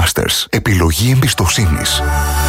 Masters. Επιλογή εμπιστοσύνης.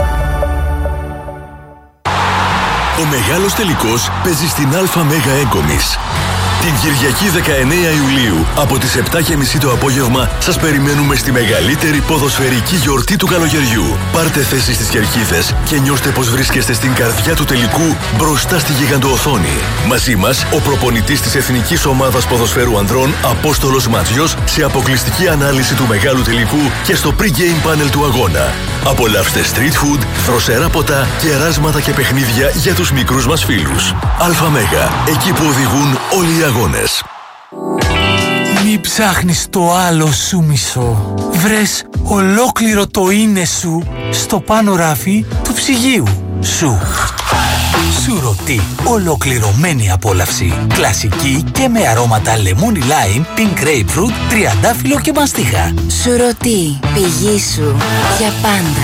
Ο μεγάλος τελικός παίζει στην ΑΜΕΓΑ Έκομης. Την Κυριακή 19 Ιουλίου από τις 7.30 το απόγευμα σας περιμένουμε στη μεγαλύτερη ποδοσφαιρική γιορτή του καλοκαιριού. Πάρτε θέση στις κερκίδες και νιώστε πως βρίσκεστε στην καρδιά του τελικού μπροστά στη γιγαντοοθόνη. Μαζί μας ο προπονητής της Εθνικής Ομάδας Ποδοσφαίρου Ανδρών Απόστολος Ματζιός σε αποκλειστική ανάλυση του μεγάλου τελικού και στο pre-game panel του αγώνα. Απολαύστε street food, δροσερά ποτά, κεράσματα και παιχνίδια για τους μικρούς μας φίλους. ΑΜΕΓΑ, εκεί που οδηγούν όλοι οι αγώνες. Μη ψάχνεις το άλλο σου μισό. Βρες ολόκληρο το είναι σου στο πάνω ράφι του ψυγείου σου. Σουρωτή, ολοκληρωμένη απόλαυση. Κλασική και με αρώματα λεμόνι lime, pink grapefruit, τριαντάφυλλο και μαστίχα. Σουρωτή, πηγή σου για πάντα.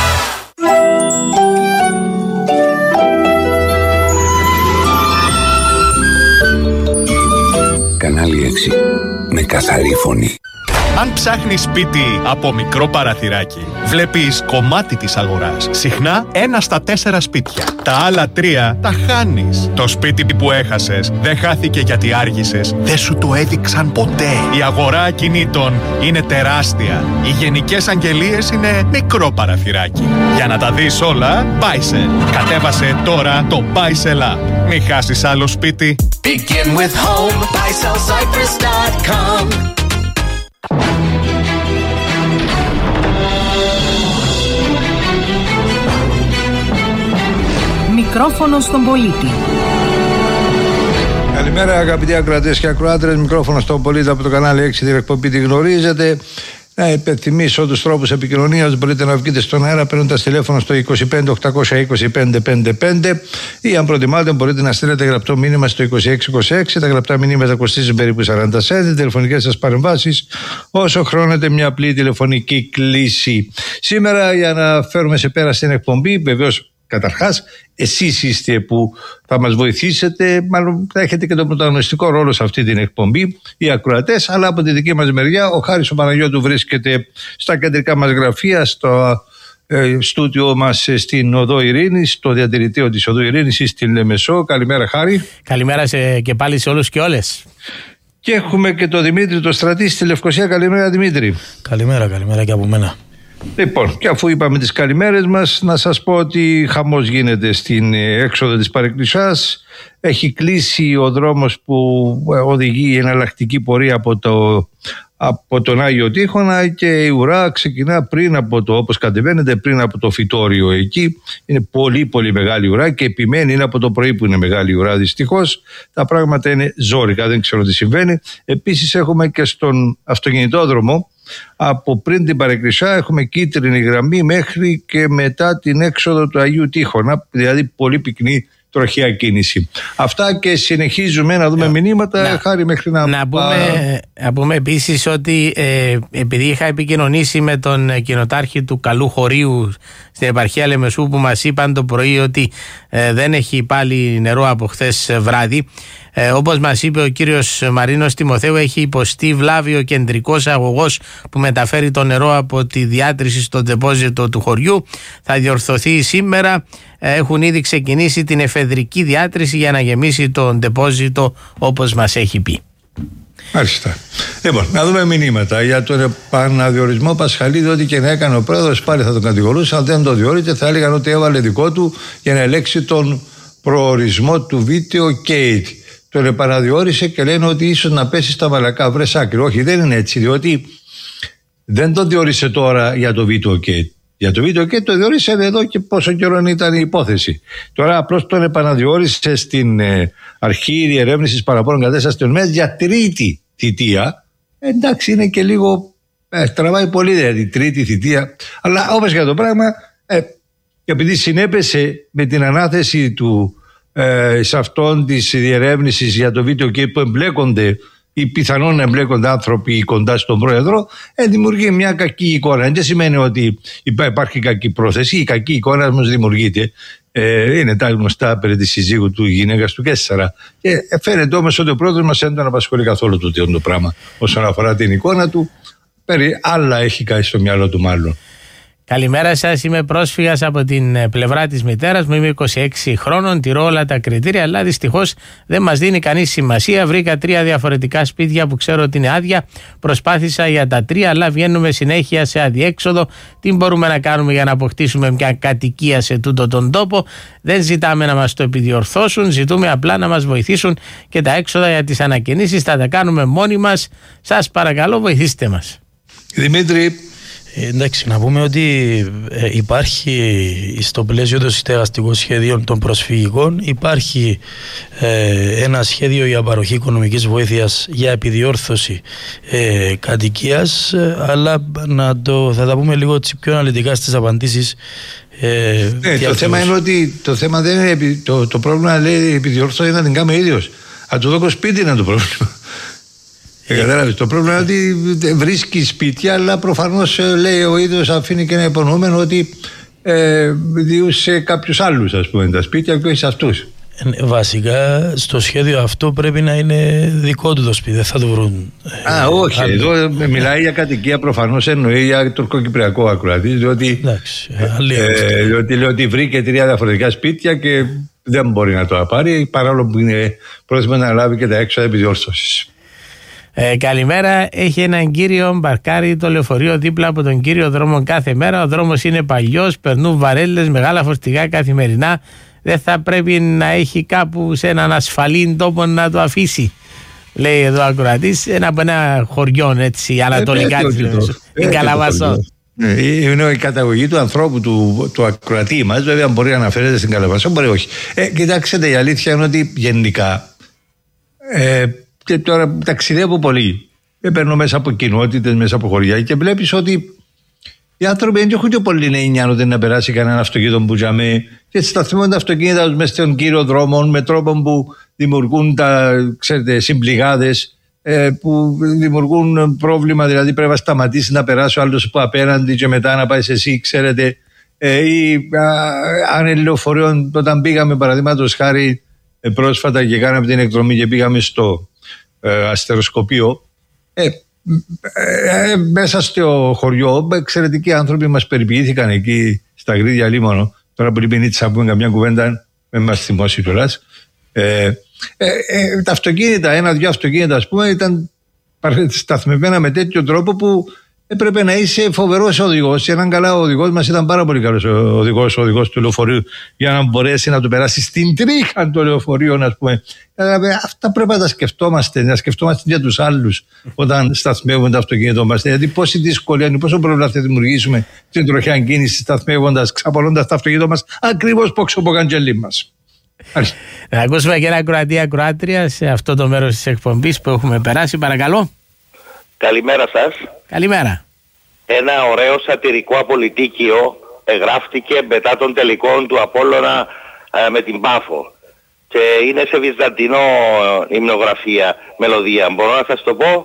Κανάλι 6. Με καθαρή φωνή. Αν ψάχνεις σπίτι από μικρό παραθυράκι, βλέπεις κομμάτι της αγοράς. Συχνά 1 στα 4 σπίτια. Τα άλλα 3 τα χάνεις. Το σπίτι που έχασες δεν χάθηκε γιατί άργησες. Δεν σου το έδειξαν ποτέ. Η αγορά ακινήτων είναι τεράστια. Οι γενικές αγγελίες είναι μικρό παραθυράκι. Για να τα δεις όλα, Buysell. Κατέβασε τώρα το Buysell App. Μην χάσεις άλλο σπίτι. Begin with home. BuysellCyprus.com. Μικρόφωνο στον πολίτη. Καλημέρα αγαπητοί ακροατές και ακροάτρες. Μικρόφωνο στον πολίτη από το κανάλι 6, την εκπομπή τη γνωρίζετε. Να υπενθυμίσω τους τρόπους επικοινωνίας. Μπορείτε να βγείτε στον αέρα παίρνοντας τηλέφωνο στο 25 820 555 ή αν προτιμάτε μπορείτε να στείλετε γραπτό μήνυμα στο 2626. Τα γραπτά μηνύματα κοστίζουν περίπου 40 τηλεφωνικές σας παρεμβάσεις όσο χρώνεται μια απλή τηλεφωνική κλήση. Σήμερα, για να φέρουμε σε πέρα στην εκπομπή, βεβαίως καταρχάς εσείς είστε που θα μας βοηθήσετε, μάλλον θα έχετε και τον πρωταγωνιστικό ρόλο σε αυτή την εκπομπή, οι ακροατές, αλλά από τη δική μας μεριά ο Χάρης ο Παναγιώτου βρίσκεται στα κεντρικά μας γραφεία, στο στούντιο μας στην Οδό Ειρήνης, στο διατηρητήριο της Οδό Ειρήνης στην Λεμεσό. Καλημέρα Χάρη. Καλημέρα και πάλι σε όλους και όλες. Και έχουμε και τον Δημήτρη το Στρατή στη Λευκοσία. Καλημέρα Δημήτρη. Καλημέρα και από μένα. Λοιπόν, και αφού είπαμε τις καλημέρες μας, να σας πω ότι χαμός γίνεται στην έξοδο της Παρεκκλησιάς. Έχει κλείσει ο δρόμος που οδηγεί η εναλλακτική πορεία από τον Άγιο Τείχονα και η ουρά ξεκινά πριν από το, όπως κατεβαίνετε, πριν από το φυτόριο εκεί. Είναι πολύ πολύ μεγάλη ουρά και επιμένει, είναι από το πρωί που είναι μεγάλη ουρά δυστυχώς. Τα πράγματα είναι ζόρικα, δεν ξέρω τι συμβαίνει. Επίσης έχουμε και στον αυτοκινητόδρομο από πριν την Παρεκκλησιά έχουμε κίτρινη γραμμή μέχρι και μετά την έξοδο του Αγίου Τείχονα, δηλαδή πολύ πυκνή τροχιά κίνηση. Αυτά και συνεχίζουμε να δούμε μηνύματα. Χάρη μέχρι να πούμε επίσης ότι επειδή είχα επικοινωνήσει με τον κοινοτάρχη του Καλού Χωρίου στην επαρχία Λεμεσού που μας είπαν το πρωί ότι δεν έχει πάλι νερό από χθες βράδυ, όπως μας είπε ο κύριος Μαρίνος Τιμοθέου, έχει υποστεί βλάβη ο κεντρικός αγωγός που μεταφέρει το νερό από τη διάτρηση στο ντεπόζιτο του χωριού. Θα διορθωθεί σήμερα. Έχουν ήδη ξεκινήσει την εφεδρική διάτρηση για να γεμίσει το ντεπόζιτο όπως μας έχει πει. Μάλιστα. Λοιπόν, να δούμε μηνύματα για τον επαναδιορισμό Πασχαλίδη. Ό,τι και να έκανε ο πρόεδρος πάλι θα τον κατηγορούσαν. Αν δεν το διορείται θα έλεγαν ότι έβαλε δικό του για να ελέγξει τον προορισμό του Βίτεο Κέιτ. Τον επαναδιόρισε και λένε ότι ίσως να πέσει στα μαλακά. Βρες άκρη. Όχι, δεν είναι έτσι, διότι δεν τον διόρισε τώρα για το Βίτεο Κέιτ. Για το Βίτεο Κέιτ το διόρισε εδώ και πόσο καιρό ήταν η υπόθεση. Τώρα απλώς τον επαναδιόρισε στην αρχή διερεύνησης παραπώνων κατέστασης των ΜΕΣ για τρίτη θητεία. Εντάξει, είναι και λίγο. Τραβάει πολύ δηλαδή τρίτη θητεία. Αλλά όπως για το πράγμα, και επειδή συνέπεσε με την ανάθεση του σε αυτόν της διερεύνησης για το Βίτεο Κέιτ που εμπλέκονται ή πιθανόν να εμπλέκονται άνθρωποι κοντά στον πρόεδρο, δημιουργεί μια κακή εικόνα. Δεν σημαίνει ότι υπάρχει κακή πρόθεση. Η κακή εικόνα όμως δημιουργείται. Είναι τα γνωστά περί της συζύγου του γυναίκας του Κέσσαρα. Και φαίνεται όμως ότι ο πρόεδρος μας δεν τον απασχολεί καθόλου το πράγμα όσον αφορά την εικόνα του. άλλα έχει κάτι στο μυαλό του μάλλον. Καλημέρα σας, είμαι πρόσφυγας από την πλευρά της μητέρας μου, είμαι 26 χρόνων, τηρώ όλα τα κριτήρια, αλλά δυστυχώς δεν μας δίνει κανείς σημασία. Βρήκα 3 διαφορετικά σπίτια που ξέρω ότι είναι άδεια, προσπάθησα για τα 3, αλλά βγαίνουμε συνέχεια σε αδιέξοδο. Τι μπορούμε να κάνουμε για να αποκτήσουμε μια κατοικία σε τούτο τον τόπο? Δεν ζητάμε να μας το επιδιορθώσουν, ζητούμε απλά να μας βοηθήσουν και τα έξοδα για τις ανακαινήσεις θα τα κάνουμε μόνοι μας. Σας παρακαλώ, βοηθήστε μας. Δημήτρη. Εντάξει, να πούμε ότι υπάρχει στο πλαίσιο των στεγαστικών σχεδίων των προσφυγικών υπάρχει ένα σχέδιο για παροχή οικονομικής βοήθειας για επιδιόρθωση κατοικίας, αλλά θα τα πούμε λίγο πιο αναλυτικά στις απαντήσεις. Το θέμα είναι ότι το θέμα δεν είναι το πρόβλημα, λέει επιδιόρθωση να την κάνουμε ίδιος. Αν του δω σπίτι είναι το πρόβλημα. Κατάλαβες, το πρόβλημα είναι ότι βρίσκει σπίτια, αλλά προφανώς λέει ο ίδιος, αφήνει και ένα υπονοούμενο ότι διούσε κάποιους άλλους, ας πούμε, τα σπίτια και όχι σε αυτούς. Βασικά στο σχέδιο αυτό πρέπει να είναι δικό του το σπίτι, δεν θα το βρουν. Όχι, εδώ μιλάει για κατοικία, προφανώς εννοεί για τουρκοκυπριακό ακροατή, διότι λέει ότι βρήκε 3 διαφορετικά σπίτια και δεν μπορεί να το πάρει, παρόλο που είναι πρόθυμο να λάβει και τα έξοδα επιδιόρθωσης. Καλημέρα. Έχει έναν κύριο μπαρκάρει το λεωφορείο δίπλα από τον κύριο δρόμο κάθε μέρα. Ο δρόμος είναι παλιός, περνούν βαρέλες, μεγάλα φορτηγά καθημερινά. Δεν θα πρέπει να έχει κάπου σε έναν ασφαλή τόπο να το αφήσει? Λέει εδώ ακροατής, από ένα χωριό έτσι ανατολικά της Καλαβασό. Είναι η καταγωγή του ανθρώπου, του ακροατή μας. Βέβαια μπορεί να αναφέρεται στην Καλαβασό, μπορεί όχι. Κοιτάξτε, η αλήθεια είναι ότι γενικά και τώρα ταξιδεύω πολύ. Παίρνω μέσα από κοινότητες, μέσα από χωριά και βλέπεις ότι οι άνθρωποι δεν έχουν και πολύ νέοι ότι να περάσει κανένα αυτοκίνητο που τζαμέ και σταθμίζουν τα αυτοκίνητα μέσα στον κύριο δρόμο με τρόπο που δημιουργούν συμπληγάδες που δημιουργούν πρόβλημα. Δηλαδή πρέπει να σταματήσει να περάσει ο άλλος από απέναντι και μετά να πάει εσύ, ξέρετε. Ή αν είναι λεωφορείο, όταν πήγαμε παραδείγματος χάρη πρόσφατα και κάναμε την εκδρομή και πήγαμε στο αστεροσκοπείο, μέσα στο χωριό εξαιρετικοί άνθρωποι μας περιποιήθηκαν εκεί στα Γρίδια Λίμωνο. Τώρα που είπε Νίτσα να πούμε καμιά κουβέντα, δεν μας θυμώσει κιόλας. Τα αυτοκίνητα, 1-2 αυτοκίνητα ας πούμε, ήταν σταθμευμένα με τέτοιο τρόπο που έπρεπε να είσαι φοβερός οδηγός. Και έναν καλά ο οδηγός μας ήταν πάρα πολύ καλός ο οδηγός του λεωφορείου, για να μπορέσει να του περάσει στην τρίχα το λεωφορείο, ας πούμε. Αυτά πρέπει να τα σκεφτόμαστε, να σκεφτόμαστε για τους άλλους όταν σταθμεύουμε το αυτοκίνητο μας. Δηλαδή, πόση δυσκολία είναι, πόσο πρόβλημα θα δημιουργήσουμε την τροχιά κίνηση σταθμεύοντας, ξαπολώντας το αυτοκίνητο μας ακριβώς πόξω από καντζελί μας. Να ακούσουμε και ένα Κροατία-Κροάτρια σε αυτό το μέρος της εκπομπής που έχουμε περάσει, παρακαλώ. Καλημέρα σας. Καλημέρα. Ένα ωραίο σατυρικό απολυτίκιο εγγράφτηκε μετά των τελικών του Απόλλωνα με την Πάφο και είναι σε βυζαντινό υμνογραφία, μελωδία. Μπορώ να σας το πω?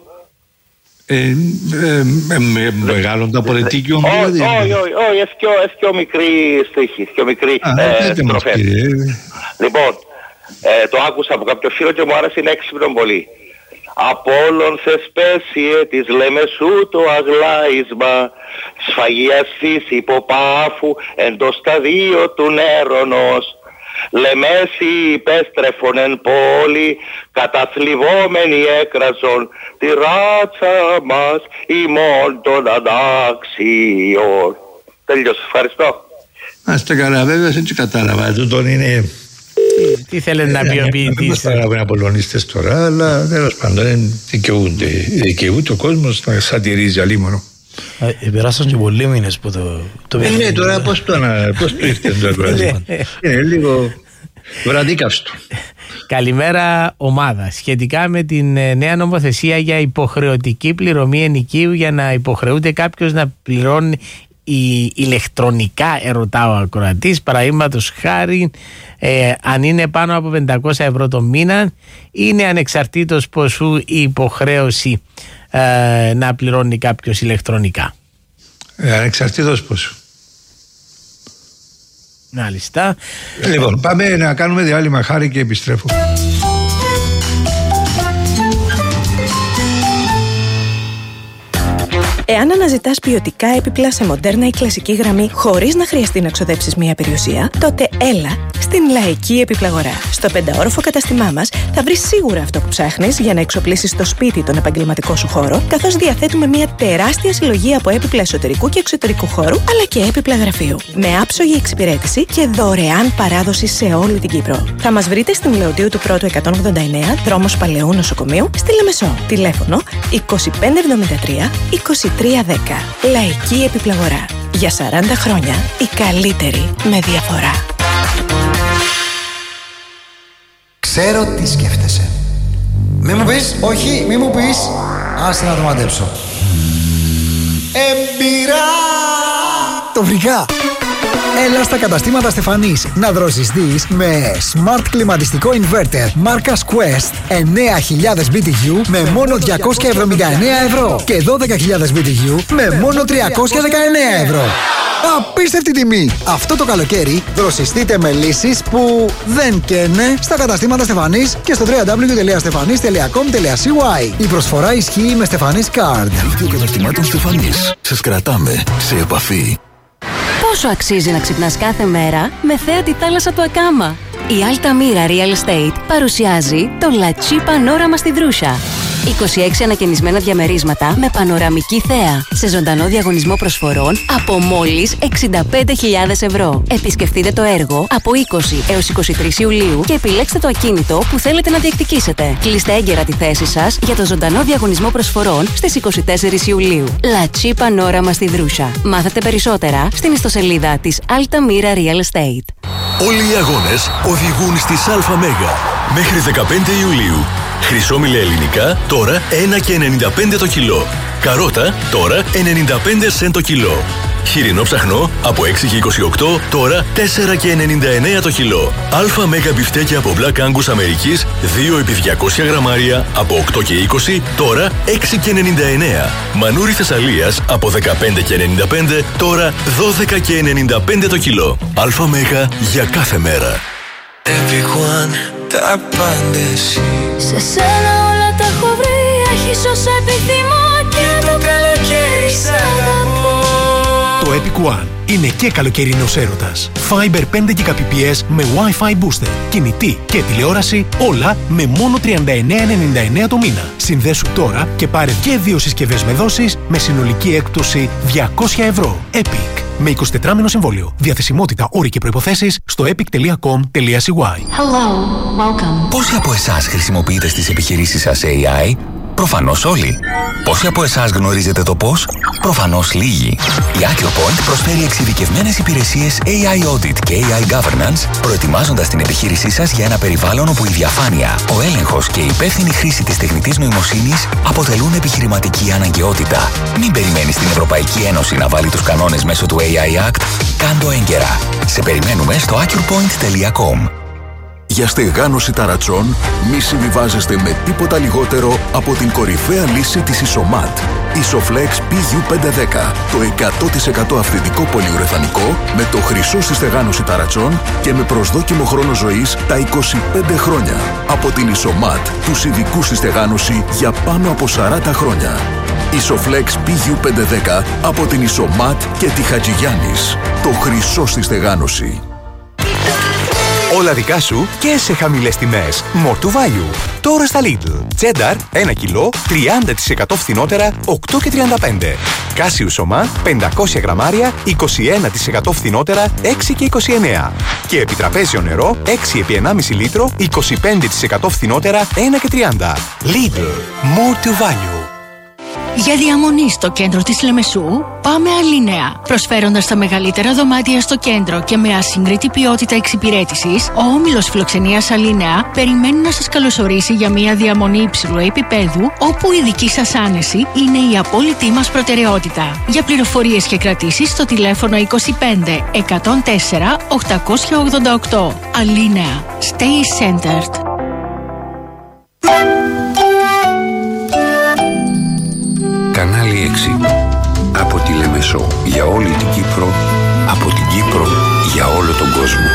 Μεγάλο το απολυτίκιο. Όχι, πιο μικρή στίχη, πιο μικρή στροφέ. Λοιπόν, το άκουσα από κάποιο φίλο και μου άρεσε, είναι έξυπνο πολύ. Απόλλων θεσπέσιε της Λεμεσού το αγλάισμα, σφαγίας της υποπάφου εν το σταδίο του Νέρονος. Λεμέσι υπέστρεφον εν πόλη, καταθλιβόμενοι έκραζον τη ράτσα μας ημών των ανάξιων. Τέλειωσε, ευχαριστώ. Άστε καλά, βέβαια έτσι κατάλαβα, τούτον είναι... Τι θέλετε να πει ο ποιητής? Δεν παράγουν απολωνίστες τώρα, αλλά τέλος πάντων δικαιούται ο κόσμος να σατυρίζει αλίμονο. Περάσαν και πολλοί μήνες που το ναι, τώρα πώς το ήρθε το ακροατήμα. Είναι λίγο βραδίκαυστο. Καλημέρα ομάδα. Σχετικά με την νέα νομοθεσία για υποχρεωτική πληρωμή ενοικίου, για να υποχρεούται κάποιος να πληρώνει ηλεκτρονικά, ερωτά ο ακροατής, παραδείγματος χάρη αν είναι πάνω από 500 ευρώ το μήνα, είναι ανεξαρτήτως ποσού η υποχρέωση να πληρώνει κάποιος ηλεκτρονικά? Ανεξαρτήτως ποσού. Μάλιστα. Λοιπόν, πάμε να κάνουμε διάλειμμα, χάρη, και επιστρέφω. Εάν αναζητάς ποιοτικά έπιπλα σε μοντέρνα ή κλασική γραμμή χωρίς να χρειαστεί να ξοδέψεις μία περιουσία, τότε έλα στην Λαϊκή Επιπλαγορά. Στο 5όροφο καταστημά μας θα βρεις σίγουρα αυτό που ψάχνεις για να εξοπλίσεις το σπίτι τον επαγγελματικό σου χώρο, καθώς διαθέτουμε μία τεράστια συλλογή από έπιπλα εσωτερικού και εξωτερικού χώρου, αλλά και έπιπλα γραφείου. Με άψογη εξυπηρέτηση και δωρεάν παράδοση σε όλη την Κύπρο. Θα μας βρείτε στην Λεωτίου του Πρώτου 189, δρόμος Παλαιού Νοσοκομείου, στη Λεμεσό. Τηλέφωνο 2573 2310. Λαϊκή Επιπλαγορά. Για 40 χρόνια η καλύτερη με διαφορά. Ξέρω τι σκέφτεσαι. Μη μου πεις, όχι, μη μου πεις. Άσε να το μαντέψω. Εμπειρά! Το βρήκα! Έλα στα καταστήματα Στεφανής να δροσιστείς με Smart κλιματιστικό inverter μάρκας Quest 9.000 BTU με μόνο 279 ευρώ και 12.000 BTU με μόνο 319 ευρώ. Απίστευτη τιμή! Αυτό το καλοκαίρι δροσιστείτε με λύσεις που δεν καίνε στα καταστήματα Στεφανής και στο www.stefanis.com.cy. Η προσφορά ισχύει με Στεφανής Card. Δίκτυο καταστημάτων Στεφανής. Σας κρατάμε σε επαφή. Πόσο αξίζει να ξυπνάς κάθε μέρα με θέα τη θάλασσα του Ακάμα? Η Altamira Real Estate παρουσιάζει το La Chi Panorama στη Δρούσα. 26 ανακαινισμένα διαμερίσματα με πανοραμική θέα σε ζωντανό διαγωνισμό προσφορών από μόλις 65.000 ευρώ. Επισκεφτείτε το έργο από 20 έως 23 Ιουλίου και επιλέξτε το ακίνητο που θέλετε να διεκδικήσετε. Κλείστε έγκαιρα τη θέση σας για το ζωντανό διαγωνισμό προσφορών στις 24 Ιουλίου. La Chi Panorama στη Δρούσα. Μάθετε περισσότερα στην ιστοσελίδα της Altamira Real Estate. Όλοι οι αγώνες οδηγούν στις ΑΜΕΓΑ. Μέχρι 15 Ιουλίου. Χρυσόμηλα ελληνικά τώρα 1,95 το κιλό. Καρότα τώρα 95 σεν το κιλό. Χοιρινό ψαχνό από 6,28 τώρα 4,99 το κιλό. ΑΜΕΓΑ μπιφτέκια από Black Angus Αμερικής 2 επί 200 γραμμάρια από 8,20 τώρα 6,99. Μανούρι Θεσσαλίας από 15,95 τώρα 12,95 το κιλό. ΑΜΕΓΑ για κάθε μέρα. Everyone, τα πάντα εσύ. Σε σένα όλα τα έχω βρει. Έχεις όσα επιθυμώ και το καλοκαίρι σ' αγαπώ. Το Epic One είναι και καλοκαιρινός έρωτας. Fiber 5 Gbps με Wi-Fi booster, κινητή και τηλεόραση, όλα με μόνο 39,99 το μήνα. Συνδέσου τώρα και πάρε και 2 συσκευές με δόσεις με συνολική έκπτωση 200 ευρώ. Epic. Με 24μηνο συμβόλαιο. Διαθεσιμότητα, όροι και προϋποθέσεις στο epic.com.cy. Hello, welcome. Πόσοι από εσάς χρησιμοποιείτε στις επιχειρήσεις σας AI? Προφανώς όλοι. Πόσοι από εσάς γνωρίζετε το πώς? Προφανώς λίγοι. Η AccioPoint προσφέρει εξειδικευμένες υπηρεσίες AI Audit και AI Governance, προετοιμάζοντας την επιχείρησή σας για ένα περιβάλλον όπου η διαφάνεια, ο έλεγχος και η υπεύθυνη χρήση της τεχνητής νοημοσύνης αποτελούν επιχειρηματική αναγκαιότητα. Μην περιμένεις την Ευρωπαϊκή Ένωση να βάλει τους κανόνες μέσω του AI Act. Κάντο έγκαιρα. Σε περιμένουμε στο acciopoint.com. Για στεγάνωση ταρατσών, μη συμβιβάζεστε με τίποτα λιγότερο από την κορυφαία λύση της Isomat. Isoflex PU510, το 100% αυθεντικό πολυουρεθανικό με το χρυσό στη στεγάνωση ταρατσών και με προσδόκιμο χρόνο ζωής τα 25 χρόνια. Από την Isomat, τους ειδικούς στη στεγάνωση για πάνω από 40 χρόνια. Isoflex PU510 από την Isomat και τη Χατζηγιάννης. Το χρυσό στη στεγάνωση. Όλα δικά σου και σε χαμηλές τιμές. More to value. Τώρα στα Lidl. Cheddar 1 κιλό 30% φθηνότερα 8,35. Κάσιου σωμά 500 γραμμάρια 21% φθηνότερα 6,29. Και επιτραπέζιο νερό 6 επί 1,5 λίτρο 25% φθηνότερα 1,30. Lidl. More to value. Για διαμονή στο κέντρο της Λεμεσού, πάμε Αλίνεα. Προσφέροντας τα μεγαλύτερα δωμάτια στο κέντρο και με ασύγκριτη ποιότητα εξυπηρέτησης, ο όμιλος φιλοξενίας Αλίνεα περιμένει να σας καλωσορίσει για μια διαμονή υψηλού επίπεδου, όπου η δική σας άνεση είναι η απόλυτη μας προτεραιότητα. Για πληροφορίες και κρατήσεις στο τηλέφωνο 25 104 888. Αλίνεα. Stay centered. Κανάλι 6. Από τη Λεμεσό για όλη την Κύπρο, από την Κύπρο για όλο τον κόσμο.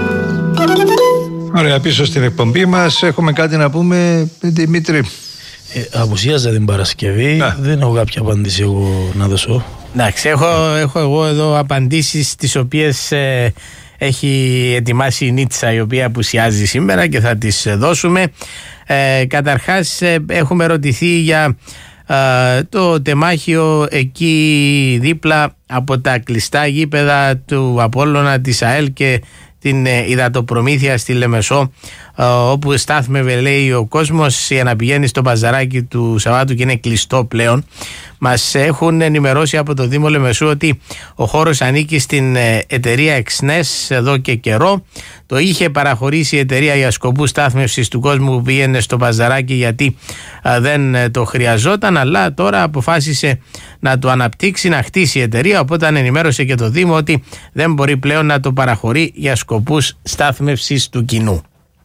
Ωραία, πίσω στην εκπομπή μας έχουμε κάτι να πούμε, Δημήτρη. Απουσίαζα την Παρασκευή. Δεν έχω κάποια απάντηση εγώ να δώσω. Εντάξει, έχω εγώ εδώ απαντήσεις τις οποίες έχει ετοιμάσει η Νίτσα, η οποία απουσιάζει σήμερα και θα τις δώσουμε. Καταρχάς έχουμε ρωτηθεί για το τεμάχιο εκεί δίπλα από τα κλειστά γήπεδα του Απόλλωνα, της ΑΕΛ και την υδατοπρομήθεια στη Λεμεσό, όπου στάθμευε, λέει, ο κόσμος για να πηγαίνει στο μπαζαράκι του Σαββάτου και είναι κλειστό πλέον. Μας έχουν ενημερώσει από το Δήμο Λεμεσού ότι ο χώρος ανήκει στην εταιρεία Εξνές εδώ και καιρό. Το είχε παραχωρήσει η εταιρεία για σκοπούς στάθμευσης του κόσμου που πήγαινε στο μπαζαράκι, γιατί δεν το χρειαζόταν, αλλά τώρα αποφάσισε να το αναπτύξει, να χτίσει η εταιρεία, οπότε ενημέρωσε και το Δήμο ότι δεν μπορεί πλέον να το παραχωρεί για σκοπούς στάθμευσης του κοινού.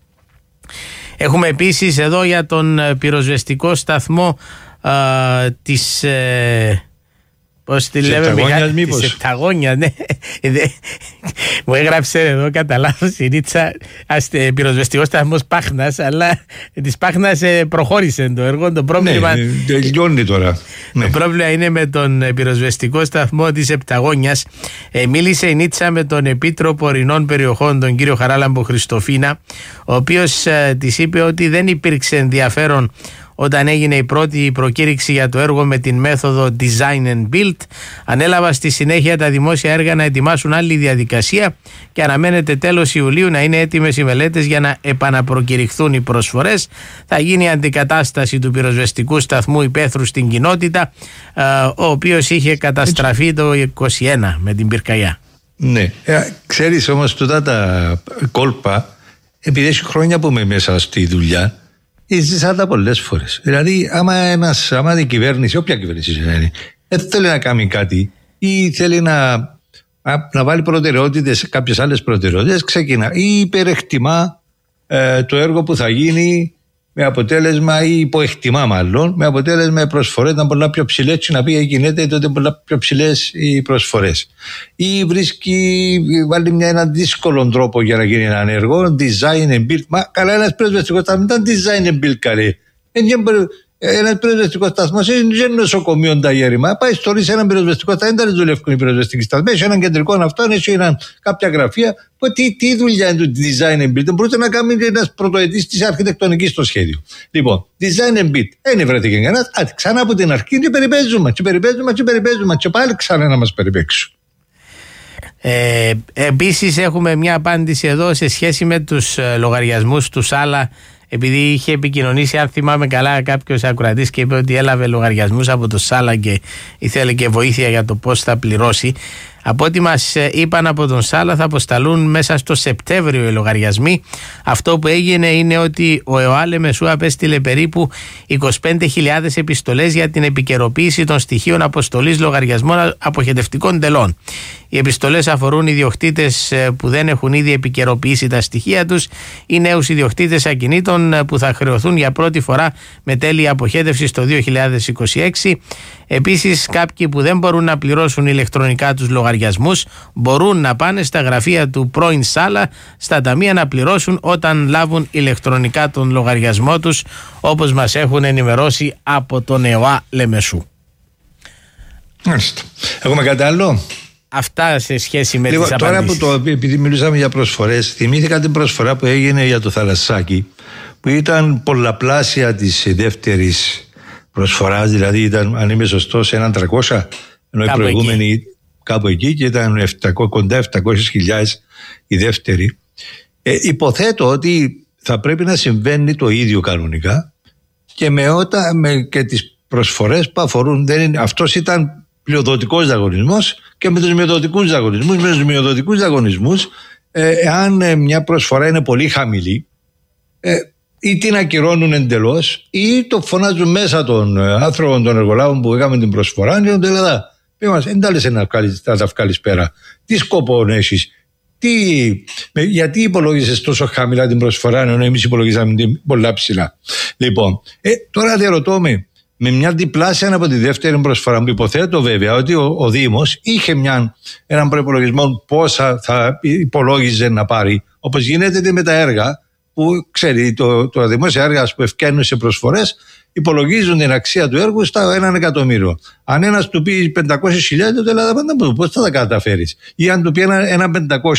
Έχουμε επίσης εδώ για τον πυροσβεστικό σταθμό της πώς τη λέμε, της Επταγόνιας, ναι. Μου έγραψε εδώ κατά λάθος η Νίτσα πυροσβεστικό σταθμός Πάχνας, αλλά της Πάχνας προχώρησε το έργο. Το πρόβλημα, ναι, τελειώνει τώρα. Το πρόβλημα είναι με τον πυροσβεστικό σταθμό της Επταγόνιας. Μίλησε η Νίτσα με τον Επίτροπο Ορεινών Περιοχών, τον κύριο Χαράλαμπο Χριστοφίνα, ο οποίος της είπε ότι δεν υπήρξε ενδιαφέρον όταν έγινε η πρώτη προκήρυξη για το έργο με την μέθοδο Design and Build. Ανέλαβα στη συνέχεια τα δημόσια έργα να ετοιμάσουν άλλη διαδικασία και αναμένεται τέλος Ιουλίου να είναι έτοιμες οι μελέτες για να επαναπροκηρυχθούν οι προσφορές. Θα γίνει η αντικατάσταση του πυροσβεστικού σταθμού Υπαίθρου στην κοινότητα, ο οποίος είχε καταστραφεί το 2021 με την πυρκαγιά. Ναι, ξέρεις όμως τούτα τα κόλπα, επειδή έχει χρόνια που είμαι μέσα στη δουλειά, ζήσα τα πολλές φορές. Δηλαδή, άμα η κυβέρνηση, όποια κυβέρνηση είναι, δεν θέλει να κάνει κάτι ή θέλει να βάλει προτεραιότητες, κάποιες άλλες προτεραιότητες, ξεκινά ή υπερεκτιμά το έργο που θα γίνει, με αποτέλεσμα, ή υποεκτιμά μάλλον, με αποτέλεσμα οι προσφορές να πολλά πιο ψηλές και να πει γίνεται τότε πολλά πιο ψηλές οι προσφορές. Ή βάλει έναν δύσκολο τρόπο για να γίνει έναν έργο, design and build. Μα καλά, ένας πυροσβεστικός σταθμός ήταν design and build καλέ. Ένας πυροσβεστικός σταθμός είναι νοσοκομείο τα γέρημα. Πάει στο Ρης έναν πυροσβεστικό σταθμό, δεν δουλεύουν οι πυροσβεστικοί σταθμοί. Έχει έναν κεντρικό αυτό, έχει κάποια γραφεία. Τι δουλειά είναι το design and build? Δεν μπορούσε να κάνει ένας πρωτοετής της αρχιτεκτονικής στο σχέδιο. Λοιπόν, design and build. Δεν βρέθηκε κανένας. Ξανά από την αρχή και περιπέζουμε. Και πάλι ξανά να μας περιπέξουν. Επίσης έχουμε μια απάντηση εδώ σε σχέση με τους λογαριασμούς του Σάλα, επειδή είχε επικοινωνήσει, αν θυμάμαι καλά, κάποιος ακροατής και είπε ότι έλαβε λογαριασμούς από το Σάλα και ήθελε και βοήθεια για το πώς θα πληρώσει. Από ό,τι μας είπαν από τον Σάλα, θα αποσταλούν μέσα στο Σεπτέμβριο οι λογαριασμοί. Αυτό που έγινε είναι ότι ο ΕΟΑ Λεμεσού απέστειλε περίπου 25.000 επιστολές για την επικαιροποίηση των στοιχείων αποστολής λογαριασμών αποχετευτικών τελών. Οι επιστολές αφορούν ιδιοκτήτες που δεν έχουν ήδη επικαιροποιήσει τα στοιχεία τους ή νέους ιδιοκτήτες ακινήτων που θα χρεωθούν για πρώτη φορά με τέλη αποχέτευσης το 2026. Επίσης, κάποιοι που δεν μπορούν να πληρώσουν ηλεκτρονικά τους λογαριασμούς μπορούν να πάνε στα γραφεία του πρώην Σάλα, στα ταμεία, να πληρώσουν όταν λάβουν ηλεκτρονικά τον λογαριασμό τους, όπως μας έχουν ενημερώσει από τον ΕΟΑ Λεμεσού. Μάλιστα. Έχουμε κάτι άλλο? Αυτά σε σχέση με τις απαντήσεις. Τώρα επειδή μιλούσαμε για προσφορές, θυμήθηκα την προσφορά που έγινε για το Θαλασσάκι, που ήταν πολλαπλάσια της δεύτερης προσφοράς, δηλαδή ήταν, αν είμαι σωστός, έναν 300, ενώ η προηγούμενη κάπου εκεί και ήταν κοντά 700.000 η δεύτερη. Υποθέτω ότι θα πρέπει να συμβαίνει το ίδιο κανονικά και και τις προσφορές που αφορούν, αυτός ήταν πλειοδοτικός διαγωνισμός, και με τους μειοδοτικούς διαγωνισμούς, εάν μια προσφορά είναι πολύ χαμηλή, ή την ακυρώνουν εντελώς ή το φωνάζουν μέσα των άνθρωπων των εργολάβων που έκαμε την προσφορά και τον Ελλάδα. Δεν τα λες να τα βγάλεις πέρα. Τι σκοπό έχεις? Γιατί υπολόγισες τόσο χαμηλά την προσφορά ενώ εμείς υπολογίσαμε την πολλά ψηλά? Λοιπόν, τώρα διαρωτώ με μια διπλάσια από τη δεύτερη προσφορά, που υποθέτω βέβαια ότι ο Δήμος είχε έναν προϋπολογισμό πόσα θα υπολόγιζε να πάρει, όπως γίνεται με τα έργα που ξέρει, τα δημόσια έργα που ευκαινούν σε προσφορές υπολογίζουν την αξία του έργου στα 1 εκατομμύριο. Αν ένας του πει 500.000, τότε λέει πώς θα τα καταφέρεις. Ή αν του πει ένα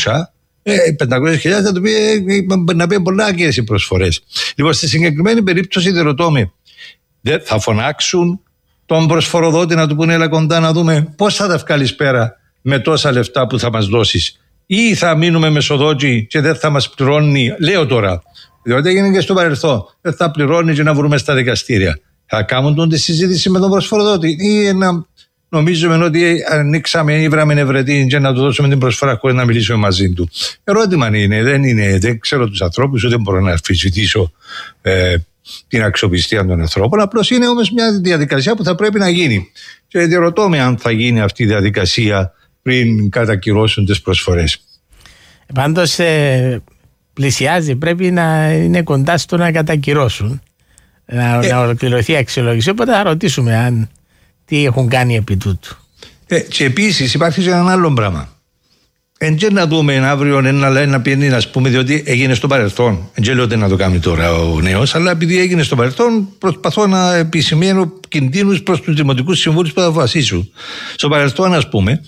500.000, θα του πει να πει πολλά άκυρες οι προσφορές. Λοιπόν, στη συγκεκριμένη περίπτωση διερωτώ με, δεν θα φωνάξουν τον προσφοροδότη να του πούνε έλα κοντά να δούμε πώς θα τα βγάλεις πέρα με τόσα λεφτά που θα μας δώσεις, ή θα μείνουμε μεσοδότη και δεν θα μας πληρώνει, λέω τώρα, διότι έγινε και στο παρελθόν, δεν θα πληρώνει και να βρούμε στα δικαστήρια. Θα κάνουν τη συζήτηση με τον προσφοροδότη, ή να νομίζουμε ότι ανοίξαμε ή βράμε νευρετή και να του δώσουμε την προσφορά χωρίς να μιλήσουμε μαζί του. Ερώτημα είναι, δεν ξέρω τους ανθρώπους, ούτε μπορώ να αμφισβητήσω την αξιοπιστία των ανθρώπων. Απλώς είναι όμως μια διαδικασία που θα πρέπει να γίνει. Και διερωτώ με αν θα γίνει αυτή η διαδικασία πριν κατακυρώσουν τις προσφορές. Πάντως πλησιάζει, πρέπει να είναι κοντά στο να κατακυρώσουν, να ολοκληρωθεί η αξιολόγηση. Οπότε θα ρωτήσουμε αν τι έχουν κάνει επί τούτου. Και επίσης υπάρχει και ένα άλλο πράγμα. Και να δούμε αύριο να πιένει, να πούμε, διότι έγινε στο παρελθόν. Δεν λέω ότι να το κάνει τώρα ο νέος, αλλά επειδή έγινε στο παρελθόν, προσπαθώ να επισημαίνω κινδύνους προς τους δημοτικούς συμβούλους που θα αποφασίσουν. Στο παρελθόν, ας πούμε,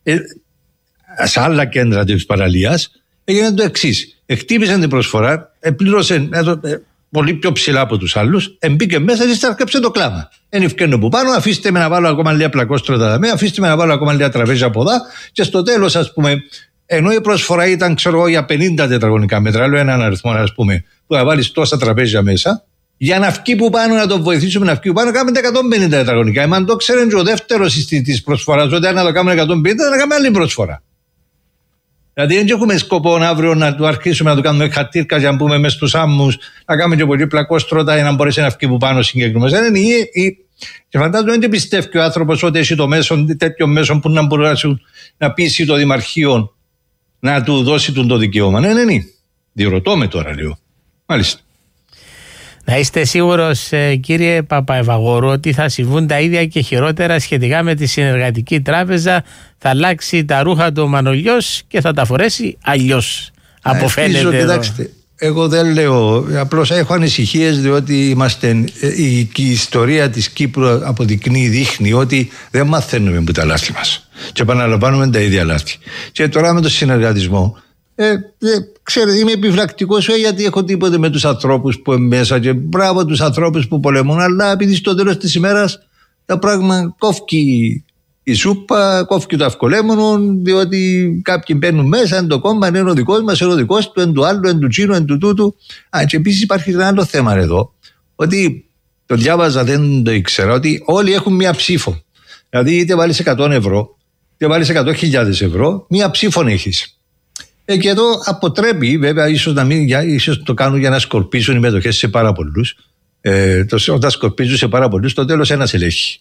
σε άλλα κέντρα της παραλίας, έγινε το εξής. Εκτίμησαν την προσφορά, πλήρωσαν πολύ πιο ψηλά από τους άλλους, μπήκε μέσα και στάρκεψε το κλάμα. Εν ευκαινώ που πάνω, αφήστε με να βάλω ακόμα λίγα πλακόστρωτα δαμέ, αφήστε με να βάλω ακόμα λίγα τραπέζια από εδώ, και στο τέλος, ας πούμε, ενώ η προσφορά ήταν, ξέρω εγώ, για 50 τετραγωνικά μέτρα, άλλο έναν αριθμό, ας πούμε, που θα βάλεις τόσα τραπέζια μέσα, για να βγει που πάνω, να το βοηθήσουμε να βγει που πάνω, κάνουμε τα 150 τετραγωνικά. Εμάν το ξέρουν και ο δεύτερος της προσφοράς, ότι αν να το κάνουμε 150, θα κάνουμε άλλη προσφορά. Δηλαδή δεν έχουμε σκοπό αύριο να του αρχίσουμε να το κάνουμε χατήρκα για να πούμε μέσα στους άμμους, να κάνουμε και πολύ πλακόστρωτα για να μπορέσει να βγει που πάνω συγκεκριμένα. Και φαντάζομαι δεν πιστεύει ο άνθρωπος ότι έχει το μέσο, τέτοιο μέσο που να μπορέσει να πείσει το Δημαρχείο να του δώσει το δικαίωμα. Ναι. Διερωτώ με τώρα λίγο. Μάλιστα. Να είστε σίγουρος, κύριε Παπαευαγόρου, ότι θα συμβούν τα ίδια και χειρότερα σχετικά με τη Συνεργατική Τράπεζα. Θα αλλάξει τα ρούχα του ο Μανολιός και θα τα φορέσει αλλιώς. Αποφαίνεται εδώ. Κοιτάξτε, εγώ δεν λέω, απλώς έχω ανησυχίες, διότι η ιστορία της Κύπρου αποδεικνύει, δείχνει ότι δεν μαθαίνουμε από τα λάθη μας και επαναλαμβάνουμε τα ίδια λάθη. Και τώρα με το συνεργατισμό, ξέρετε, είμαι επιφυλακτικός, γιατί έχω τίποτε με τους ανθρώπους που είναι μέσα και μπράβο τους ανθρώπους που πολεμούν, αλλά επειδή στο τέλος της ημέρας τα πράγματα κόφκει η σούπα, κόφκει το αυκολέμονο, διότι κάποιοι μπαίνουν μέσα, είναι το κόμμα, είναι ο δικός μας, είναι ο δικός του, είναι του άλλου, είναι του τσίνου, είναι του τούτου. Και επίσης υπάρχει ένα άλλο θέμα εδώ, ότι το διάβαζα, δεν το ήξερα, ότι όλοι έχουν μία ψήφο. Δηλαδή είτε βάλεις 100 ευρώ, είτε βάλεις 100.000 ευρώ, μία ψήφο έχεις. Και εδώ αποτρέπει, βέβαια, ίσως το κάνουν για να σκορπίσουν οι μετοχές σε πάρα πολλούς. Όταν σκορπίζουν σε πάρα πολλούς, στο τέλος ένας ελέγχει.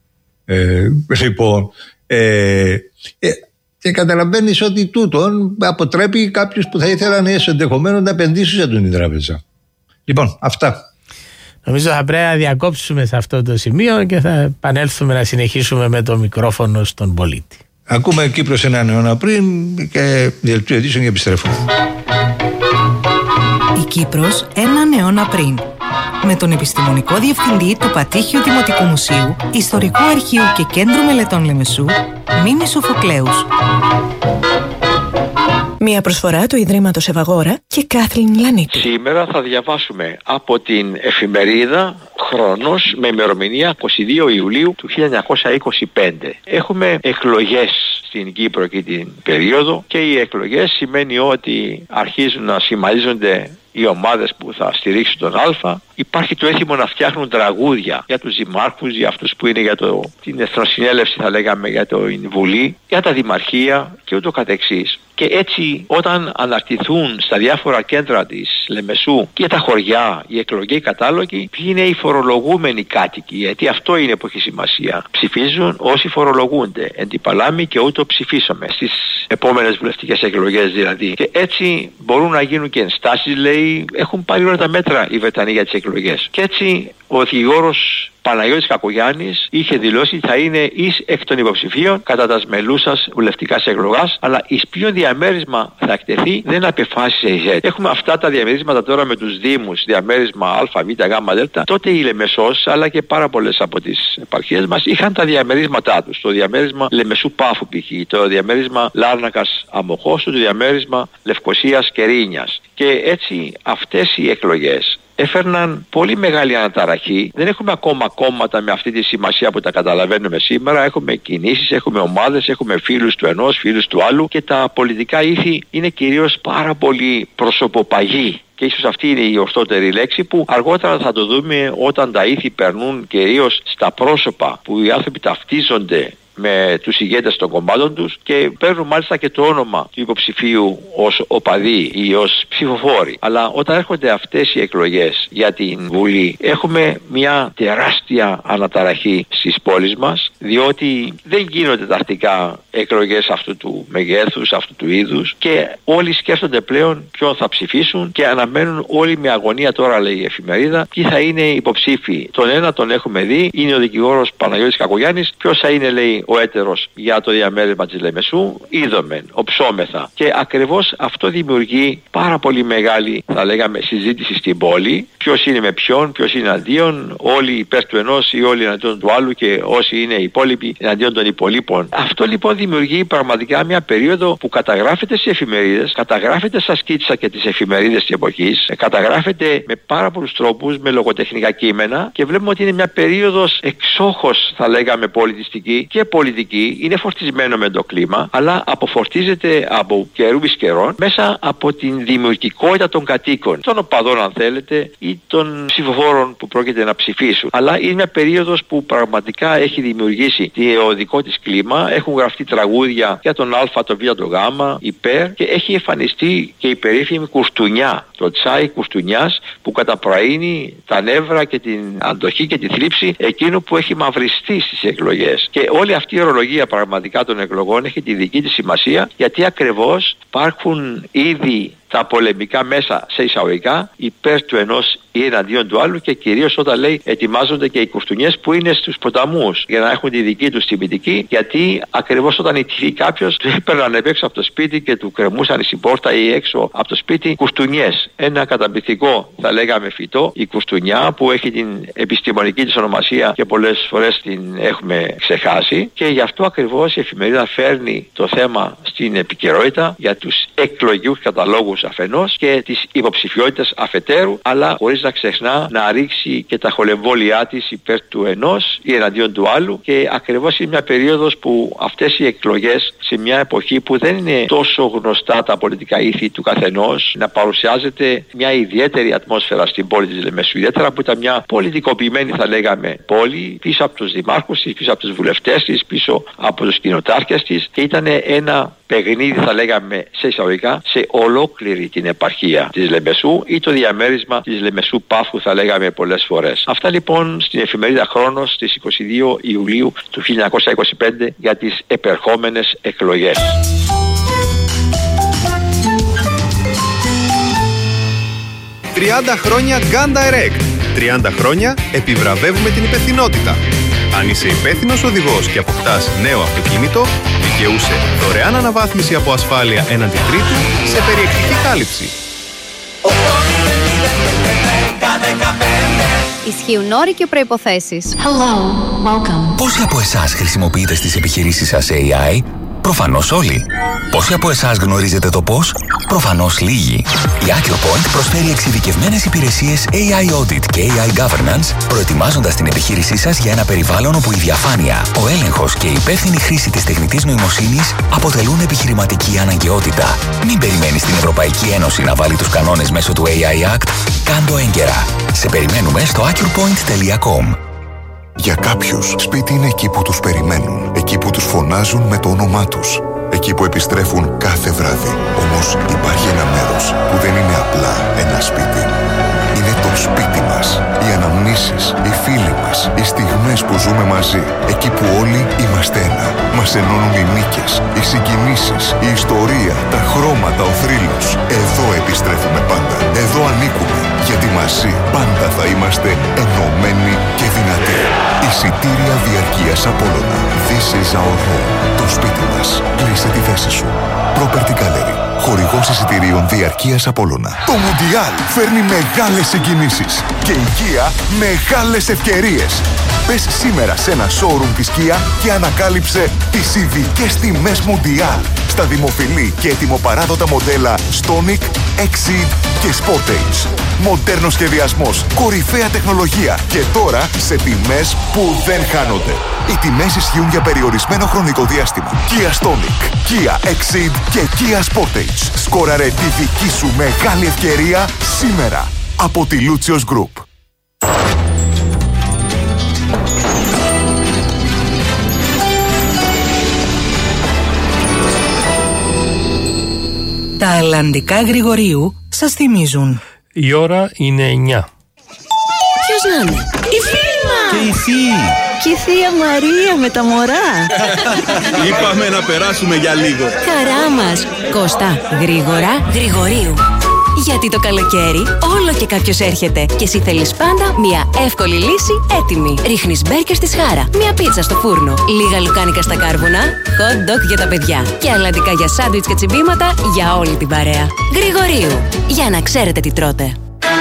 Λοιπόν, και καταλαβαίνεις ότι τούτον αποτρέπει κάποιους που θα ήθελαν ενδεχομένως να επενδύσουν σε την τράπεζα. Λοιπόν, αυτά. Νομίζω θα πρέπει να διακόψουμε σε αυτό το σημείο και θα επανέλθουμε να συνεχίσουμε με το μικρόφωνο στον πολίτη. Ακούμε Κύπρος έναν αιώνα πριν και δελτίο ειδήσεων και επιστρέφουμε. Η Κύπρος έναν αιώνα πριν. Με τον επιστημονικό διευθυντή του Πατήχιου Δημοτικού Μουσείου, Ιστορικού Αρχείου και Κέντρου Μελετών Λεμεσού, Μίμη Σοφοκλέους. Μια προσφορά του Ιδρύματος Ευαγόρα και Κάθλιν Λανίτη. Σήμερα θα διαβάσουμε από την εφημερίδα Χρόνος με ημερομηνία 22 Ιουλίου του 1925. Έχουμε εκλογές στην Κύπρο και την περίοδο, και οι εκλογές σημαίνει ότι αρχίζουν να συμμαζίζονται οι ομάδες που θα στηρίξουν τον Α. Υπάρχει το έθιμο να φτιάχνουν τραγούδια για τους δημάρχους, για αυτούς που είναι για την εθνοσυνέλευση, θα λέγαμε, για την Βουλή, για τα δημαρχία και ούτω καθεξής. Και έτσι, όταν αναρτηθούν στα διάφορα κέντρα της Λεμεσού και τα χωριά οι εκλογικοί κατάλογοι, ποιοι είναι οι φορολογούμενοι κάτοικοι, γιατί αυτό είναι που έχει σημασία. Ψηφίζουν όσοι φορολογούνται. Εν την παλάμη και ούτω ψηφίσαμε στις επόμενες βουλευτικές εκλογές δηλαδή. Και έτσι μπορούν να γίνουν και ενστάσεις, λέει. Έχουν πάρει όλα τα μέτρα οι Βρετανοί για τις εκλογές. εκλογές. Και έτσι ο δικηγόρος Παναγιώτης Κακογιάννης είχε δηλώσει ότι θα είναι εις εκ των υποψηφίων κατά τας μελούσας βουλευτικάς εκλογάς, αλλά εις ποιο διαμέρισμα θα εκτεθεί δεν απεφάσισε η ΖΕΤ. Έχουμε αυτά τα διαμερίσματα τώρα με τους Δήμους, διαμέρισμα Α, Β, Γ, Δ. Τότε η Λεμεσός αλλά και πάρα πολλές από τις επαρχίες μας είχαν τα διαμερίσματά τους. Το διαμέρισμα Λεμεσού Πάφου π.χ., το διαμέρισμα Λάρνακας Αμοχώς, το διαμέρισμα Λευκοσίας Κερίνιας. Και έτσι αυτές οι εκλογές έφερναν πολύ μεγάλη αναταραχή. Δεν έχουμε ακόμα κόμματα με αυτή τη σημασία που τα καταλαβαίνουμε σήμερα. Έχουμε κινήσεις, έχουμε ομάδες, έχουμε φίλους του ενός, φίλους του άλλου και τα πολιτικά ήθη είναι κυρίως πάρα πολύ προσωποπαγή. Και ίσως αυτή είναι η ορθότερη λέξη που αργότερα θα το δούμε όταν τα ήθη περνούν κυρίως στα πρόσωπα που οι άνθρωποι ταυτίζονται με τους ηγέτες των κομμάτων τους και παίρνουν μάλιστα και το όνομα του υποψηφίου ως οπαδοί ή ως ψηφοφόροι. Αλλά όταν έρχονται αυτές οι εκλογές για την Βουλή έχουμε μια τεράστια αναταραχή στις πόλεις μας, διότι δεν γίνονται τακτικά εκλογές αυτού του μεγέθους, αυτού του είδους και όλοι σκέφτονται πλέον ποιον θα ψηφίσουν και αναμένουν όλοι με αγωνία, τώρα λέει η εφημερίδα, ποιοι θα είναι υποψήφοι. Τον ένα τον έχουμε δει, είναι ο δικηγόρος Παναγιώτης Κακογιάννης. Ποιος θα είναι, λέει, ο έτερος για το διαμέρισμα της Λεμεσού? Είδομεν, οψόμεθα. Και ακριβώς αυτό δημιουργεί πάρα πολύ μεγάλη, θα λέγαμε, συζήτηση στην πόλη. Ποιος είναι με ποιον, ποιος είναι αντίον, όλοι υπέρ του ενός ή όλοι εναντίον του άλλου και όσοι είναι οι υπόλοιποι εναντίον των υπολείπων. Αυτό λοιπόν δημιουργεί πραγματικά μια περίοδο που καταγράφεται στις εφημερίδες, καταγράφεται στα σκίτσα και τις εφημερίδες της εποχής, καταγράφεται με πάρα πολλούς τρόπους, με λογοτεχνικά κείμενα και βλέπουμε ότι είναι μια περίοδος εξόχως, θα λέγαμε, πολιτιστική και πολιτική, είναι φορτισμένο με το κλίμα, αλλά αποφορτίζεται από καιρού εις καιρών μέσα από την δημιουργικότητα των κατοίκων, των οπαδών αν θέλετε, ή των ψηφοφόρων που πρόκειται να ψηφίσουν. Αλλά είναι μια περίοδος που πραγματικά έχει δημιουργήσει το δικό της κλίμα, έχουν γραφτεί τραγούδια για τον Α, τον Β, τον Γ, υπέρ και έχει εμφανιστεί και η περίφημη κουρτουνιά, το τσάι κουρτουνιάς που καταπραίνει τα νεύρα και την αντοχή και τη θλίψη εκείνου που έχει μαυριστεί στις εκλογές. Και όλη αυτή η ορολογία πραγματικά των εκλογών έχει τη δική της σημασία, γιατί ακριβώς υπάρχουν ήδη τα πολεμικά μέσα σε εισαγωγικά υπέρ του ενός ή εναντίον του άλλου και κυρίως όταν λέει ετοιμάζονται και οι κουρτουνιές που είναι στους ποταμούς για να έχουν τη δική τους τιμητική, γιατί ακριβώς όταν ιτηθεί κάποιος του έπαιρναν έξω από το σπίτι και του κρεμούσαν στην πόρτα ή έξω από το σπίτι κουρτουνιές. Ένα καταπληκτικό, θα λέγαμε, φυτό, η κουρτουνιά, που έχει την επιστημονική της ονομασία και πολλές φορές την έχουμε ξεχάσει και γι' αυτό ακριβώς η εφημερίδα φέρνει το θέμα στην επικαιρότητα για τους εκλογικούς καταλόγους αφενός και τις υποψηφιότητες αφετέρου, αλλά χωρίς να ξεχνά να ρίξει και τα χολεμβόλια της υπέρ του ενός ή εναντίον του άλλου. Και ακριβώς είναι μια περίοδος που αυτές οι εκλογές, σε μια εποχή που δεν είναι τόσο γνωστά τα πολιτικά ήθη του καθενός, να παρουσιάζεται μια ιδιαίτερη ατμόσφαιρα στην πόλη της Λεμεσού, ιδιαίτερα που ήταν μια πολιτικοποιημένη, θα λέγαμε, πόλη, πίσω από τους δημάρχους της, πίσω από τους βουλευτές της, πίσω από τους κοινοτάρχες της, και ήταν ένα παιχνίδι, θα λέγαμε, σε εισαγωγικά, σε ολόκληρη την επαρχία της Λεμεσού ή το διαμέρισμα της Λεμεσού Πάφου, θα λέγαμε πολλές φορές. Αυτά λοιπόν στην εφημερίδα Χρόνος στις 22 Ιουλίου του 1925 για τις επερχόμενες εκλογές. «30 χρόνια Gun Direct. 30 χρόνια επιβραβεύουμε την υπευθυνότητα. Αν είσαι υπεύθυνος οδηγός και αποκτάς νέο αυτοκίνητο, δικαιούσε δωρεάν αναβάθμιση από ασφάλεια έναντι τρίτου σε περιεκτική κάλυψη. Ισχύουν όροι και προϋποθέσεις. Hello, welcome. Πόσοι από εσάς χρησιμοποιείτε στις επιχειρήσεις σας AI? Προφανώς όλοι. Πόσοι από εσάς γνωρίζετε το πώς? Προφανώς λίγοι. Η AccurPoint προσφέρει εξειδικευμένες υπηρεσίες AI Audit και AI Governance, προετοιμάζοντας την επιχείρησή σας για ένα περιβάλλον όπου η διαφάνεια, ο έλεγχος και η υπεύθυνη χρήση της τεχνητής νοημοσύνης αποτελούν επιχειρηματική αναγκαιότητα. Μην περιμένεις την Ευρωπαϊκή Ένωση να βάλει τους κανόνες μέσω του AI Act. Κάντο έγκαιρα. Σε περιμένουμε στο accurpoint.com. Για κάποιους, σπίτι είναι εκεί που τους περιμένουν, εκεί που τους φωνάζουν με το όνομά τους, εκεί που επιστρέφουν κάθε βράδυ. Όμως υπάρχει ένα μέρος που δεν είναι απλά ένα σπίτι. Είναι το Το σπίτι μας, οι αναμνήσεις, οι φίλοι μας, οι στιγμές που ζούμε μαζί. Εκεί που όλοι είμαστε ένα. Μας ενώνουν οι νίκες, οι συγκινήσεις, η ιστορία, τα χρώματα, ο θρύλος. Εδώ επιστρέφουμε πάντα. Εδώ ανήκουμε. Γιατί μαζί πάντα θα είμαστε ενωμένοι και δυνατοί. Εισιτήρια διαρκείας Απόλλωνα. This is our home. Το σπίτι μας. Κλείσε τη θέση σου. Property Gallery. Χορηγός εισιτηρίων διαρκείας Απόλλωνα. Το Μουντιάλ φέρνει μεγάλες συγκινήσεις και η Kia μεγάλες ευκαιρίες. Πες σήμερα σε ένα showroom της Kia και ανακάλυψε τις ειδικές τιμές Μουντιάλ στα δημοφιλή και ετοιμοπαράδοτα μοντέλα Stonic, Exceed και Sportage. Μοντέρνος σχεδιασμός, κορυφαία τεχνολογία και τώρα σε τιμές που δεν χάνονται. Οι τιμές ισχύουν για περιορισμένο χρονικό διάστημα. Kia Stonic, Kia Exceed και Kia Sportage. Σκόραρε τη δική σου μεγάλη ευκαιρία σήμερα από τη Lucios Group. Τα αλλαντικά Γρηγορίου σας θυμίζουν. Η ώρα είναι 9. Ποιος να είναι? Η φίλη μας! Και η θεία! Και η θεία Μαρία με τα μωρά. Είπαμε να περάσουμε για λίγο. Χαρά μας. Κώστα, γρήγορα, Γρηγορίου. Γιατί το καλοκαίρι όλο και κάποιος έρχεται και εσύ θέλεις πάντα μια εύκολη λύση έτοιμη. Ρίχνεις μπέρκες στη σχάρα, μια πίτσα στο φούρνο, λίγα λουκάνικα στα κάρβουνα, hot dog για τα παιδιά και αλλαντικά για σάντουιτς και τσιμπήματα για όλη την παρέα. Γρηγορίου, για να ξέρετε τι τρώτε.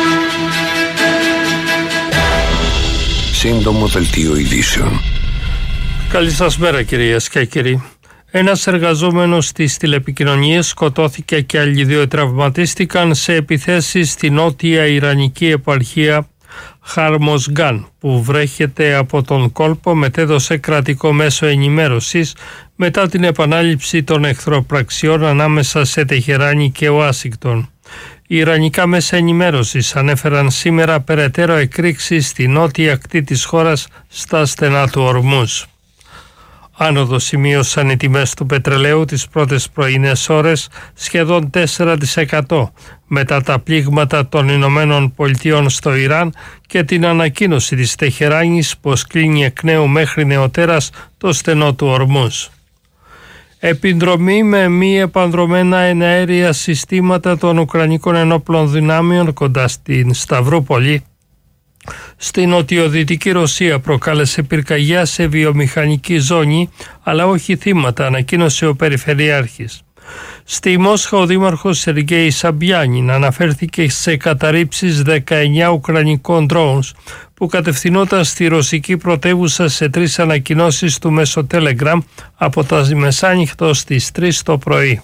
Σύντομο δελτίο ειδήσεων. Καλή σας μέρα κυρίες και κύριοι. Ένας εργαζόμενος στις τηλεπικοινωνίες σκοτώθηκε και άλλοι 2 τραυματίστηκαν σε επιθέσεις στη νότια Ιρανική επαρχία Χαρμοσγκάν που βρέχεται από τον κόλπο, μετέδωσε κρατικό μέσο ενημέρωσης μετά την επανάληψη των εχθροπραξιών ανάμεσα σε Τεχεράνη και Ουάσιγκτον. Οι ιρανικά μέσα ενημέρωσης ανέφεραν σήμερα περαιτέρω εκρήξεις στη νότια ακτή της χώρας στα στενά του Ορμούζ. Άνοδο σημείωσαν οι τιμές του πετρελαίου τις πρώτες πρωινές ώρες, σχεδόν 4% μετά τα πλήγματα των Ηνωμένων Πολιτειών στο Ιράν και την ανακοίνωση της Τεχεράνης πως κλείνει εκ νέου μέχρι νεοτέρας το στενό του Ορμούζ. Επιδρομή με μη επανδρομένα εναέρια συστήματα των Ουκρανικών ενόπλων δυνάμεων κοντά στην Σταυρούπολη στη νοτιοδυτική Ρωσία προκάλεσε πυρκαγιά σε βιομηχανική ζώνη, αλλά όχι θύματα, ανακοίνωσε ο Περιφερειάρχης. Στη Μόσχα ο δήμαρχος Σεργέη Σαμπιάνιν αναφέρθηκε σε καταρρίψεις 19 ουκρανικών drones που κατευθυνόταν στη ρωσική πρωτεύουσα σε 3 ανακοινώσεις του μέσω Telegram από τα μεσάνυχτα στις 3 το πρωί.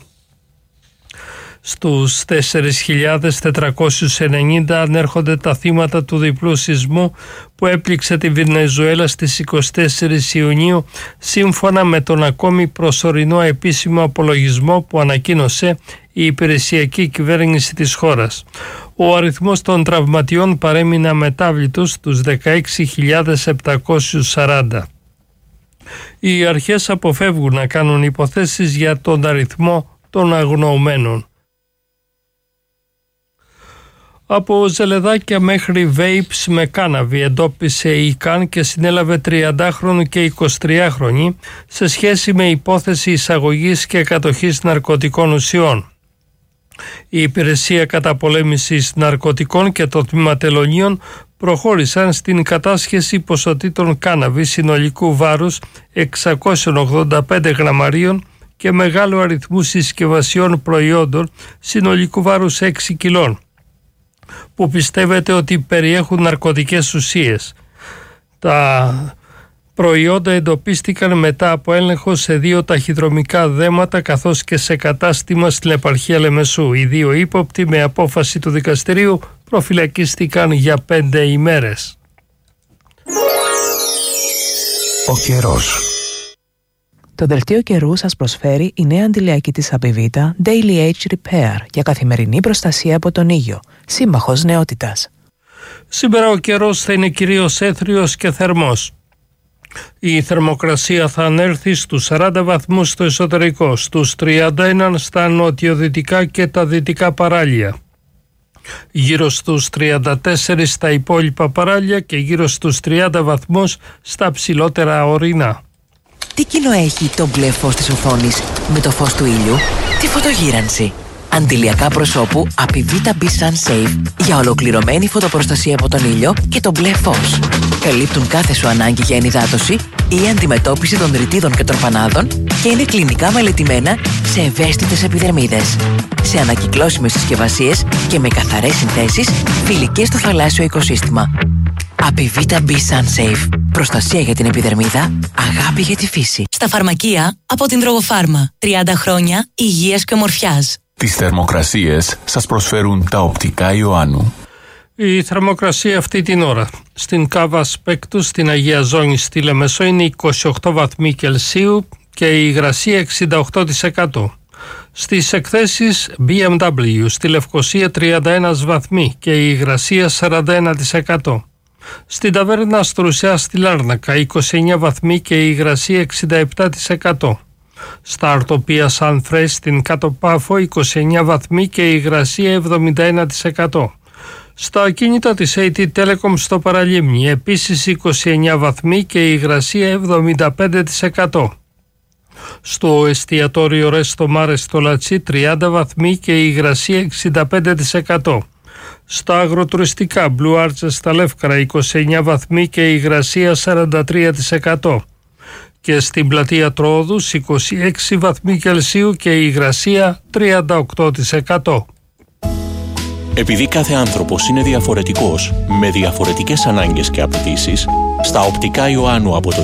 Στους 4.490 ανέρχονται τα θύματα του διπλού σεισμού που έπληξε τη Βενεζουέλα στις 24 Ιουνίου σύμφωνα με τον ακόμη προσωρινό επίσημο απολογισμό που ανακοίνωσε η υπηρεσιακή κυβέρνηση της χώρας. Ο αριθμός των τραυματιών παρέμεινε αμετάβλητος στους 16.740. Οι αρχές αποφεύγουν να κάνουν υποθέσεις για τον αριθμό των αγνοωμένων. Από ζελεδάκια μέχρι vapes με κάναβη εντόπισε η ΚΑΝ και συνέλαβε 30χρονο και 23χρονη σε σχέση με υπόθεση εισαγωγής και κατοχής ναρκωτικών ουσιών. Η Υπηρεσία Καταπολέμησης Ναρκωτικών και το Τμήμα Τελωνίων προχώρησαν στην κατάσχεση ποσοτήτων κάναβη συνολικού βάρους 685 γραμμαρίων και μεγάλου αριθμού συσκευασιών προϊόντων συνολικού βάρους 6 κιλών. Που πιστεύετε ότι περιέχουν ναρκωτικές ουσίες. Τα προϊόντα εντοπίστηκαν μετά από έλεγχο σε 2 ταχυδρομικά δέματα καθώς και σε κατάστημα στην επαρχία Λεμεσού. Οι 2 ύποπτοι με απόφαση του δικαστηρίου προφυλακίστηκαν για 5 ημέρες. Ο καιρός. Το δελτίο καιρού σας προσφέρει η νέα αντιλιακή της Απιβίτα Daily Age Repair για καθημερινή προστασία από τον ήλιο. Σύμμαχος νεότητας. Σήμερα ο καιρός θα είναι κυρίως έθριος και θερμός. Η θερμοκρασία θα ανέλθει στους 40 βαθμούς στο εσωτερικό, στους 31 στα νοτιοδυτικά και τα δυτικά παράλια. γύρω στους 34 στα υπόλοιπα παράλια και γύρω στους 30 βαθμούς στα ψηλότερα ορεινά. Τι κοινό έχει το μπλε φως της οθόνης με το φως του ήλιου? Τη φωτογύρανση. Αντιλιακά προσώπου Apivita B Sun Safe για ολοκληρωμένη φωτοπροστασία από τον ήλιο και το μπλε φως. Καλύπτουν κάθε σου ανάγκη για ενυδάτωση ή αντιμετώπιση των ρητίδων και των φανάδων και είναι κλινικά μελετημένα σε ευαίσθητες επιδερμίδες. Σε ανακυκλώσιμες συσκευασίες και με καθαρές συνθέσεις φιλικές στο θαλάσσιο οικοσύστημα. Apivita B Sun Safe. Προστασία για την επιδερμίδα, αγάπη για τη φύση. Στα φαρμακεία από την Τρογοφάρμα. 30 χρόνια υγείας και ομορφιάς. Τις θερμοκρασίες σας προσφέρουν τα οπτικά Ιωάννου. Η θερμοκρασία αυτή την ώρα στην Κάβα Σπέκτου, στην Αγία Ζώνη, στη Λεμεσό είναι 28 βαθμοί Κελσίου και η υγρασία 68%. Στις εκθέσεις BMW στη Λευκοσία 31 βαθμοί και η υγρασία 41%. Στην Ταβέρνα Στρουσιά στη Λάρνακα 29 βαθμοί και η υγρασία 67%. Στα Αρτοπία Σαν Φρέσ στην Κάτω Πάφο 29 βαθμοί και η υγρασία 71%. Στα ακίνητα της AT Telecom στο Παραλίμνη επίσης 29 βαθμοί και η υγρασία 75%. Στο εστιατόριο Ρέστο Μάρε στο Λατσί 30 βαθμοί και η υγρασία 65%. Στα αγροτουριστικά Blue Arches στα Λεύκαρα 29 βαθμοί και η υγρασία 43%. Και στην πλατεία Τρόδους 26 βαθμοί Κελσίου και η υγρασία 38%. Επειδή κάθε άνθρωπος είναι διαφορετικός, με διαφορετικές ανάγκες και απαιτήσεις, στα οπτικά Ιωάννου από το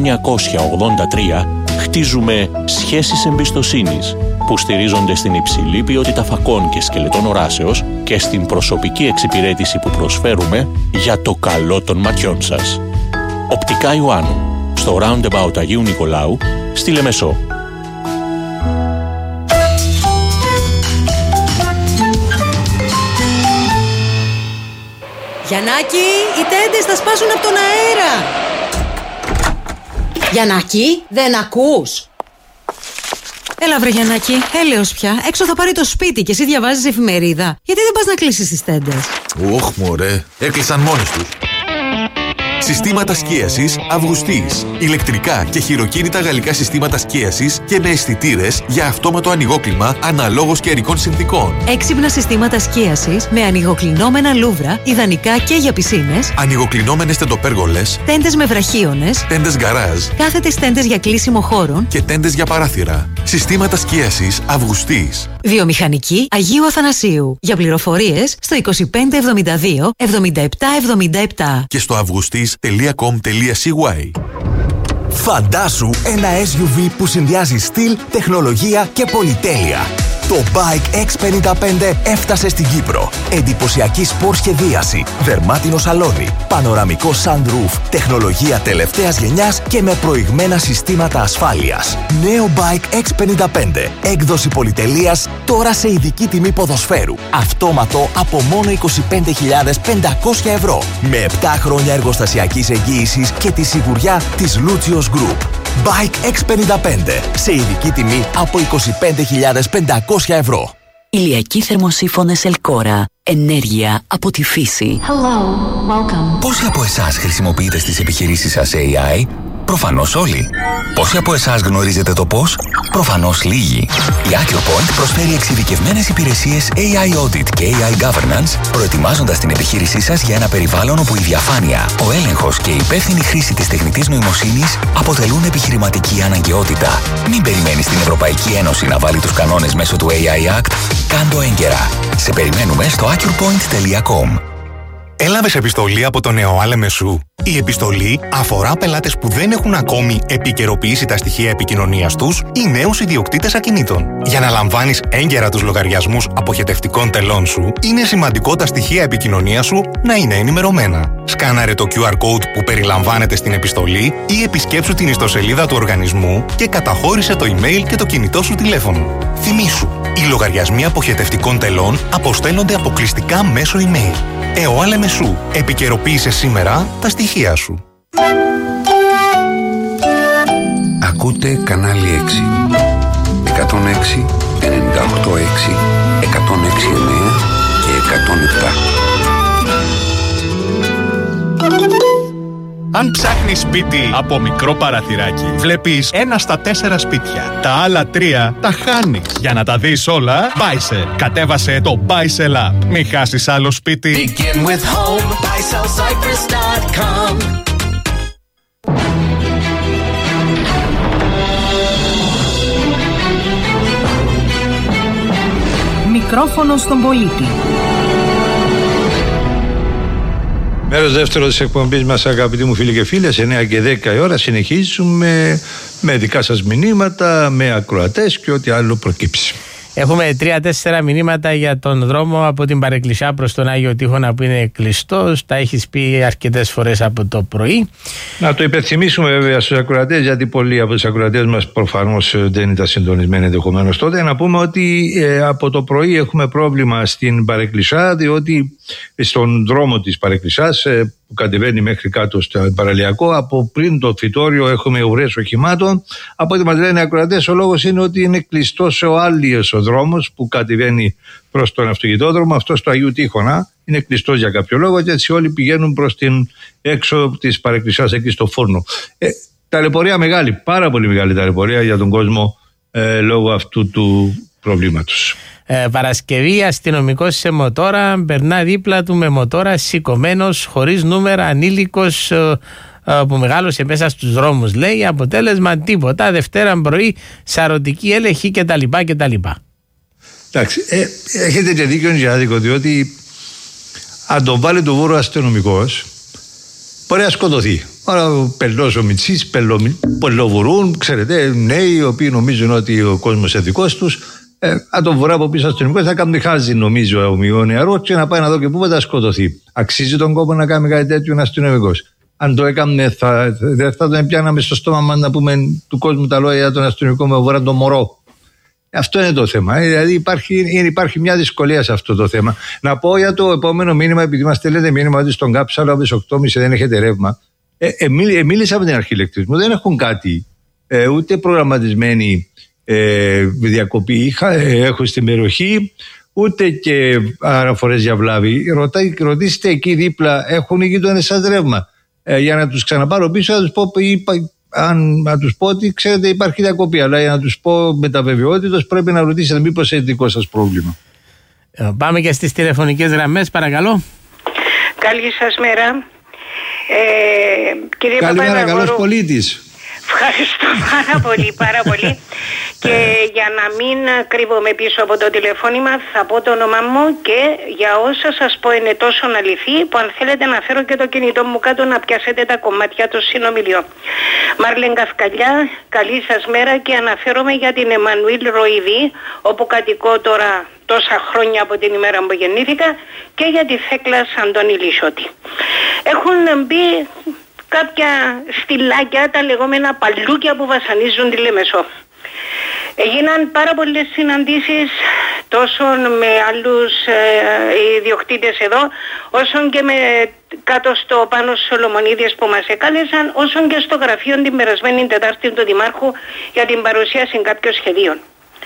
1983 χτίζουμε σχέσεις εμπιστοσύνης που στηρίζονται στην υψηλή ποιότητα φακών και σκελετών οράσεως και στην προσωπική εξυπηρέτηση που προσφέρουμε για το καλό των ματιών σας. Οπτικά Ιωάννου, στο Roundabout Αγίου Νικολάου, στη Λεμεσό. Γιαννάκη, οι τέντες θα σπάσουν από τον αέρα. Γιαννάκη, δεν ακούς? Έλα βρε Γιαννάκη, έλεος πια. Έξω θα πάρει το σπίτι και εσύ διαβάζεις εφημερίδα. Γιατί δεν πας να κλείσεις τις τέντες? Ωχ μωρέ, έκλεισαν μόνες τους. Συστήματα σκίασης Αυγουστής. Ηλεκτρικά και χειροκίνητα γαλλικά συστήματα σκίασης και με αισθητήρες για αυτόματο ανοιγόκλιμα αναλόγως καιρικών συνθήκων. Έξυπνα συστήματα σκίασης με ανοιγοκλεινόμενα λούβρα, ιδανικά και για πισίνες. Ανοιγοκλεινόμενες τεντοπέργολες. Τέντες με βραχίονες. Τέντες γκαράζ. Κάθετες τέντες για κλείσιμο χώρων. Και τέντες για παράθυρα. Συστήματα σκίασης Αυγουστής. Βιομηχανική Αγίου Αθανασίου. Για πληροφορίες στο 2572 7777. Και στο augustis.com.cy. Φαντάσου ένα SUV που συνδυάζει στυλ, τεχνολογία και πολυτέλεια. Το Bike X55 έφτασε στην Κύπρο. Εντυπωσιακή σπορ σχεδίαση, δερμάτινο σαλόνι, πανοραμικό sunroof, τεχνολογία τελευταίας γενιάς και με προηγμένα συστήματα ασφάλειας. Νέο Bike X55, έκδοση πολυτελείας, τώρα σε ειδική τιμή ποδοσφαίρου. Αυτόματο από μόνο 25.500 ευρώ. Με 7 χρόνια εργοστασιακής εγγύησης και τη σιγουριά της Lucios Group. Bike X55 σε ειδική τιμή από 25.500 ευρώ. Ηλιακοί θερμοσύφωνες Ελκόρα. Ενέργεια από τη φύση. Hello, welcome. Πόσοι από εσάς χρησιμοποιείτε στις επιχειρήσεις σας AI? Προφανώς όλοι. Πόσοι από εσάς γνωρίζετε το πώς? Προφανώς λίγοι. Η AccuPoint προσφέρει εξειδικευμένες υπηρεσίες AI Audit και AI Governance, προετοιμάζοντας την επιχείρησή σας για ένα περιβάλλον όπου η διαφάνεια, ο έλεγχος και η υπεύθυνη χρήση της τεχνητής νοημοσύνης αποτελούν επιχειρηματική αναγκαιότητα. Μην περιμένεις την Ευρωπαϊκή Ένωση να βάλει τους κανόνες μέσω του AI Act. Κάντο έγκαιρα. Σε περιμένουμε στο accurpoint.com. Έλαβες επιστολή από τον ΕΟΑ Λεμεσού? Η επιστολή αφορά πελάτες που δεν έχουν ακόμη επικαιροποιήσει τα στοιχεία επικοινωνίας τους ή νέους ιδιοκτήτες ακινήτων. Για να λαμβάνεις έγκαιρα τους λογαριασμούς αποχετευτικών τελών σου, είναι σημαντικό τα στοιχεία επικοινωνίας σου να είναι ενημερωμένα. Σκάναρε το QR code που περιλαμβάνεται στην επιστολή ή επισκέψου την ιστοσελίδα του οργανισμού και καταχώρησε το email και το κινητό σου τηλέφωνο. Θυμήσου, οι λογαριασμοί αποχετευτικών τελών αποστέλλονται αποκλειστικά μέσω email. ΕΟΑ Λεμεσού. Επικαιροποίησε σήμερα τα στοιχεία σου. Ακούτε κανάλι 6. 106, 98,6, 106,9 και Αν ψάχνεις σπίτι από μικρό παραθυράκι, βλέπεις 1 στα 4 σπίτια. Τα άλλα 3 τα χάνεις. Για να τα δεις όλα, Buysell. Κατέβασε το Buysell App. Μην χάσεις άλλο σπίτι. Begin with home, BuysellCyprus.com. Μικρόφωνο στον πολίτη. Μέρος δεύτερο της εκπομπής μας, αγαπητοί μου φίλοι και φίλες, 9 και 10 η ώρα. Συνεχίζουμε με δικά σας μηνύματα, με ακροατές και ό,τι άλλο προκύψει. Έχουμε 3-4 μηνύματα για τον δρόμο από την Παρεκκλησιά προς τον Άγιο Τείχονα που είναι κλειστός. Τα έχεις πει αρκετές φορές από το πρωί. Να το υπενθυμίσουμε βέβαια στους ακροατές, γιατί πολλοί από τους ακροατές μας προφανώς δεν ήταν συντονισμένοι ενδεχομένως τότε. Να πούμε ότι από το πρωί έχουμε πρόβλημα στην Παρεκκλησιά, διότι στον δρόμο της Παρεκκλησιάς που κατεβαίνει μέχρι κάτω στο παραλιακό, από πριν το φυτόριο έχουμε ουρές οχημάτων. Από ό,τι μας λένε οι ακροατές, ο λόγος είναι ότι είναι κλειστός ο άλλος ο δρόμος που κατεβαίνει προς τον αυτοκινητόδρομο. Αυτό στο Αγίου Τείχονα είναι κλειστός για κάποιο λόγο και έτσι όλοι πηγαίνουν προς την έξω της Παρεκκλησιάς εκεί στο Φούρνο. Ταλαιπωρία μεγάλη, πάρα πολύ μεγάλη ταλαιπωρία για τον κόσμο λόγω αυτού του προβλήματος. Παρασκευή, αστυνομικός σε μοτόρα περνά δίπλα του με μοτόρα σηκωμένος χωρίς νούμερα, ανήλικος που μεγάλωσε μέσα στους δρόμους, λέει. Αποτέλεσμα τίποτα. Δευτέρα πρωί σαρωτική έλεγχη κτλ. Εντάξει, έχετε και δίκιο και άδικο, διότι αν τον βάλει το βόρο αστυνομικός μπορεί να σκοτωθεί. Ο πελός ο Μητσής, πελοβουρούν, ξέρετε, νέοι οι οποίοι νομίζουν ότι ο κόσμος είναι δικός τους. Αν τον βορρά από πίσω αστυνομικός θα κάνει χάζει, νομίζω, ο νεαρός και να πάει να δω και πού θα σκοτωθεί. Αξίζει τον κόπο να κάνει κάτι τέτοιο ένα αστυνομικός? Αν το έκανε, δεν θα τον πιάναμε στο στόμα μας να πούμε του κόσμου τα λόγια για τον αστυνομικό με βορρά τον μωρό. Αυτό είναι το θέμα. Δηλαδή υπάρχει μια δυσκολία σε αυτό το θέμα. Να πω για το επόμενο μήνυμα, επειδή μας στέλνετε μήνυμα ότι στον Κάψαλο από τις 8.30 δεν έχετε ρεύμα. Μίλησα με την αρχή ηλεκτρισμού, δεν έχουν κάτι ούτε προγραμματισμένη διακοπή έχω στην περιοχή, ούτε και αναφορές για βλάβη. Ρωτήστε εκεί δίπλα, έχουν οι γείτονες σας ρεύμα? Για να τους ξαναπάρω πίσω, να τους πω ότι ξέρετε υπάρχει διακοπή, αλλά για να τους πω με τα βεβαιότητος πρέπει να ρωτήσετε μήπως είναι δικό σας πρόβλημα. Πάμε και στις τηλεφωνικές γραμμές, παρακαλώ. Καλή σας μέρα. Κύριε Καλημέρα, καλός πολίτης. Ευχαριστώ πάρα πολύ. Και για να μην κρύβομαι πίσω από το τηλεφώνημα θα πω το όνομά μου και για όσα σας πω είναι τόσο αληθή που αν θέλετε να φέρω και το κινητό μου κάτω να πιάσετε τα κομμάτια των συνομιλιών. Μάρλεν Καυκαλιά, καλή σας μέρα και αναφέρομαι για την Εμμανουήλ Ροϊδή όπου κατοικώ τώρα τόσα χρόνια από την ημέρα που γεννήθηκα και για τη Θέκλα Αντώνη Λυσότη. Έχουν μπει κάποια στυλάκια, τα λεγόμενα παλούκια που βασανίζουν τη Λεμεσό. Έγιναν πάρα πολλές συναντήσεις τόσο με άλλους ιδιοκτήτες εδώ, όσο και με κάτω στο Πάνος Σολομονίδης που μας εκάλεσαν, όσο και στο γραφείο την περασμένη Τετάρτη του Δημάρχου για την παρουσίαση κάποιων σχεδίων.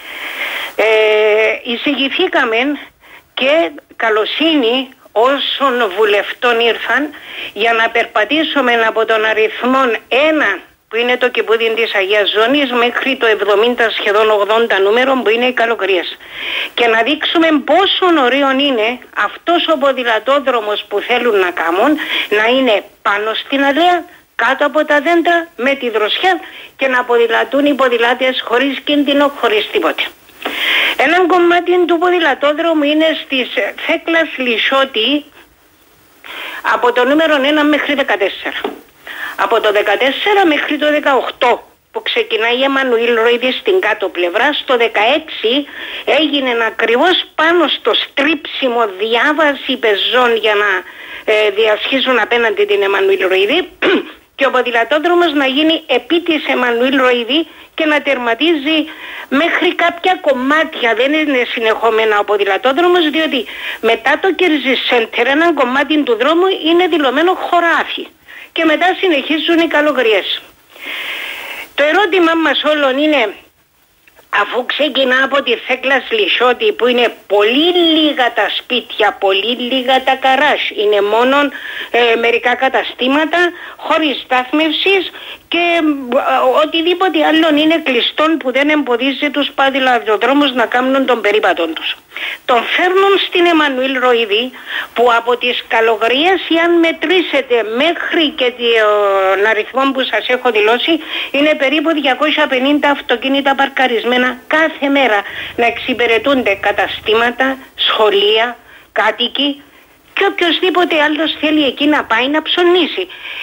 Εισηγηθήκαμε και καλοσύνη όσων βουλευτών ήρθαν για να περπατήσουμε από τον αριθμό 1 που είναι το κηπούδι της Αγίας Ζώνης μέχρι το 70 σχεδόν 80 νούμερο που είναι οι Καλοκρίες και να δείξουμε πόσο ωραίο είναι αυτός ο ποδηλατόδρομος που θέλουν να κάνουν να είναι πάνω στην αλέα, κάτω από τα δέντρα με τη δροσιά και να ποδηλατούν οι ποδηλάτες χωρίς κίνδυνο, χωρίς τίποτε. Ένα κομμάτι του ποδηλατόδρομου είναι στις Θέκλας Λυσότη από το νούμερο 1 μέχρι 14. Από το 14 μέχρι το 18 που ξεκινάει η Εμμανουήλ Ροϊδή στην κάτω πλευρά, στο 16 έγινε ακριβώς πάνω στο στρίψιμο διάβαση πεζών για να διασχίζουν απέναντι την Εμμανουήλ Ροϊδή και ο ποδηλατόδρομος να γίνει επί της Εμμανουήλ Ροϊδή και να τερματίζει μέχρι κάποια κομμάτια. Δεν είναι συνεχόμενα ο ποδηλατόδρομος, διότι μετά το Κέρζι Σέντερ ένα κομμάτι του δρόμου είναι δηλωμένο χωράφι και μετά συνεχίζουν οι Καλογριές. Το ερώτημα μας όλων είναι Αφού ξεκινά από τη Θέκλα Λυσότη που είναι πολύ λίγα τα σπίτια, πολύ λίγα τα καράζ, είναι μόνο μερικά καταστήματα χωρίς στάθμευσης και οτιδήποτε άλλο είναι κλειστόν που δεν εμποδίζει τους ποδηλατοδρόμους να κάνουν τον περίπατο τους. Τον φέρνουν στην Εμμανουήλ Ροϊδή που από τις Καλογρίες, αν μετρήσετε μέχρι και τον αριθμό που σας έχω δηλώσει, είναι περίπου 250 αυτοκίνητα παρκαρισμένα κάθε μέρα να εξυπηρετούνται καταστήματα, σχολεία, κάτοικοι και οποιοσδήποτε άλλος θέλει εκεί να πάει να ψωνίσει.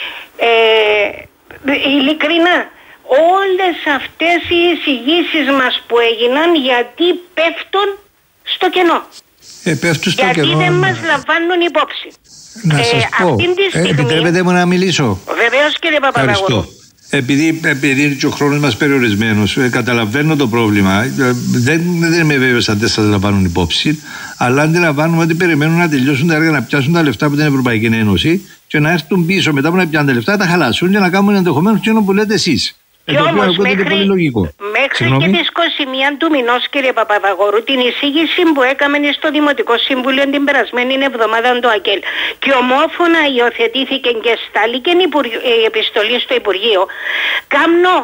Ειλικρινά, όλες αυτές οι εισηγήσεις μας που έγιναν γιατί πέφτουν στο κενό. Πέφτουν στο γιατί κενό. δεν μας λαμβάνουν υπόψη. Να σας πω, επιτρέπετε μου να μιλήσω? Βεβαίως κύριε Παπαδαγόρου. Επειδή και ο χρόνος μας περιορισμένος, καταλαβαίνω το πρόβλημα. Δεν είμαι βέβαιος αν δεν σας λαμβάνουν υπόψη, αλλά αντιλαμβάνουμε ότι περιμένουν να τελειώσουν τα έργα, να πιάσουν τα λεφτά από την Ευρωπαϊκή Ένωση και να έρθουν πίσω μετά που να πιάνουν τα λεφτά, τα χαλάσουν και να κάνουν ενδεχομένως εκείνο που λέτε εσείς. Και όμως μέχρι και τις 21 του μηνός κύριε Παπαδαγόρου την εισήγηση που έκαμε στο Δημοτικό Συμβούλιο την περασμένη εβδομάδα το ΑΚΕΛ και ομόφωνα υιοθετήθηκε και στάληκε η επιστολή στο Υπουργείο, κάνω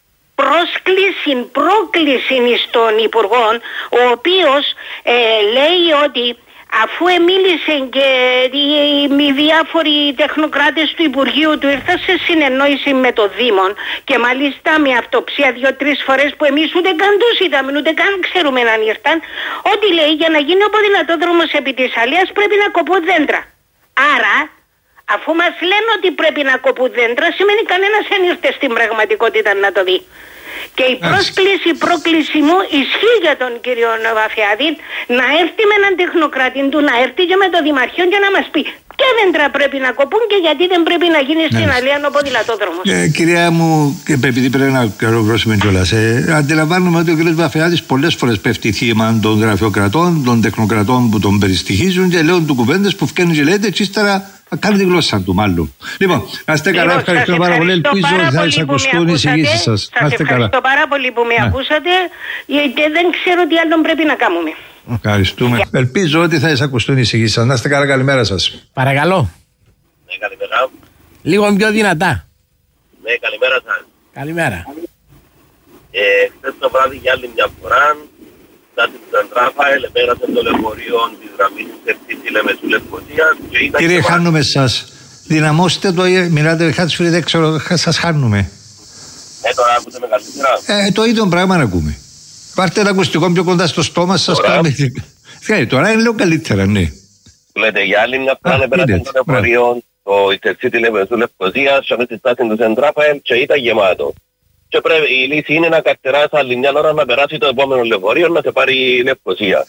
πρόκληση στον Υπουργό, ο οποίος λέει ότι αφού μίλησε και οι διάφοροι τεχνοκράτες του Υπουργείου του ήρθαν σε συνεννόηση με το Δήμο και μάλιστα με αυτοψία 2-3 φορές που εμείς ούτε καν τους είδαμε, ούτε καν ξέρουμε αν ήρθαν, ότι λέει για να γίνει ο ποδηλατόδρομος επί της Αλίας πρέπει να κοπούν δέντρα. Άρα, αφού μας λένε ότι πρέπει να κοπούν δέντρα, σημαίνει κανένας δεν ήρθε στην πραγματικότητα να το δει. Και η πρόκληση μου ισχύει για τον κύριο Βαφιάδη να έρθει με έναν τεχνοκράτη του, να έρθει και με το Δημαρχείο και να μας πει ποια δέντρα πρέπει να κοπούν και γιατί δεν πρέπει να γίνει στην Αλία ο ποδηλατόδρομος. Κυρία μου, και επειδή πρέπει να ολοκληρώσουμε κιόλας, αντιλαμβάνομαι ότι ο κύριος Βαφιάδης πολλές φορές πέφτει θύμα των γραφειοκρατών, των τεχνοκρατών που τον περιστοιχίζουν και λέω του κουβέντες που φτιάχνουν και λέτε και ύστερα κάνει τη γλώσσα του μάλλον. Λοιπόν, να είστε καλά, ευχαριστώ πάρα πολύ. Ελπίζω ότι θα εισακουστούν οι εισηγήσεις σας. Σας ευχαριστώ πάρα πολύ που με ακούσατε και δεν ξέρω τι άλλο πρέπει να κάνουμε. Ευχαριστούμε. Ελπίζω ότι θα εισακουστούν οι εισηγήσεις σας. Να είστε καλά, καλημέρα σας. Παρακαλώ. Ναι, καλημέρα. Λίγο πιο δυνατά. Ναι, καλημέρα σας. Καλημέρα. Χθες το βράδυ για άλλη μια φορά, μετά την Σαντράφαελ, πέρασε το λεωφορείο της γραμμής της Ευθύτη Λεμεσού Λευκοσίας και ήταν... Κύριε, χάνουμε σας. Δυναμώστε το, μιλάτε χάτσφρι, δεν ξέρω, σας χάνουμε. Τώρα ακούτε με καλύτερα. Το ίδιο πράγμα να ακούμε. Πάρτε ένα ακουστικό πιο κοντά στο στόμα σας. Τώρα είναι λίγο καλύτερα, ναι. Λέτε για άλλη μια φορά, πέρασε το λεωφορείο της Ευθύτη Λεμεσού Λευκοσίας και στη στάση του Σαντράφαελ και ήταν γεμάτο. Και η λύση είναι να καρτεράσει άλλη μια ώρα να περάσει το επόμενο λεωφορείο να σε πάρει η Λευκοσία.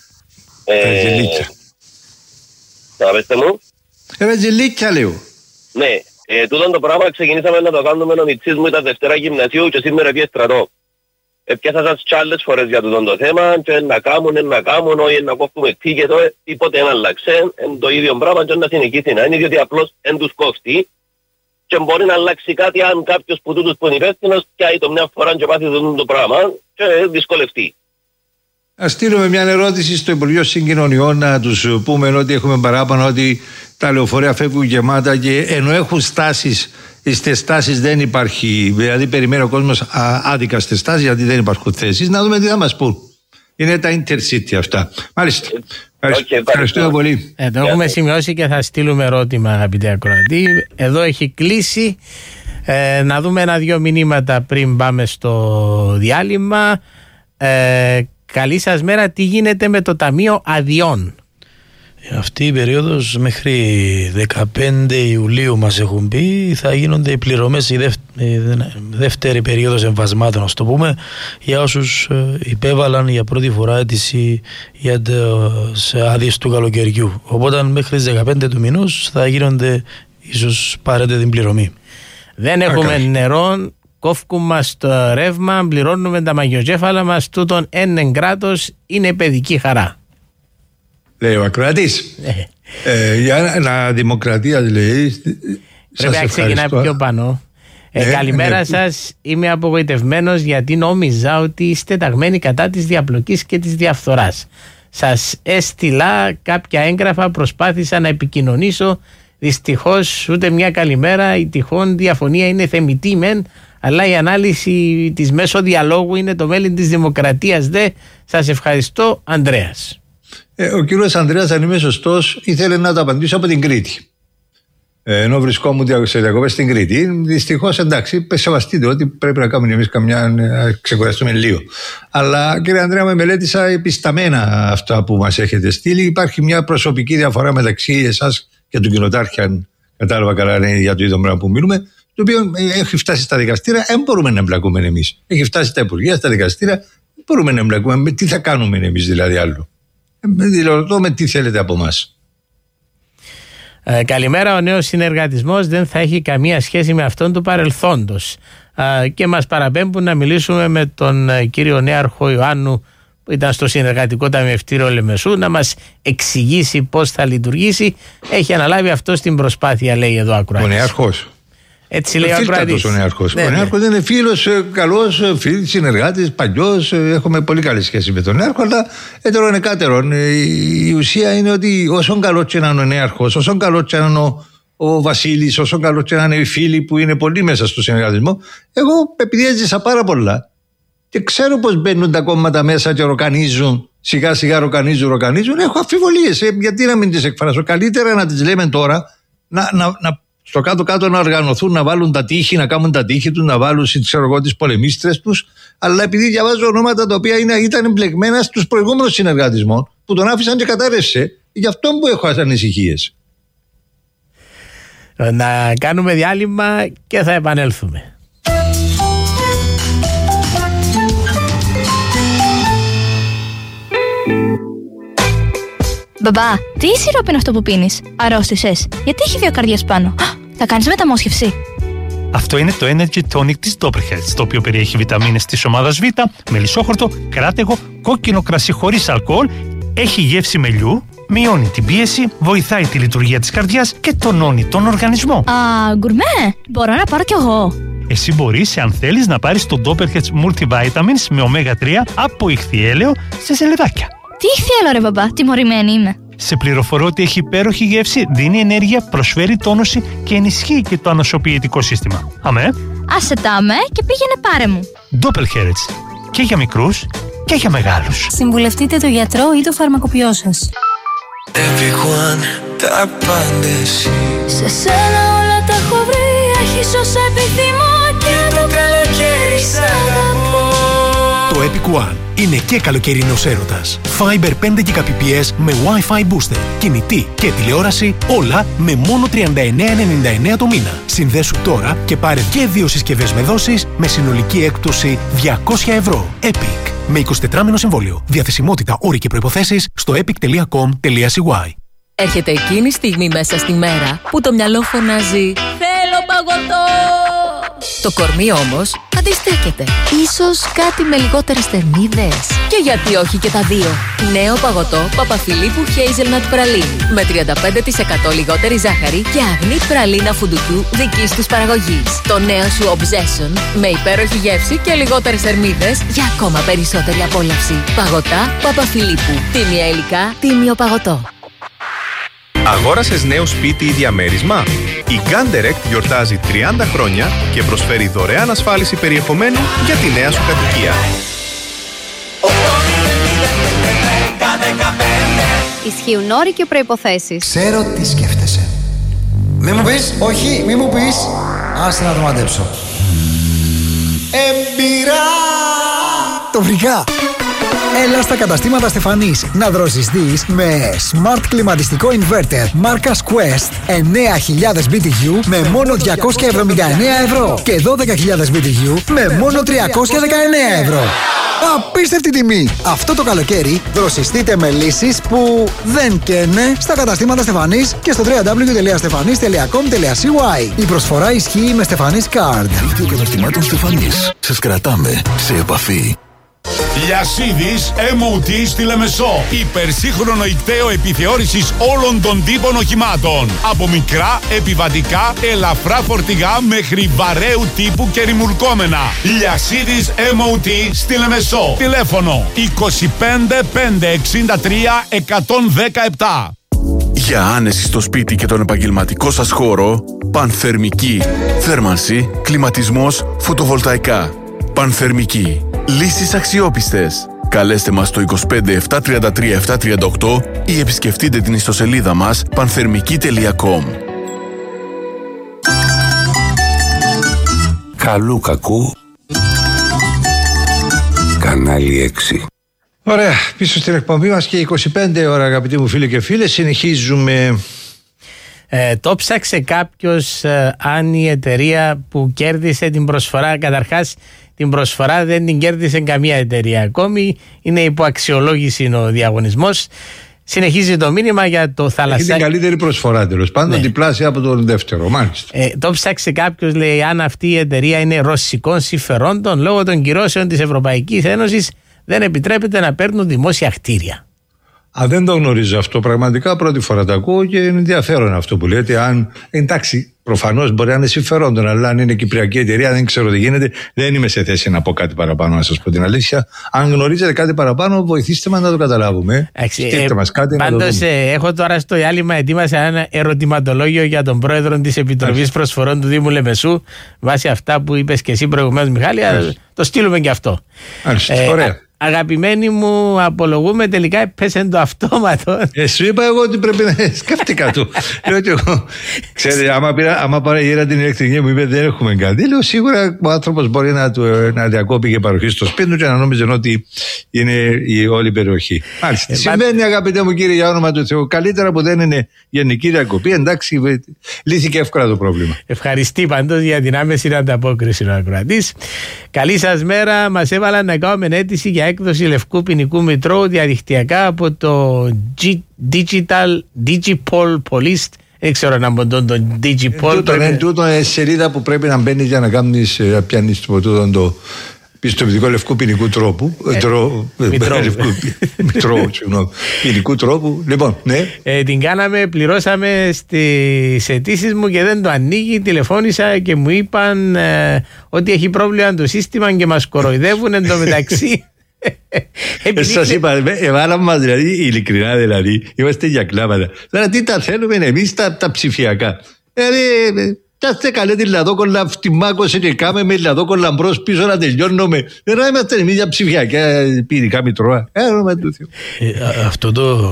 Θα πέστε μου. Ρετζιλίκια λέω. Ναι, τούτον το πράγμα ξεκινήσαμε να το κάνουμε ο μητσής μου ήταν Δευτέρα Γυμνασίου και σήμερα πήγε στρατό. Πιάσα σας κι άλλες φορές για τούτον το θέμα και να κάνουν, όχι να κόφουμε τίκετο, τίποτε να αλλάξε, το ίδιο πράγμα και να συνεχίσει να είναι, διότι απλώς εν τους κόφτει. Και μπορεί να αλλάξει κάτι αν κάποιος που τούτος που είναι υπεύθυνος πιάει το μια φορά και πάθει το πράγμα και δυσκολευτεί. Ας στείλουμε μια ερώτηση στο Υπουργείο Συγκοινωνιών να τους πούμε ότι έχουμε παράπονο ότι τα λεωφορεία φεύγουν γεμάτα και ενώ έχουν στάσεις, στις στάσεις δεν υπάρχει, δηλαδή περιμένει ο κόσμος άδικα στις στάσεις γιατί δεν υπάρχουν θέσεις. Να δούμε τι θα μας πούν. Είναι τα Intercity αυτά. Μάλιστα. Ευχαριστώ πολύ. Το έχουμε σημειώσει και θα στείλουμε ερώτημα, αγαπητέ ακροατή. Εδώ έχει κλείσει. Να δούμε ένα-δυο μηνύματα πριν πάμε στο διάλειμμα. Καλή σας μέρα. Τι γίνεται με το Ταμείο Αδειών? Αυτή η περίοδος μέχρι 15 Ιουλίου μας έχουν πει θα γίνονται οι πληρωμές, η δεύτερη περίοδος εμβασμάτων, ας το πούμε, για όσους υπέβαλαν για πρώτη φορά αίτηση για σε άδειες του καλοκαιριού. Οπότε μέχρι τις 15 του μηνός θα γίνονται, ίσως πάρετε την πληρωμή. Δεν έχουμε νερό, κόφκουν μας το ρεύμα, πληρώνουμε τα μαγιοκέφαλα μας, τούτον έναν κράτος είναι παιδική χαρά. Λέει ο ακροατής. Για ένα δημοκρατία λέει. Πρέπει να ξεκινάει πιο πάνω. Καλημέρα σας. Είμαι απογοητευμένος γιατί νόμιζα ότι είστε ταγμένοι κατά της διαπλοκής και της διαφθοράς. Σας έστειλα κάποια έγγραφα, προσπάθησα να επικοινωνήσω. Δυστυχώς ούτε μια καλημέρα. Η τυχόν διαφωνία είναι θεμιτή μεν, αλλά η ανάλυση της μέσω διαλόγου είναι το μέλλον της δημοκρατίας. Σας ευχαριστώ, Ανδρέας. Ο κύριος Ανδρέας, αν είμαι σωστός, ήθελε να το απαντήσω από την Κρήτη. Ενώ βρισκόμουν σε διακοπές στην Κρήτη. Δυστυχώς, εντάξει, σεβαστείτε ότι πρέπει να κάνουμε εμείς να ξεκουραστούμε λίγο. Αλλά, κύριε Ανδρέα, με μελέτησα επισταμένα αυτά που μας έχετε στείλει. Υπάρχει μια προσωπική διαφορά μεταξύ εσάς και του κοινοτάρχη, αν κατάλαβα καλά, είναι για το ίδιο πράγμα που μιλούμε, το οποίο έχει φτάσει στα δικαστήρια. Δεν μπορούμε να εμπλακούμε εμείς. Έχει φτάσει στα υπουργεία, στα δικαστήρια. Δεν μπορούμε να εμπλακούμε. Τι θα κάνουμε εμείς δηλαδή άλλο? Ρωτώ με τι θέλετε από εμάς. Καλημέρα. Ο νέος συνεργατισμός δεν θα έχει καμία σχέση με αυτόν του παρελθόντος. Και μας παραπέμπουν να μιλήσουμε με τον κύριο Νέαρχο Ιωάννου, που ήταν στο συνεργατικό ταμιευτήριο Λεμεσού, να μας εξηγήσει πώς θα λειτουργήσει. Έχει αναλάβει αυτό την προσπάθεια, λέει εδώ ακροατής. Ο Νέαρχος. Έτσι λέει ο ακροατής. Ο Νέαρχος είναι φίλος, καλός, συνεργάτης, παλιός. Έχουμε πολύ καλή σχέση με τον Νέαρχο, αλλά έτερον εκάτερον. Η ουσία είναι ότι όσο καλό και να είναι ο Νέαρχος, όσο καλό και να είναι ο Βασίλης, όσο καλό και να είναι οι φίλοι που είναι πολύ μέσα στο συνεργατισμό, εγώ επειδή έζησα πάρα πολλά και ξέρω πως μπαίνουν τα κόμματα μέσα και ροκανίζουν, σιγά σιγά ροκανίζουν, έχω αμφιβολίες. Γιατί να μην τις εκφράσω? Καλύτερα να τις λέμε τώρα, στο κάτω-κάτω να οργανωθούν, να βάλουν τα τείχη, να κάνουν τα τείχη τους, να βάλουν τις πολεμίστρες τους. Αλλά επειδή διαβάζω ονόματα τα οποία ήταν εμπλεγμένα στους προηγούμενους συνεργατισμούς που τον άφησαν και κατάρρευσε, γι' αυτό που έχω ανησυχίες. Να κάνουμε διάλειμμα και θα επανέλθουμε. Μπαμπά, τι σιρόπι είναι αυτό που πίνεις? Αρρώστησες? Γιατί έχει 2 καρδιές πάνω? Θα κάνεις μεταμόσχευση? Αυτό είναι το Energy Tonic της Doppelherz, το οποίο περιέχει βιταμίνες της ομάδας Β, μελισσόχορτο, κράτεγο, κόκκινο κρασί χωρίς αλκοόλ, έχει γεύση μελιού, μειώνει την πίεση, βοηθάει τη λειτουργία της καρδιάς και τονώνει τον οργανισμό. Γκουρμέ, μπορώ να πάρω κι εγώ. Εσύ μπορείς, αν θέλεις, να πάρεις το Doppelherz Multivitamins με ω3 από ηχθιέλαιο σε σελεδάκια. Τι ηχθιέλαιο ρε μπαμπά, τιμωρημένη είμαι. Σε πληροφορώ ότι έχει υπέροχη γεύση, δίνει ενέργεια, προσφέρει τόνωση και ενισχύει και το ανοσοποιητικό σύστημα. Αμέ. Άσε τα αμέ και πήγαινε πάρε μου. Doppelherz. Και για μικρούς και για μεγάλους. Συμβουλευτείτε το γιατρό ή το φαρμακοποιό σας. Τα πάντα εσύ. Σε σένα όλα τα έχω βρει. Έχεις όσα επιθυμώ και το καλοκαίρι σ' αγαπώ. Το Epic One είναι και καλοκαιρινός έρωτας. Fiber 5 Gbps με Wi-Fi booster, κινητή και τηλεόραση, όλα με μόνο 39,99 το μήνα. Συνδέσου τώρα και πάρε και 2 συσκευές με δόσεις με συνολική έκπτωση 200 ευρώ. Epic. Με 24μηνο συμβόλαιο. Διαθεσιμότητα, όροι και προϋποθέσεις στο epic.com.cy. Έρχεται εκείνη η στιγμή μέσα στη μέρα που το μυαλό φωνάζει «Θέλω παγωτό!». Το κορμί όμως αντιστέκεται. Ίσως κάτι με λιγότερες θερμίδες. Και γιατί όχι και τα δύο. Νέο παγωτό Παπαφιλίππου Hazelnut Πραλίνη. Με 35% λιγότερη ζάχαρη και αγνή πραλίνα φουντουκιού δικής τους παραγωγής. Το νέο σου Obsession με υπέροχη γεύση και λιγότερες θερμίδες για ακόμα περισσότερη απόλαυση. Παγωτά Παπαφιλίππου. Τίμια υλικά, τίμιο παγωτό. Αγόρασες νέο σπίτι ή διαμέρισμα? Η Ganderect γιορτάζει 30 χρόνια και προσφέρει δωρεάν ασφάλιση περιεχομένου για τη νέα σου κατοικία. Ισχύουν όροι και προϋποθέσεις. Ξέρω τι σκέφτεσαι. Μη μου πεις, όχι, μη μου πεις. Άστε να το μαντέψω. Εμπειρά! Το βρήκα! Έλα στα καταστήματα Στεφανής να δροσιστείς με Smart κλιματιστικό inverter μάρκας Quest 9.000 BTU με μόνο 279 ευρώ και 12.000 BTU με μόνο 319 ευρώ. Απίστευτη τιμή! Αυτό το καλοκαίρι δροσιστείτε με λύσεις που δεν καίνε στα καταστήματα Στεφανής και στο www.stefanis.com.cy. Η προσφορά ισχύει με Στεφανής Card. Δίκτυο καταστημάτων Στεφανής. Σας κρατάμε σε επαφή. Λιασίδης MOT στη Λεμεσό. Υπερσύγχρονο ικταίο επιθεώρησης όλων των τύπων οχημάτων. Από μικρά, επιβατικά, ελαφρά φορτηγά μέχρι βαρέου τύπου και ρημουλκόμενα. Λιασίδης MOT στη Λεμεσό. Τηλέφωνο 25 563 117. Για άνεση στο σπίτι και τον επαγγελματικό σας χώρο, Πανθερμική. Θέρμανση, κλιματισμός, φωτοβολταϊκά. Πανθερμική. Λύσεις αξιόπιστες. Καλέστε μας στο 25 733 738 ή επισκεφτείτε την ιστοσελίδα μας πανθερμική.com. Καλού κακού. Κανάλι 6. Ωραία, πίσω στην εκπομπή μας και 25 ώρα, αγαπητοί μου φίλοι και φίλες, συνεχίζουμε. Το ψάξε κάποιος αν η εταιρεία που κέρδισε την προσφορά, καταρχάς την προσφορά δεν την κέρδισε καμία εταιρεία ακόμη, είναι υπό αξιολόγηση ο διαγωνισμός. Συνεχίζει το μήνυμα για το θαλασσάκι. Έχει την καλύτερη προσφορά τέλος πάντων, διπλάσια από τον δεύτερο, μάλιστα. Το ψάξε κάποιος, λέει, αν αυτή η εταιρεία είναι ρωσικών συμφερόντων, λόγω των κυρώσεων της Ευρωπαϊκής Ένωσης δεν επιτρέπεται να παίρνουν δημόσια κτίρια. Δεν το γνωρίζω αυτό. Πραγματικά πρώτη φορά το ακούω και είναι ενδιαφέρον αυτό που λέτε. Αν, εντάξει, προφανώς μπορεί να είναι συμφερόντων, αλλά αν είναι κυπριακή εταιρεία, δεν ξέρω τι γίνεται. Δεν είμαι σε θέση να πω κάτι παραπάνω, να σας πω την αλήθεια. Αν γνωρίζετε κάτι παραπάνω, βοηθήστε μας να το καταλάβουμε. Σκέφτε μας κάτι. Πάντως, έχω τώρα στο διάλειμμα ετοίμασα ένα ερωτηματολόγιο για τον πρόεδρο της Επιτροπής Προσφορών του Δήμου Λεμεσού. Βάσει αυτά που είπες και εσύ προηγουμένως, Μιχάλη, το στείλουμε και αυτό. Ωραία. Αγαπημένοι μου, απολογούμε, τελικά έπεσε το αυτόματο. Σου είπα εγώ ότι πρέπει να σκέφτηκα του. Λέω και εγώ, ξέρετε, άμα παραγγείλα την ηλεκτρική μου είπε δεν έχουμε κάτι. Λέω σίγουρα ο άνθρωπος μπορεί να διακόπει και παροχή στο σπίτι του και να νόμιζε ότι είναι η όλη περιοχή. Μάλιστα. Συμβαίνει, αγαπητέ μου κύριε, για όνομα του Θεού. Καλύτερα που δεν είναι γενική διακοπή. Εντάξει, λύθηκε εύκολα το πρόβλημα. Ευχαριστή πάντως για την άμεση ανταπόκριση ο ακροατής. Καλή σας μέρα. Μας έβαλαν να κάνουμε αίτηση για έκδοση λευκού ποινικού μητρώου διαδικτυακά από το Digipol Police. Δεν ξέρω να μπω το Digipol. Τούτο είναι σελίδα που πρέπει να μπαίνει για να κάνεις, πιάνεις το πιστοποιητικό λευκού ποινικού τρόπου. Ποινικού τρόπου. Λοιπόν, ναι. Την κάναμε, πληρώσαμε στις αιτήσεις μου και δεν το ανοίγει. Τηλεφώνησα και μου είπαν ότι έχει πρόβλημα το σύστημα και μας κοροϊδεύουν εν τω μεταξύ. Σας είπα, εβάλαμε μας δηλαδή, ειλικρινά δηλαδή, είμαστε για κλάματα. Τώρα τι τα θέλουμε εμείς τα ψηφιακά. Δηλαδή, κάστε καλέ τη λαδόκολλα, φτυμάκωσε και κάμε με λαδόκολλα μπρος πίσω να τελειώνουμε. Δεν είμαστε εμείς για ψηφιακά ποινικά μητρώα. Αυτό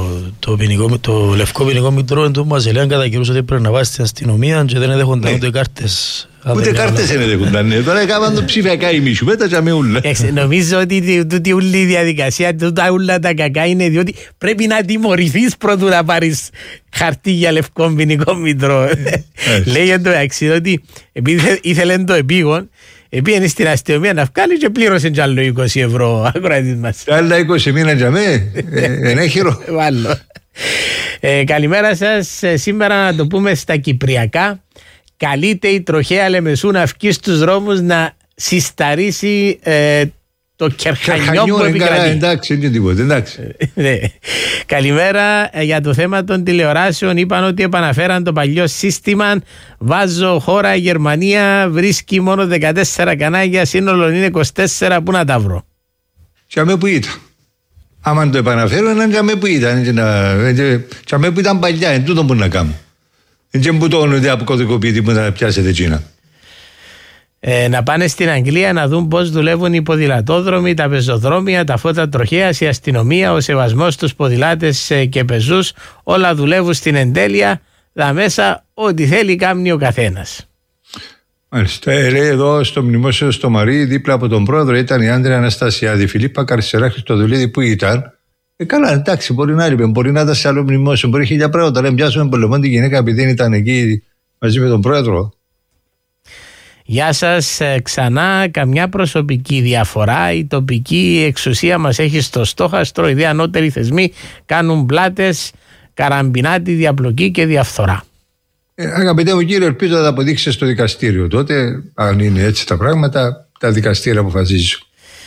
το λευκό ποινικό μητρώο εντός μας έλεγαν κατά καιρούς ότι πρέπει να βάζει στην αστυνομία και δεν έδεχονταν ούτε κάρτες. Ούτε κάρτες δεν έδεχονταν. Τώρα έκαναν το ψηφιακά η μίσου, πέταξα με ούλα. Νομίζω ότι τούτη ούλη η διαδικασία, τούτα ούλα τα κακά είναι διότι πρέπει να τιμωρηθείς πρώτου να πάρεις χαρτί για λευκό ποινικό μητρώο. Λέει το εξή, ότι επειδή ήθελε το επίγον, πήγαινε στην αστυνομία να βγάλει και πλήρωσε κι άλλο 20 ευρώ ακροατής μας. Άλλα 20 μήνα για με, ενέχειρο. Καλημέρα σας. Σήμερα να το πούμε στα κυπριακά. Καλείται η τροχέα Λεμεσού να βγει στους δρόμους να συσταρίσει το κερχανιό που επικρατεί. Εντάξει, είναι τίποτα, εντάξει. Καλημέρα. Για το θέμα των τηλεοράσεων είπαν ότι επαναφέραν το παλιό σύστημα. Βάζω χώρα Γερμανία, βρίσκει μόνο 14 κανάλια, σύνολο είναι 24, πού να τα βρω. Και που ήταν. Άμα το επαναφέρουν, είναι που ήταν. Και που ήταν παλιά, είναι τούτο που να κάνουν. Δεν που το όνοτε από κωδικοποιητή που να πιάσετε Τσίνα. Να πάνε στην Αγγλία να δουν πώς δουλεύουν οι ποδηλατόδρομοι, τα πεζοδρόμια, τα φώτα τροχέας, η αστυνομία, ο σεβασμός στους ποδηλάτες και πεζούς. Όλα δουλεύουν στην εντέλεια, τα μέσα ό,τι θέλει κάνει ο καθένας. Μάλιστα. Λέει εδώ στο μνημόσυνο στο Μαρί, δίπλα από τον πρόεδρο ήταν η Άντρια Αναστασιάδη, Φιλίππα Καρσεράχη στο Δουλίδι που ήταν. Καλά, εντάξει, μπορεί να έλειπε, μπορεί να ήταν σε άλλο μνημόσυνο, μπορεί χίλια πράγματα. Δεν πιάσουμε πολεμών τη γυναίκα επειδή δεν ήταν εκεί μαζί με τον πρόεδρο. Γεια σας, ξανά καμιά προσωπική διαφορά. Η τοπική εξουσία μας έχει στο στόχαστρο. Οι δε ανώτεροι θεσμοί κάνουν πλάτες, καραμπινάτη, διαπλοκή και διαφθορά. Αγαπητέ μου κύριε, ελπίζω να τα αποδείξετε στο δικαστήριο τότε. Αν είναι έτσι τα πράγματα, τα δικαστήρια αποφασίζουν.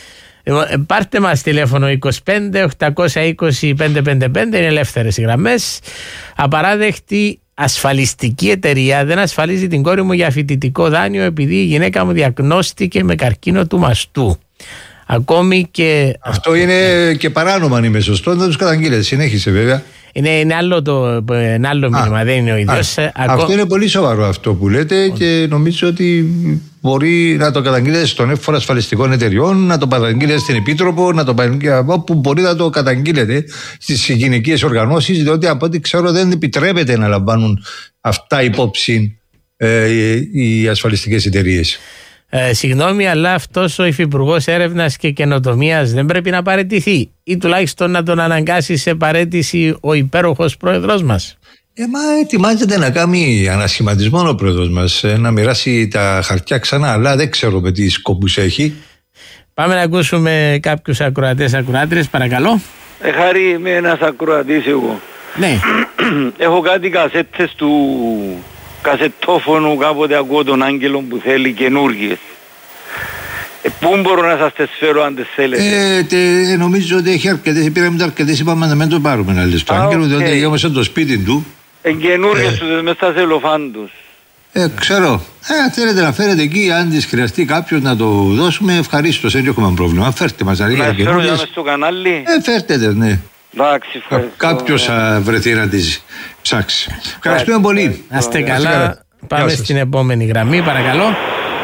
Πάρτε μας τηλέφωνο 25-820-555, είναι ελεύθερες οι γραμμές. Απαράδεκτη ασφαλιστική εταιρεία δεν ασφαλίζει την κόρη μου για φοιτητικό δάνειο επειδή η γυναίκα μου διαγνώστηκε με καρκίνο του μαστού. Ακόμη και... Αυτό είναι και παράνομα, αν είμαι σωστό, να τους καταγγείλετε. Συνέχισε βέβαια. Είναι άλλο μήνυμα, δεν είναι ο ίδιος. Αυτό είναι πολύ σοβαρό αυτό που λέτε και νομίζω ότι μπορεί να το καταγγείλετε στον έμφορο ασφαλιστικών εταιριών, να το καταγγείλετε στην Επίτροπο, να το καταγγείλετε όπου μπορεί να το καταγγείλετε στις γυναικείες οργανώσεις, διότι από ό,τι ξέρω δεν επιτρέπεται να λαμβάνουν αυτά υπόψη οι ασφαλιστικές εταιρείες. Συγγνώμη, αλλά αυτός ο υφυπουργός έρευνας και καινοτομίας δεν πρέπει να παραιτηθεί ή τουλάχιστον να τον αναγκάσει σε παραίτηση ο υπέροχος πρόεδρος μας. Μα ετοιμάζεται να κάνει ανασχηματισμό ο πρόεδρος μας, να μοιράσει τα χαρτιά ξανά, αλλά δεν ξέρω με τι σκοπούς έχει. Πάμε να ακούσουμε κάποιους ακροατές, παρακαλώ. Χάρη, είμαι ένας ακροατής εγώ. Ναι. Έχω κάτι κασέτες του κασετόφωνου, κάποτε ακούω τον Άγγελο που θέλει καινούργιες. Πού μπορώ να σας τις φέρω αν τις θέλετε? Νομίζω ότι έχει αρκετές, πήραμε αρκετές, είπαμε να μην το πάρουμε να λες. Το Άγγελο, διότι είμαστε το σπίτι του. Καινούργιες τους μέσα στα σελοφάντους. Ξέρω. Θέλετε να φέρετε εκεί, αν τις χρειαστεί κάποιος να το δώσουμε, ευχαρίστως, δεν έχουμε πρόβλημα. Φέρτε μας αρκετά καινούργιες. Να φέρω στο κανάλι. Φέρτε, ναι. Εντάξει, κάποιος θα βρεθεί να τις ψάξει. Ευχαριστούμε πολύ. Να είστε καλά. Πάμε στην επόμενη γραμμή, παρακαλώ.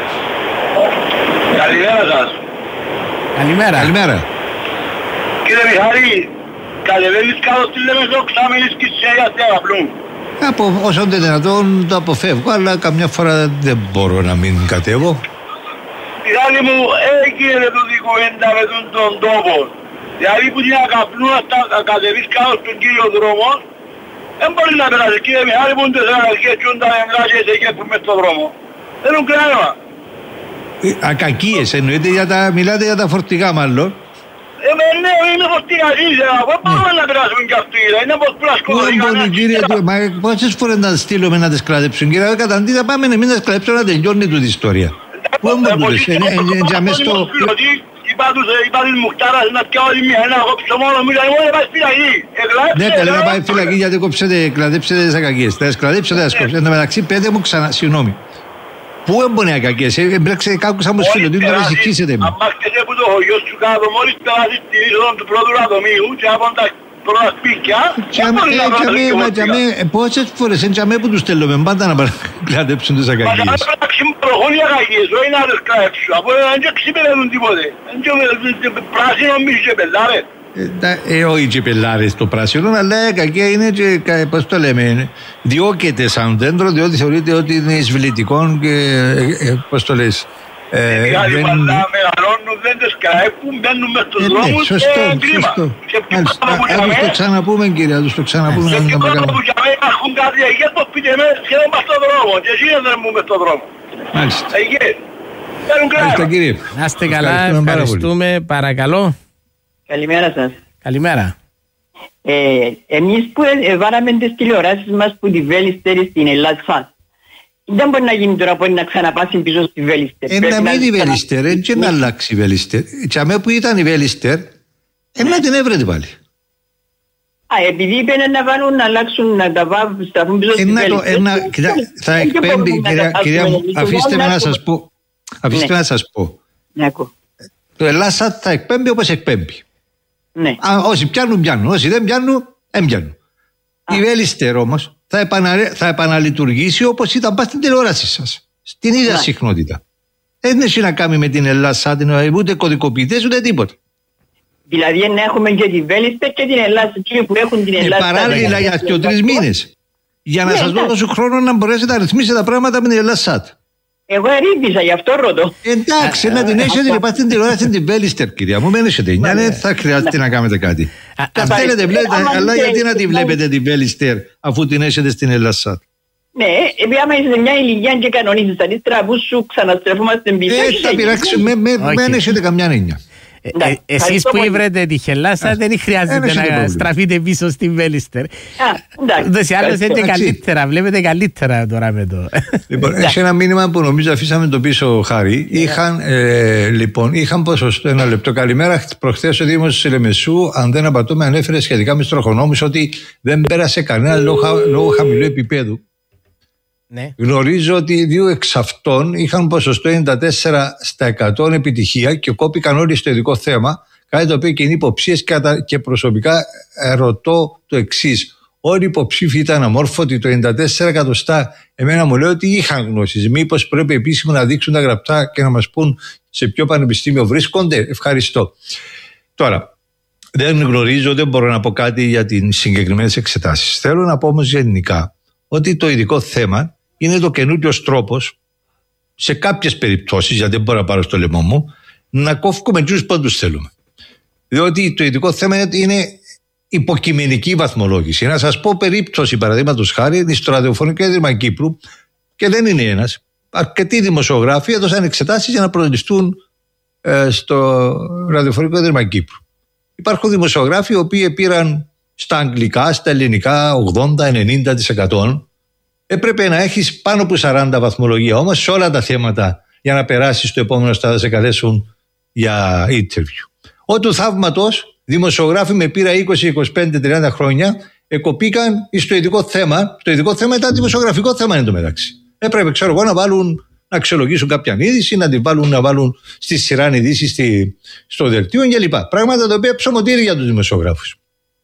Καλημέρα σας. Καλημέρα. Κύριε Μιχάλη, κατεβαίνεις κάτω στη Λεμεσό, ξάμενεις και σε αστέραπλούν. Όσο είναι δυνατόν το αποφεύγω, αλλά καμιά φορά δεν μπορώ να μην κατέβω. Μιχάλη μου, έγινε το δικουέντα με τον τόπο. Δηλαδή που την ακαπνούν να κατεβείς κάτω στον κύριο δρόμο, δεν μπορεί να περάσεις. Κύριε Μιχάλη μου, δεν θα αρχίσουν τα εγγράσεις εκεί που μες στον δρόμο. Δεν έχουν κράμα. Ακακίες εννοείται, μιλάτε για τα φορτηγά μάλλον. Ναι, είναι φορτηγαζής, πάμε να περάσουμε κι αυτοί, είναι πως πλασκόδια. Πόσες φορές να στείλουμε να τις κλαδέψουν, κύριε, κατά αντί πάμε εμείς να τις κλαδέψουν να τελειώνει τούτη ιστορία. Πού έμπορτες, εντιαμές το... Είπα τους Μουχτάρας να πιάω τη μία, να κόψω μόνο, μιλάει μόνο να πάει φυλακή. Ναι, καλή να πάει φυλακή γιατί κλαδέψετε τις ακακίες. Θα τις κλαδέψετε, θα τις κόψετε. Εν τω μεταξύ, πέτε μου ξανά, συγγνώμη. Πού έμπονε οι ακακίες, έμπρεξε κάποιος από τους φιλοτήτους να ρεσικήσετε με. Αν μάχτεσαι που το χωριό σου κάτω, μόλις περάσεις την είσοδο του πρώτου ατομίου και από τα πρώτα σπίτια, πόσες φορές είναι και που τους στέλνουμε πάντα να κλαδέψουν τις ακακίες. Μα θα προχωρούν οι ακακίες, όχι να τις κλαδέψουν, από δεν ξυπηρετούν τίποτε. Πράσινο μη και πελάρες. Όχι και πελάρες το πράσινο, αλλά η κακία είναι και, πώς το λέμε, διώκεται σαν δέντρο, διότι θεωρείται ότι είναι εισβλητικό και, πώς το λες, δηλαδή πάντα μεγαλώνουν, δεν τις κραέπουν, μπαίνουν μες στους δρόμους και κρίμα. Αν τους το ξαναπούμε, κύριε, αν τους το ξαναπούμε. Σε ποιο πράγμα που για μένα έχουν κάτι αγίες, το πείτε με σχεδόν μες στον δρόμο και εσύ δεν μου μες στον δρόμο. Μάλιστα. Ευχαριστώ, κύριε. Να είστε καλά, ευχαριστούμε, παρακαλώ. Καλημέρα σας. Καλημέρα. Εμείς που βάλαμε τις τηλεοράσεις μας που τη Βέλιστερ στην Ελλάδα, δεν μπορεί να γίνει τώρα, μπορεί να ξαναπάσει πίσω στη Βέλιστερ. Να μην η Βέλιστερ, και να αλλάξει η Βέλιστερ. Και αμέ που ήταν η Βέλιστερ, να την έβρετε πάλι. Επειδή είπαν να βάλουν να αλλάξουν, να τα στραφούν πίσω στη Βέλιστερ. Θα εκπέμπει, κυρία μου, αφήστε με να σας πω. Αφήστε να σας πω. Το Ελλάδα θα εκπέμπει όπως εκπέμπει. Ναι. Όσοι πιάνουν, πιάνουν. Όσοι δεν πιάνουν, δεν πιάνουν. Η Βέλιστερ όμως θα επαναλειτουργήσει όπως ήταν πας στην τηλεόραση σας. Στην ίδια συχνότητα. Δεν έχει να κάνει με την Ελλάδα, ούτε κωδικοποιητές, ούτε τίποτα. Δηλαδή να έχουμε και τη Βέλιστερ και την Ελλάδα, εκείνοι που έχουν την Ελλάδα. Παράλληλα για 2-3 μήνες. Για να σας δώσω χρόνο να μπορέσετε να ρυθμίσετε τα πράγματα με την Ελλάδα. Εγώ ερήπησα, γι' αυτό ρωτώ. Εντάξει, να την έχετε και πάτε στην τηλεόραση την Βέλιστερ, κυρία μου. Μην έχετε. Δεν θα χρειάζεται να κάνετε κάτι. Αν θέλετε, βλέπετε, αλλά γιατί να τη βλέπετε την Βέλιστερ αφού την έχετε στην Ελλάδα. Ναι, επειδή άμα είσαι σε μια ηλικία και κανονίζεις, αντίστρα που σου ξαναστρεφόμαστε πίσω. Θα πειράξει, μην έχετε καμιά έννοια. Εσείς που ήβρετε τη χελάσα δεν χρειάζεται να στραφείτε πίσω στην Βέλιστερ. Ούτως ή άλλως είναι καλύτερα, βλέπετε καλύτερα τώρα με το... Λοιπόν, έχει ένα μήνυμα που νομίζω αφήσαμε το πίσω, Χάρη. Είχαν ποσοστό, ένα λεπτό. Καλημέρα. Προχθές ο Δήμος Λεμεσού, αν δεν απατώμε, ανέφερε σχετικά με τους τροχονόμους ότι δεν πέρασε κανένα λόγω χαμηλού επίπεδου. Ναι. Γνωρίζω ότι 2 εξ αυτών είχαν ποσοστό 94% επιτυχία και κόπηκαν όλοι στο ειδικό θέμα, κάτι το οποίο και είναι υποψίες και προσωπικά ρωτώ το εξής. Όλοι οι υποψήφοι ήταν αμόρφωτοι, το 94%. Εμένα μου λέει ότι είχαν γνώσεις. Μήπως πρέπει επίσημα να δείξουν τα γραπτά και να μας πούν σε ποιο πανεπιστήμιο βρίσκονται? Ευχαριστώ. Τώρα, δεν γνωρίζω, δεν μπορώ να πω κάτι για τις συγκεκριμένες εξετάσεις. Θέλω να πω όμως γενικά ότι το ειδικό θέμα είναι το καινούριος τρόπος, σε κάποιες περιπτώσεις, γιατί δεν μπορώ να πάρω στο λαιμό μου, να κόφουμε τους πόντους θέλουμε. Διότι το ειδικό θέμα είναι υποκειμενική βαθμολόγηση. Να σας πω περίπτωση, παραδείγματος χάρη, στο Ραδιοφωνικό Ίδρυμα Κύπρου, και δεν είναι ένας. Αρκετοί δημοσιογράφοι έδωσαν εξετάσεις για να προελιστούν στο Ραδιοφωνικό Ίδρυμα Κύπρου. Υπάρχουν δημοσιογράφοι οι οποίοι πήραν στα αγγλικά, στα ελληνικά 80-90%. Έπρεπε να έχεις πάνω από 40 βαθμολογία όμως σε όλα τα θέματα για να περάσεις στο επόμενο στάδιο, σε καλέσουν για interview. Ότου θαύματος, δημοσιογράφοι με πείρα 20-25-30 χρόνια εκοπήκαν στο ειδικό θέμα. Το ειδικό θέμα ήταν δημοσιογραφικό θέμα εν τω μεταξύ. Έπρεπε, ξέρω εγώ, να αξιολογήσουν κάποια είδηση, να την βάλουν στη σειρά ειδήσει στο δελτίο κλπ. Πράγματα τα οποία ψωμοτήρι για τους δημοσιογράφους.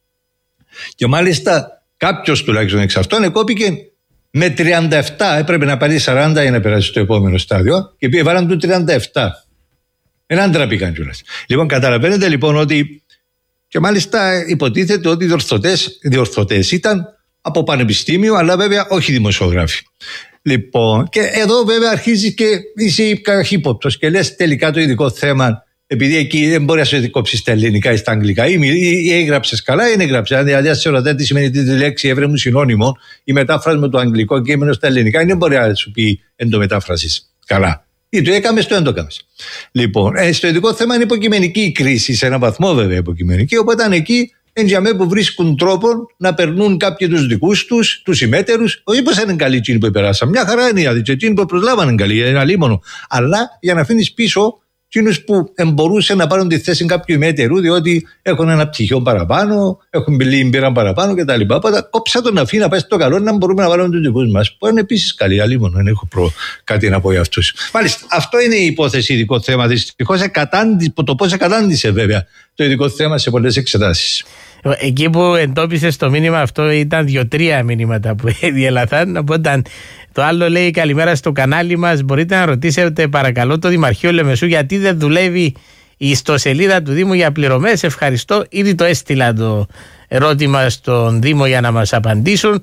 Και μάλιστα κάποιος τουλάχιστον εξ αυτών εκόπηκε με 37, έπρεπε να πάρει 40 για να περάσει στο επόμενο στάδιο και βάλαν του 37. Έναν τραπήκαν κιόλας. Λοιπόν, καταλαβαίνετε λοιπόν ότι, και μάλιστα υποτίθεται ότι οι διορθωτές ήταν από πανεπιστήμιο, αλλά βέβαια όχι δημοσιογράφοι. Λοιπόν, και εδώ βέβαια αρχίζει και είσαι καχύποπτος και λες τελικά το ειδικό θέμα, επειδή εκεί δεν μπορεί να σε κόψει στα ελληνικά ή στα αγγλικά, ή έγραψες καλά ή δεν έγραψες. Δηλαδή, αν σε ρωτάει τι σημαίνει τη λέξη έβρεμου συνώνυμο, η μετάφραση με το αγγλικό κείμενο στα ελληνικά, δεν μπορεί να σου πει εν το μετάφρασης καλά. Ή το έκαμε, το δεν το έκαμε. Λοιπόν, στο ειδικό θέμα είναι υποκειμενική η κρίση, σε έναν βαθμό βέβαια υποκειμενική, οπότε ήταν εκεί εντιαμέ που βρίσκουν τρόπο να περνούν κάποιοι τους δικούς τους ημέτερους. Όχι πως είναι καλοί εκείνοι που περάσαν. Μια χαρά είναι η άδικη. Εκείνοι που προσλάβανε καλοί, είναι αλίμονο. Αλλά για να αφήνεις πίσω εκείνους που μπορούσαν να πάρουν τη θέση κάποιου ημέτερου, διότι έχουν ένα πτυχίο παραπάνω, έχουν πήραν παραπάνω κτλ. Οπότε κόψα τον αφήνει να πάει στο καλό, να μπορούμε να βάλουμε τους δικούς μας. Που είναι επίσης καλοί, αλίμονο. Δεν έχω κάτι να πω για αυτούς. Μάλιστα, αυτό είναι η υπόθεση ειδικό θέμα. Δυστυχώς το πώς εκατάντησε βέβαια το ειδικό θέμα σε πολλές εξετάσεις. Εκεί που εντόπισες το μήνυμα αυτό ήταν 2-3 μηνύματα που διελαθάν. Οπότε το άλλο λέει καλημέρα στο κανάλι μας. Μπορείτε να ρωτήσετε παρακαλώ το Δημαρχείο Λεμεσού γιατί δεν δουλεύει η ιστοσελίδα του Δήμου για πληρωμές. Ευχαριστώ. Ήδη το έστειλα το ερώτημα στον Δήμο για να μας απαντήσουν.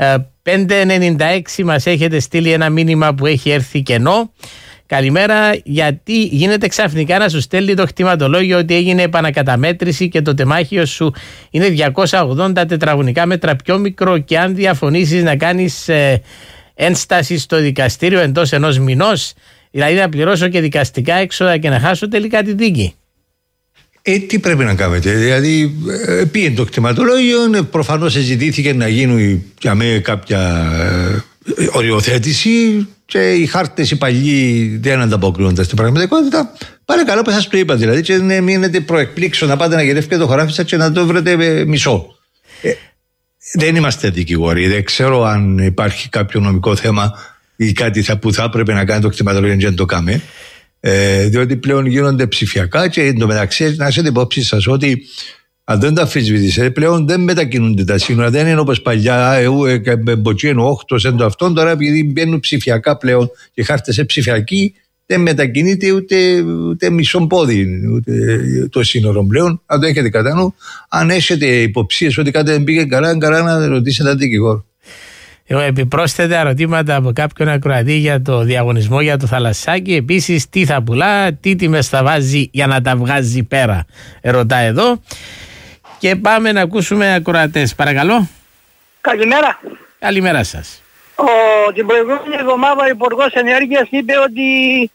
596 μας έχετε στείλει ένα μήνυμα που έχει έρθει κενό. Καλημέρα, γιατί γίνεται ξαφνικά να σου στέλνει το κτηματολόγιο ότι έγινε επανακαταμέτρηση και το τεμάχιο σου είναι 280 τετραγωνικά μέτρα πιο μικρό και αν διαφωνήσεις να κάνεις ένσταση στο δικαστήριο εντός ενός μηνός, δηλαδή να πληρώσω και δικαστικά έξοδα και να χάσω τελικά τη δίκη. Τι πρέπει να κάνετε, δηλαδή πήγαινε το κτηματολόγιο, προφανώς συζητήθηκε να γίνουν για μένα κάποια οριοθέτηση και οι χάρτες οι παλιοί δεν ανταποκρίνονται στην πραγματικότητα. Πάρε καλά που σας το είπα, δηλαδή, και δεν μείνετε προεκπλήξω να πάτε να γυρεύετε το χωράφι σας και να το βρείτε μισό. Δεν είμαστε δικηγόροι, δεν ξέρω αν υπάρχει κάποιο νομικό θέμα ή κάτι που θα έπρεπε να κάνει το κτηματολόγιο και να το κάνει. Διότι πλέον γίνονται ψηφιακά και εντωμεταξύ να έχετε υπόψη σας ότι αν δεν τα αφισβητήσετε, πλέον δεν μετακινούνται τα σύνορα. Δεν είναι όπως παλιά, εμποτσίνο, όχτος, εν το αυτόν. Τώρα, επειδή μπαίνουν ψηφιακά πλέον και χάρτες ψηφιακοί, δεν μετακινείται ούτε μισό πόδι ούτε το σύνορο πλέον. Αν το έχετε κατά νου, αν έχετε υποψίες ότι κάτι δεν πήγε καλά, είναι καλά να ρωτήσετε έναν δικηγόρο. Επιπρόσθετα ερωτήματα από κάποιον ακροατή για το διαγωνισμό για το θαλασσάκι. Επίσης, τι θα πουλά, τι τιμές θα βάζει για να τα βγάζει πέρα, ρωτά εδώ. Και πάμε να ακούσουμε ακροατές. Παρακαλώ. Καλημέρα. Καλημέρα σας. Την προηγούμενη εβδομάδα ο Υπουργός Ενέργειας είπε ότι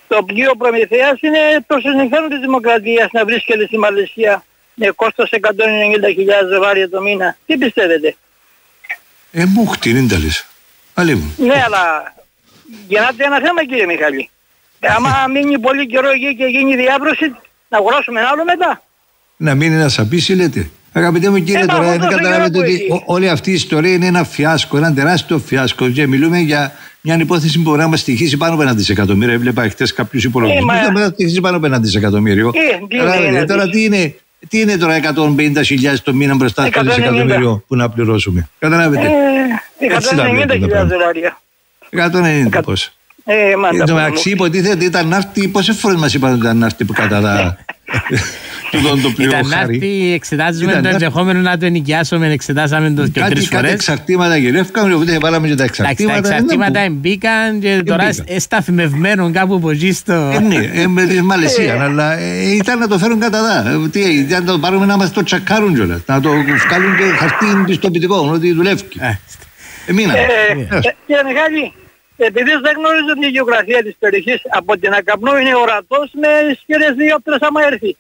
Το πλοίο Προμηθέας είναι προς το συμφέρον της Δημοκρατίας να βρίσκεται στη Μαλαισία με κόστος $190.000 το μήνα. Τι πιστεύετε? Μου χτίνει τα λες. Ναι, αλλά γεννάται ένα θέμα, κύριε Μιχάλη. Άμα μείνει πολύ καιρό εκεί και γίνει διάβρωση, να αγοράσουμε ένα άλλο μετά. Να μείνει ένα σαπίσι, λέτε. Αγαπητέ μου κύριε, τώρα δεν καταλάβετε ότι όλη αυτή η ιστορία είναι ένα φιάσκο, ένα τεράστιο φιάσκο και μιλούμε για μια υπόθεση που μπορεί να μας στοιχήσει πάνω από $1 δισεκατομμύριο. Έβλεπα χτες κάποιους υπολογισμούς που θα στοιχήσει πάνω από $1 δισεκατομμύριο. Τώρα τι είναι τώρα 150.000 το μήνα μπροστά στο $1 δισεκατομμύριο που να πληρώσουμε? Καταλάβετε. $190.000. 190 πόσο. Εν τω μεταξύ υποτίθεται ήταν ναύτη, πόσες φορές μας είπαν ότι ήταν ναύτη που κατά τα... Ήταν ναύτη, εξετάζουμε το ενδεχόμενο να το ενοικιάσουμε, εξετάσαμε το και 3 φορές. Κάτι εξαρτήματα γυρεύκαμε, οπότε βάλαμε και τα εξαρτήματα. Τα εξαρτήματα εμπήκαν και τώρα σταθμευμένο κάπου από εκεί στο... Ναι, με τη Μαλαισία, αλλά ήταν να το φέρουν κατά δά. Τι ήταν να το πάρουμε να μας το τσακάρουν κιόλας, να το βγάλουν και χαρτί πιστοποιητικό, ότι δουλεύει. Εμείναμε. Κύριε Μιχάλη, επειδή δεν γνωρίζω τη γεωγραφία της περιοχής, από την Ακαπνό είναι ορατός με ισχυρές διόπτρες άμα έρθει.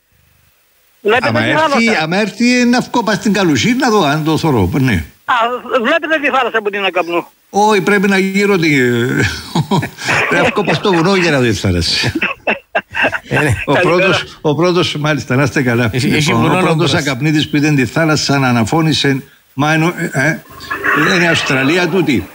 Άμα έρθει να βγω στην Καλουσί να δω αν το θωρώ. Ναι. Βλέπετε τη θάλασσα από την Ακαπνό? Όχι, πρέπει να γύρω την... Πρέπει να βγω στο βουνό για να δω τη θάλασσα. Ο πρώτος, μάλιστα, να είστε καλά. Ο πρώτος ακαπνίτης που είδε τη θάλασσα να αναφώνησε. Μα είναι η Αυστραλία τούτη.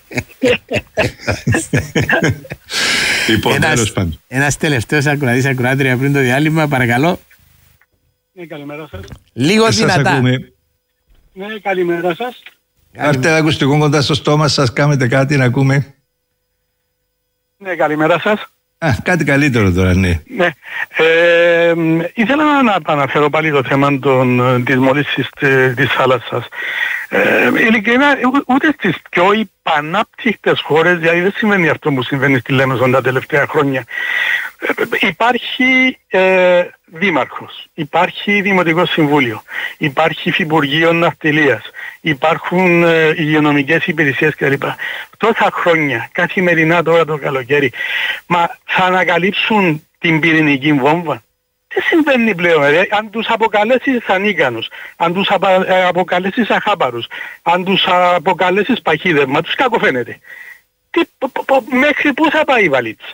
Λοιπόν, τέλος πάντων. Ένας τελευταίος ακροατής, ακροάτρια πριν το διάλειμμα, παρακαλώ. Ναι, καλημέρα σας. Λίγο δυνατά. Ναι, καλημέρα σας. Άρτε ακουστικό κοντά στο στόμα σας, κάνετε κάτι να ακούμε. Ναι, καλημέρα σας. Κάτι καλύτερο τώρα, ναι. Ναι. Ήθελα να αναφέρω πάλι το θέμα της μόλυνσης της θάλασσας. Ειλικρινά, ούτε στις πιο υπανάπτυκτες χώρες, δηλαδή δεν συμβαίνει αυτό που συμβαίνει στη Λέμεσο τα τελευταία χρόνια. Υπάρχει δήμαρχος, υπάρχει Δημοτικό Συμβούλιο, υπάρχει Υφυπουργείο Ναυτιλίας, υπάρχουν υγειονομικές υπηρεσίες κλπ. Τόσα χρόνια, καθημερινά τώρα το καλοκαίρι, μα θα ανακαλύψουν την πυρηνική βόμβα? Δεν συμβαίνει πλέον. Αν τους αποκαλέσεις ανίκανους, αν τους αποκαλέσεις αχάπαρους, αν τους αποκαλέσεις παχύδευμα, τους κακοφαίνεται. Μέχρι πού θα πάει η βαλίτσα?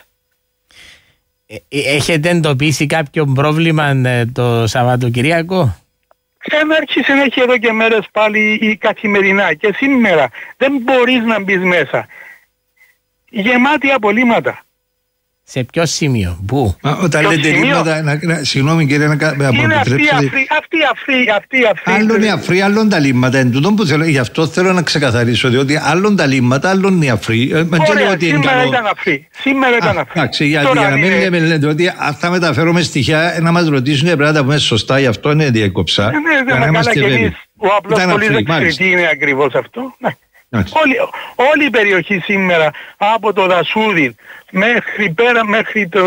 Έχετε εντοπίσει κάποιο πρόβλημα το Σαββατοκυριακό? Άρχισε να έχει εδώ και μέρες πάλι η καθημερινά και σήμερα δεν μπορείς να μπεις μέσα. Γεμάτη απολύματα. Σε ποιο σημείο, πού? Όταν λέτε λίμματα, συγγνώμη κύριε, να είναι αυτή. Άλλον η αφρή, άλλον τα λίμματα. Εν τούτον που θέλω, γι' αυτό θέλω να ξεκαθαρίσω, διότι άλλον τα λίμματα, άλλον η αφρή. Ωραία, σήμερα ήταν αφρή. Εντάξει, για να μην λέτε ότι θα μεταφέρουμε στοιχεία, να μας ρωτήσουν πρέπει να τα πούμε σωστά, γι' αυτό είναι διέκοψα. Ο απλός πολίτης δεν ξέρει τι είναι ακριβώς αυτό. Όλη η περιοχή σήμερα από το Δασούδι μέχρι το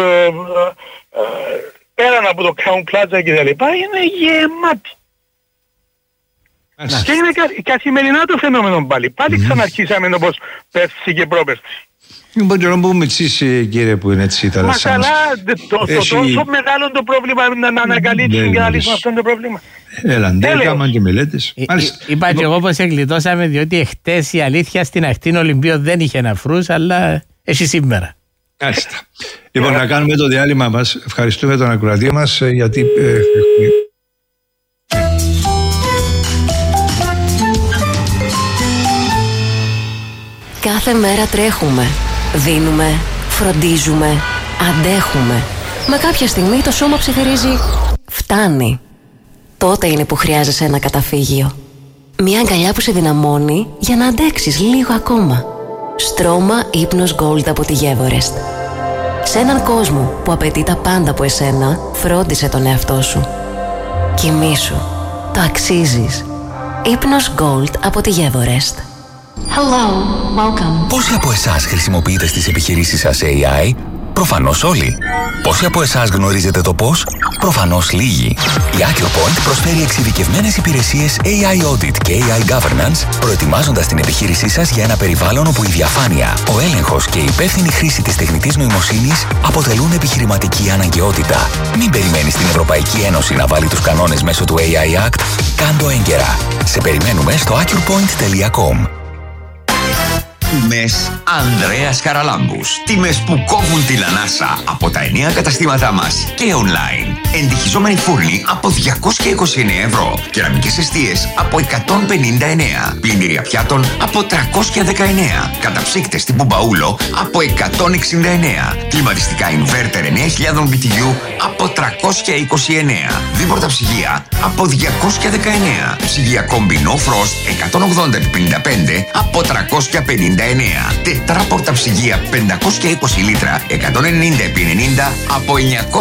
πέραν από το Crown Plaza και τα λοιπά είναι γεμάτη. Και είναι καθημερινά το φαινόμενο πάλι. Πάλι ξαναρχίσαμε όπως πέρσι και πρόπερσι. Μπορεί να πούμε εσείς κύριε που είναι έτσι τα λασσά. Μα καλά, τόσο μεγάλο το πρόβλημα να ανακαλύψουν και να λύσουν αυτό το πρόβλημα. Έκαναν και μελέτες. Είπα και εγώ πως εγκλιτώσαμε διότι εχθές η αλήθεια στην Ακτίν Ολυμπίο δεν είχε ναυρούς, αλλά έχει σήμερα. Μάλιστα. Λοιπόν, να κάνουμε το διάλειμμα μας. Ευχαριστούμε τον ακροατή μας γιατί... Κάθε μέρα τρέχουμε, δίνουμε, φροντίζουμε, αντέχουμε. Μα κάποια στιγμή το σώμα ψιθυρίζει φτάνει. Τότε είναι που χρειάζεσαι ένα καταφύγιο. Μια αγκαλιά που σε δυναμώνει για να αντέξεις λίγο ακόμα. Στρώμα ύπνος Gold από τη Everest. Σε έναν κόσμο που απαιτεί τα πάντα από εσένα, φρόντισε τον εαυτό σου. Κοιμήσου. Το αξίζεις. Ύπνος Gold από τη Everest. Hello, welcome. Πόσοι από εσάς χρησιμοποιείτε στις επιχειρήσεις σας AI? Προφανώς όλοι. Πόσοι από εσάς γνωρίζετε το πώς? Προφανώς λίγοι. Η AccuPoint προσφέρει εξειδικευμένες υπηρεσίες AI Audit και AI Governance, προετοιμάζοντας την επιχείρησή σας για ένα περιβάλλον όπου η διαφάνεια, ο έλεγχος και η υπεύθυνη χρήση της τεχνητής νοημοσύνης αποτελούν επιχειρηματική αναγκαιότητα. Μην περιμένεις την Ευρωπαϊκή Ένωση να βάλει τους κανόνες μέσω του AI Act. Κάντο έγκαιρα. Σε περιμένουμε στο accupoint.com. Τιμές Ανδρέας Χαραλάμπους. Τιμές που κόβουν τη λανάσα από τα 9 καταστήματά μας και online. Εντυχιζόμενοι φούρνοι από 229 ευρώ. Κεραμικές εστίες από 159. Πλυντήρια πιάτων από 319. Καταψύκτες στην Μπουμπαούλο από 169. Κλιματιστικά inverter 9.000 BTU από 329. Δίπορτα ψυγεία από 219. Ψυγεία κόμπι No Frost 180x55 από 359. Τετράπορτα ψυγεία 520 λίτρα 190x90 από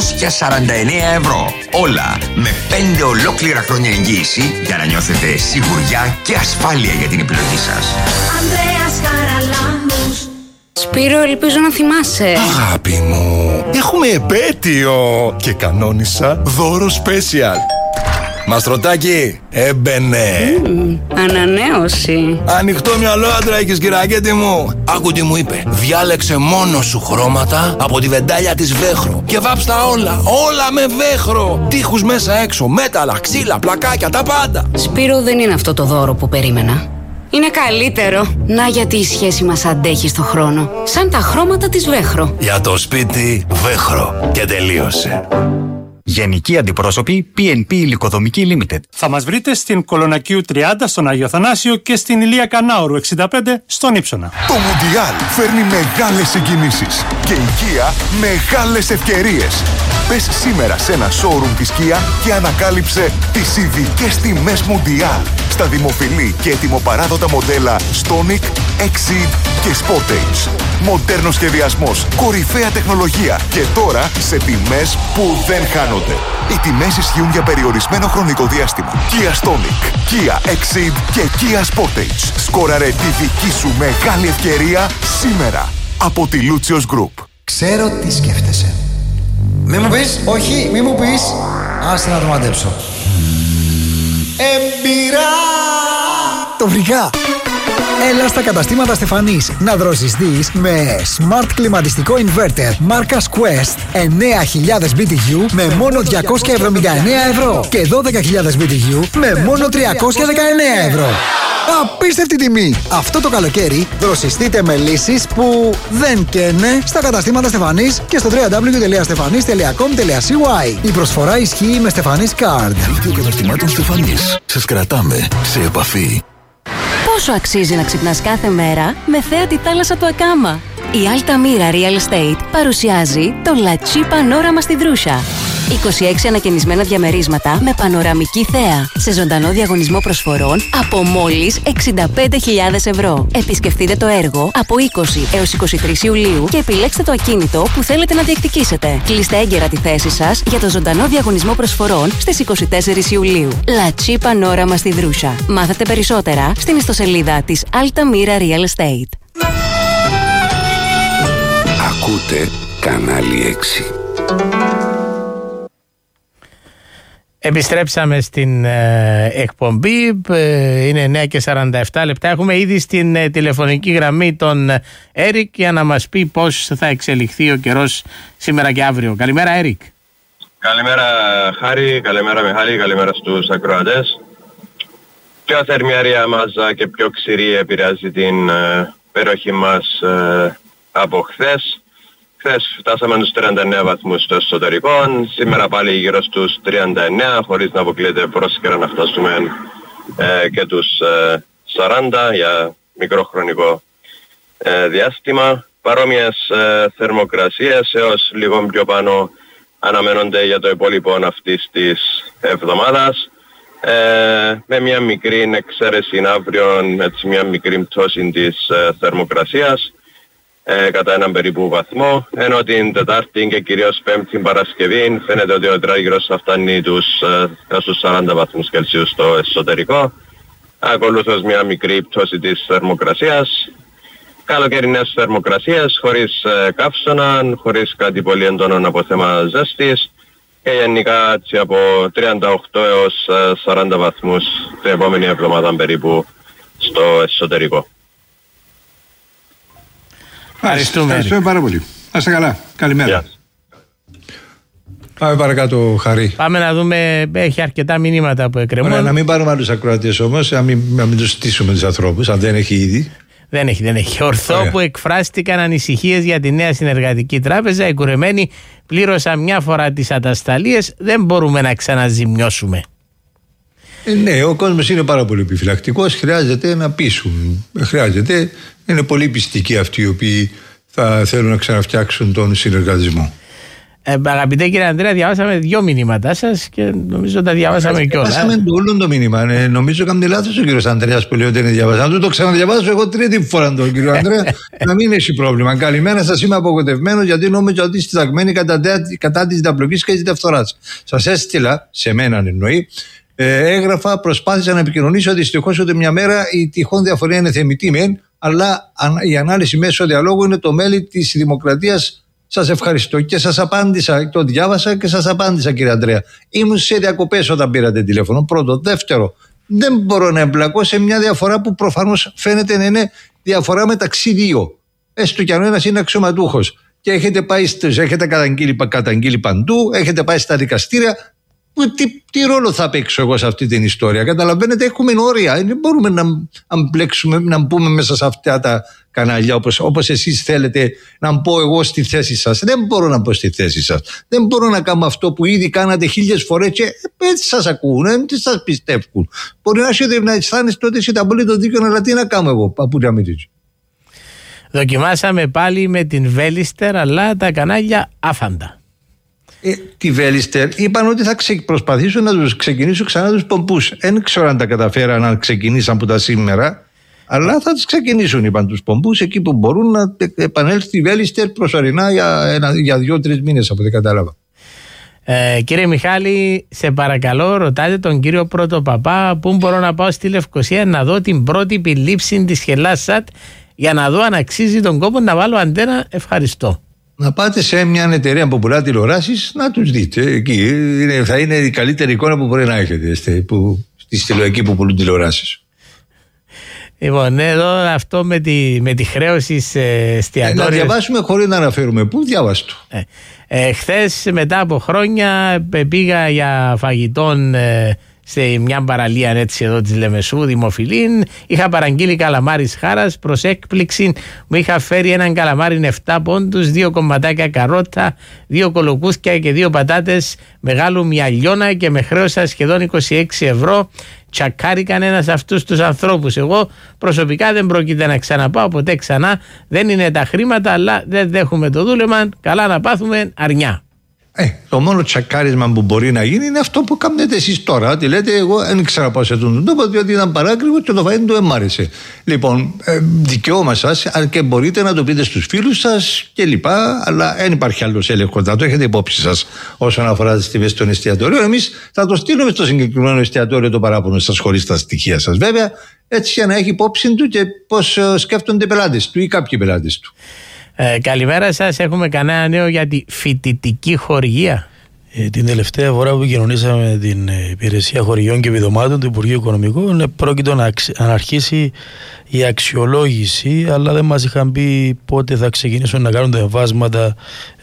949 ευρώ. Όλα με 5 ολόκληρα χρόνια εγγύηση για να νιώθετε σιγουριά και ασφάλεια για την επιλογή σας. Ανδρέας Χαραλάμπους. Σπύρο, ελπίζω να θυμάσαι. Αγάπη μου, έχουμε επέτειο και κανόνισα δώρο special. Μαστρωτάκι, έμπαινε. Ανανέωση. Ανοιχτό μυαλό άντρα έχεις, κυρακέτη μου. Άκου τι μου είπε. Διάλεξε μόνο σου χρώματα από τη βεντάλια της Βέχρο και βάψτα όλα, όλα με Βέχρο. Τείχους μέσα έξω, μέταλλα, ξύλα, πλακάκια, τα πάντα. Σπύρο, δεν είναι αυτό το δώρο που περίμενα. Είναι καλύτερο. Να γιατί η σχέση μας αντέχει στο χρόνο. Σαν τα χρώματα της Βέχρο. Για το σπίτι Βέχρο. Και τελείωσε. Γενικοί αντιπρόσωποι PNP Υλικοδομική Limited. Θα μας βρείτε στην Κολονακίου 30 στον Άγιο Θανάσιο και στην Ηλία Κανάουρου 65 στον Ύψονα. Το Μουντιάλ φέρνει μεγάλες συγκινήσεις και η Kia μεγάλες ευκαιρίες. Πες σήμερα σε ένα showroom της Kia και ανακάλυψε τις ειδικές τιμές Μουντιάλ στα δημοφιλή και ετοιμοπαράδοτα μοντέλα Stonic, Exceed και Sportage. Μοντέρνος σχεδιασμός, κορυφαία τεχνολογία και τώρα σε τιμές που δεν χάνονται. Οι τιμές ισχύουν για περιορισμένο χρονικό διάστημα. Kia Stonic, Kia Exceed και Kia Sportage. Σκόραρε τη δική σου μεγάλη ευκαιρία σήμερα από τη Lucios Group. Ξέρω τι σκέφτεσαι. Μη μου πεις, όχι, μη μου πεις. Άστε να το μαντέψω. Εμπειρά! Το βρήκα! Έλα στα καταστήματα Στεφανής να δροσιστείς με Smart κλιματιστικό inverter μάρκας Quest 9.000 BTU με μόνο 279 ευρώ και 12.000 BTU με μόνο 319 ευρώ. Απίστευτη τιμή! Αυτό το καλοκαίρι δροσιστείτε με λύσεις που δεν καίνε στα καταστήματα Στεφανής και στο www.stefanis.com.cy. Η προσφορά ισχύει με Στεφανής Card. Δίκτυο καταστημάτων Στεφανής. Σας κρατάμε σε επαφή. Πόσο αξίζει να ξυπνάς κάθε μέρα με θέα τη θάλασσα του Ακάμα? Η Altamira Real Estate παρουσιάζει το La Chi Πανόραμα στη Δρούσα. 26 ανακαινισμένα διαμερίσματα με πανοραμική θέα σε ζωντανό διαγωνισμό προσφορών από μόλις 65.000 ευρώ. Επισκεφτείτε το έργο από 20 έως 23 Ιουλίου και επιλέξτε το ακίνητο που θέλετε να διεκδικήσετε. Κλείστε έγκαιρα τη θέση σας για το ζωντανό διαγωνισμό προσφορών στις 24 Ιουλίου. La Chi Πανόραμα στη Δρούσα. Μάθετε περισσότερα στην ιστοσελίδα της Altamira Real Estate. Ακούτε Κανάλι 6. Επιστρέψαμε στην εκπομπή, είναι 9 και 47 λεπτά. Έχουμε ήδη στην τηλεφωνική γραμμή τον Έρικ για να μας πει πώς θα εξελιχθεί ο καιρός σήμερα και αύριο. Καλημέρα Έρικ. Καλημέρα Χάρη, καλημέρα Μιχάλη, καλημέρα στους ακροατές. Πιο θερμή αέρια μάζα και πιο ξηρή επηρεάζει την περιοχή μας από χθες. Χθες φτάσαμε τους 39 βαθμούς στο εσωτερικό, σήμερα πάλι γύρω στους 39, χωρίς να αποκλείεται πρόσκαιρα να φτάσουμε και τους 40 για μικρό χρονικό διάστημα. Παρόμοιες θερμοκρασίες έως λίγο πιο πάνω αναμένονται για το υπόλοιπο αυτής της εβδομάδας. Με μια μικρή εξαίρεση αύριο, έτσι μια μικρή πτώση της θερμοκρασίας. Κατά έναν περίπου βαθμό, ενώ την Τετάρτη και κυρίως Πέμπτη Παρασκευή φαίνεται ότι ο τράγυρος θα φτάνει στους 40 βαθμούς Κελσίου στο εσωτερικό. Ακολούθως μια μικρή πτώση της θερμοκρασίας. καλοκαιρινές θερμοκρασίες, χωρίς καύσωνα, χωρίς κάτι πολύ έντονο από θέμα ζέστης και γενικά έτσι από 38 έως 40 βαθμούς την επόμενη εβδομάδα περίπου στο εσωτερικό. Ευχαριστούμε πάρα πολύ. Να είστε καλά. Καλημέρα. Πάμε παρακάτω, Χαρή. Πάμε να δούμε, έχει αρκετά μηνύματα που εκκρεμούν. Ωραία, να μην πάρουμε άλλους ακροατές όμως, να μην τους στήσουμε τους ανθρώπους, αν δεν έχει ήδη. Δεν έχει. Ορθό. Ωραία. Που εκφράστηκαν ανησυχίες για τη νέα συνεργατική τράπεζα. Οι κουρεμένοι πλήρωσαν μια φορά τις ατασταλίες. Δεν μπορούμε να ξαναζημιώσουμε. Ναι, ο κόσμος είναι πάρα πολύ επιφυλακτικός. Χρειάζεται να πείσουν. Είναι πολύ πιστικοί αυτοί οι οποίοι θα θέλουν να ξαναφτιάξουν τον συνεργατισμό. Αγαπητέ κύριε Ανδρέα, διαβάσαμε 2 μηνύματά σας και νομίζω τα διαβάσαμε κιόλας. Διαβάσαμε όλο το μήνυμα. Νομίζω κάνει λάθος ο κύριος Ανδρέας που λέει ότι είναι διαβάσαμε. Αν το ξαναδιαβάσω εγώ τρίτη φορά τον κύριο Ανδρέα, να μην έχει πρόβλημα. Καλημέρα σας, είμαι απογοητευμένος γιατί νόμιζα ότι είστε ταγμένοι κατά της διαπλοκής και της διαφθοράς. Σας έστειλα, σε μένα εννοεί, έγραφα, προσπάθησα να επικοινωνήσω δυστυχώς ότι μια μέρα η τυχόν διαφορία είναι θεμιτή μεν, αλλά η ανάλυση μέσω διαλόγου είναι το μέλη της δημοκρατίας. Σας ευχαριστώ και σας απάντησα, το διάβασα και σας απάντησα κύριε Ανδρέα. Ήμουν σε διακοπές όταν πήρατε τηλέφωνο, πρώτο. Δεύτερο, δεν μπορώ να εμπλακώ σε μια διαφορά που προφανώς φαίνεται να είναι διαφορά μεταξύ δύο. Έστω κι αν ο ένας είναι αξιωματούχος και έχετε καταγγείλει παντού, έχετε πάει στα δικαστήρια. Τι ρόλο θα παίξω εγώ σε αυτή την ιστορία? Καταλαβαίνετε, έχουμε όρια. Δεν μπορούμε να μπλέξουμε, να μπούμε μέσα σε αυτά τα κανάλια όπως εσείς θέλετε να μπω εγώ στη θέση σας. Δεν μπορώ να μπω στη θέση σας. Δεν μπορώ να κάνω αυτό που ήδη κάνατε 1000 φορές και έτσι σας ακούν, δεν σας πιστεύουν. Μπορεί να αισθάνεστε ότι είστε απολύτως δίκαιο, αλλά τι να κάνω εγώ, παππούλια με τέτοιο. Δοκιμάσαμε πάλι με την Βέλιστερ, αλλά τα κανάλια άφαντα. Τη Βέλιστερ είπαν ότι θα προσπαθήσουν να τους ξεκινήσουν ξανά τους πομπούς. Δεν ξέρω αν τα καταφέραν να ξεκινήσαν από τα σήμερα, αλλά θα τους ξεκινήσουν, είπαν, τους πομπούς εκεί που μπορούν να επανέλθει η Βέλιστερ προσωρινά για 2-3 μήνες από ό,τι κατάλαβα. Κύριε Μιχάλη, σε παρακαλώ, ρωτάτε τον κύριο Πρωτοπαπά πού μπορώ να πάω στη Λευκοσία να δω την πρότυπη λήψη της Χελάσσατ για να δω αν αξίζει τον κόπο να βάλω αντένα. Ευχαριστώ. Να πάτε σε μια εταιρεία που πουλά τηλεοράσεις να τους δείτε. Εκεί θα είναι η καλύτερη εικόνα που μπορεί να έχετε στη στηλεοεκή που πουλούν τηλεοράσεις. Λοιπόν, εδώ αυτό με τη χρέωση σε εστιατόρια. Να διαβάσουμε χωρίς να αναφέρουμε. Πού διάβαστο. Χθες μετά από χρόνια πήγα για φαγητόν σε μια παραλία έτσι εδώ της Λεμεσού, δημοφιλήν. Είχα παραγγείλει καλαμάρις χάρας. Προς έκπληξη μου είχα φέρει έναν καλαμάρι 7 πόντους, 2 κομματάκια καρότα, 2 κολοκούθια και 2 πατάτες μεγάλου μυαλιώνα και με χρέωσα σχεδόν 26 ευρώ. Τσακάρηκαν ένας αυτούς τους ανθρώπους. Εγώ προσωπικά δεν πρόκειται να ξαναπάω ποτέ ξανά. Δεν είναι τα χρήματα, αλλά δεν δέχουμε το δούλεμα. Καλά να πάθουμε αρνιά. Το μόνο τσακάρισμα που μπορεί να γίνει είναι αυτό που κάνετε εσείς τώρα. Ότι λέτε, εγώ δεν ξέρω πάω σε τον τόπο, διότι ήταν παράκριβο και το φαΐν του εμ' Λοιπόν, δικαίωμα σας, και μπορείτε να το πείτε στους φίλους σας και λοιπά, αλλά δεν υπάρχει άλλος έλεγχος. Να το έχετε υπόψη σας όσον αφορά τις τιμές των εστιατορίων. Εμείς θα το στείλουμε στο συγκεκριμένο εστιατόριο το παράπονο σας χωρίς τα στοιχεία σας, βέβαια, έτσι για να έχει υπόψη του και πώς σκέφτονται οι πελάτες του ή κάποιοι πελάτες του. Καλημέρα σας. Έχουμε κανένα νέο για τη φοιτητική χορηγία? Την τελευταία φορά που κοινωνήσαμε με την υπηρεσία χορηγιών και επιδομάτων του Υπουργείου Οικονομικών πρόκειται να αρχίσει η αξιολόγηση, αλλά δεν μας είχαν πει πότε θα ξεκινήσουν να κάνουν τα εμβάσματα.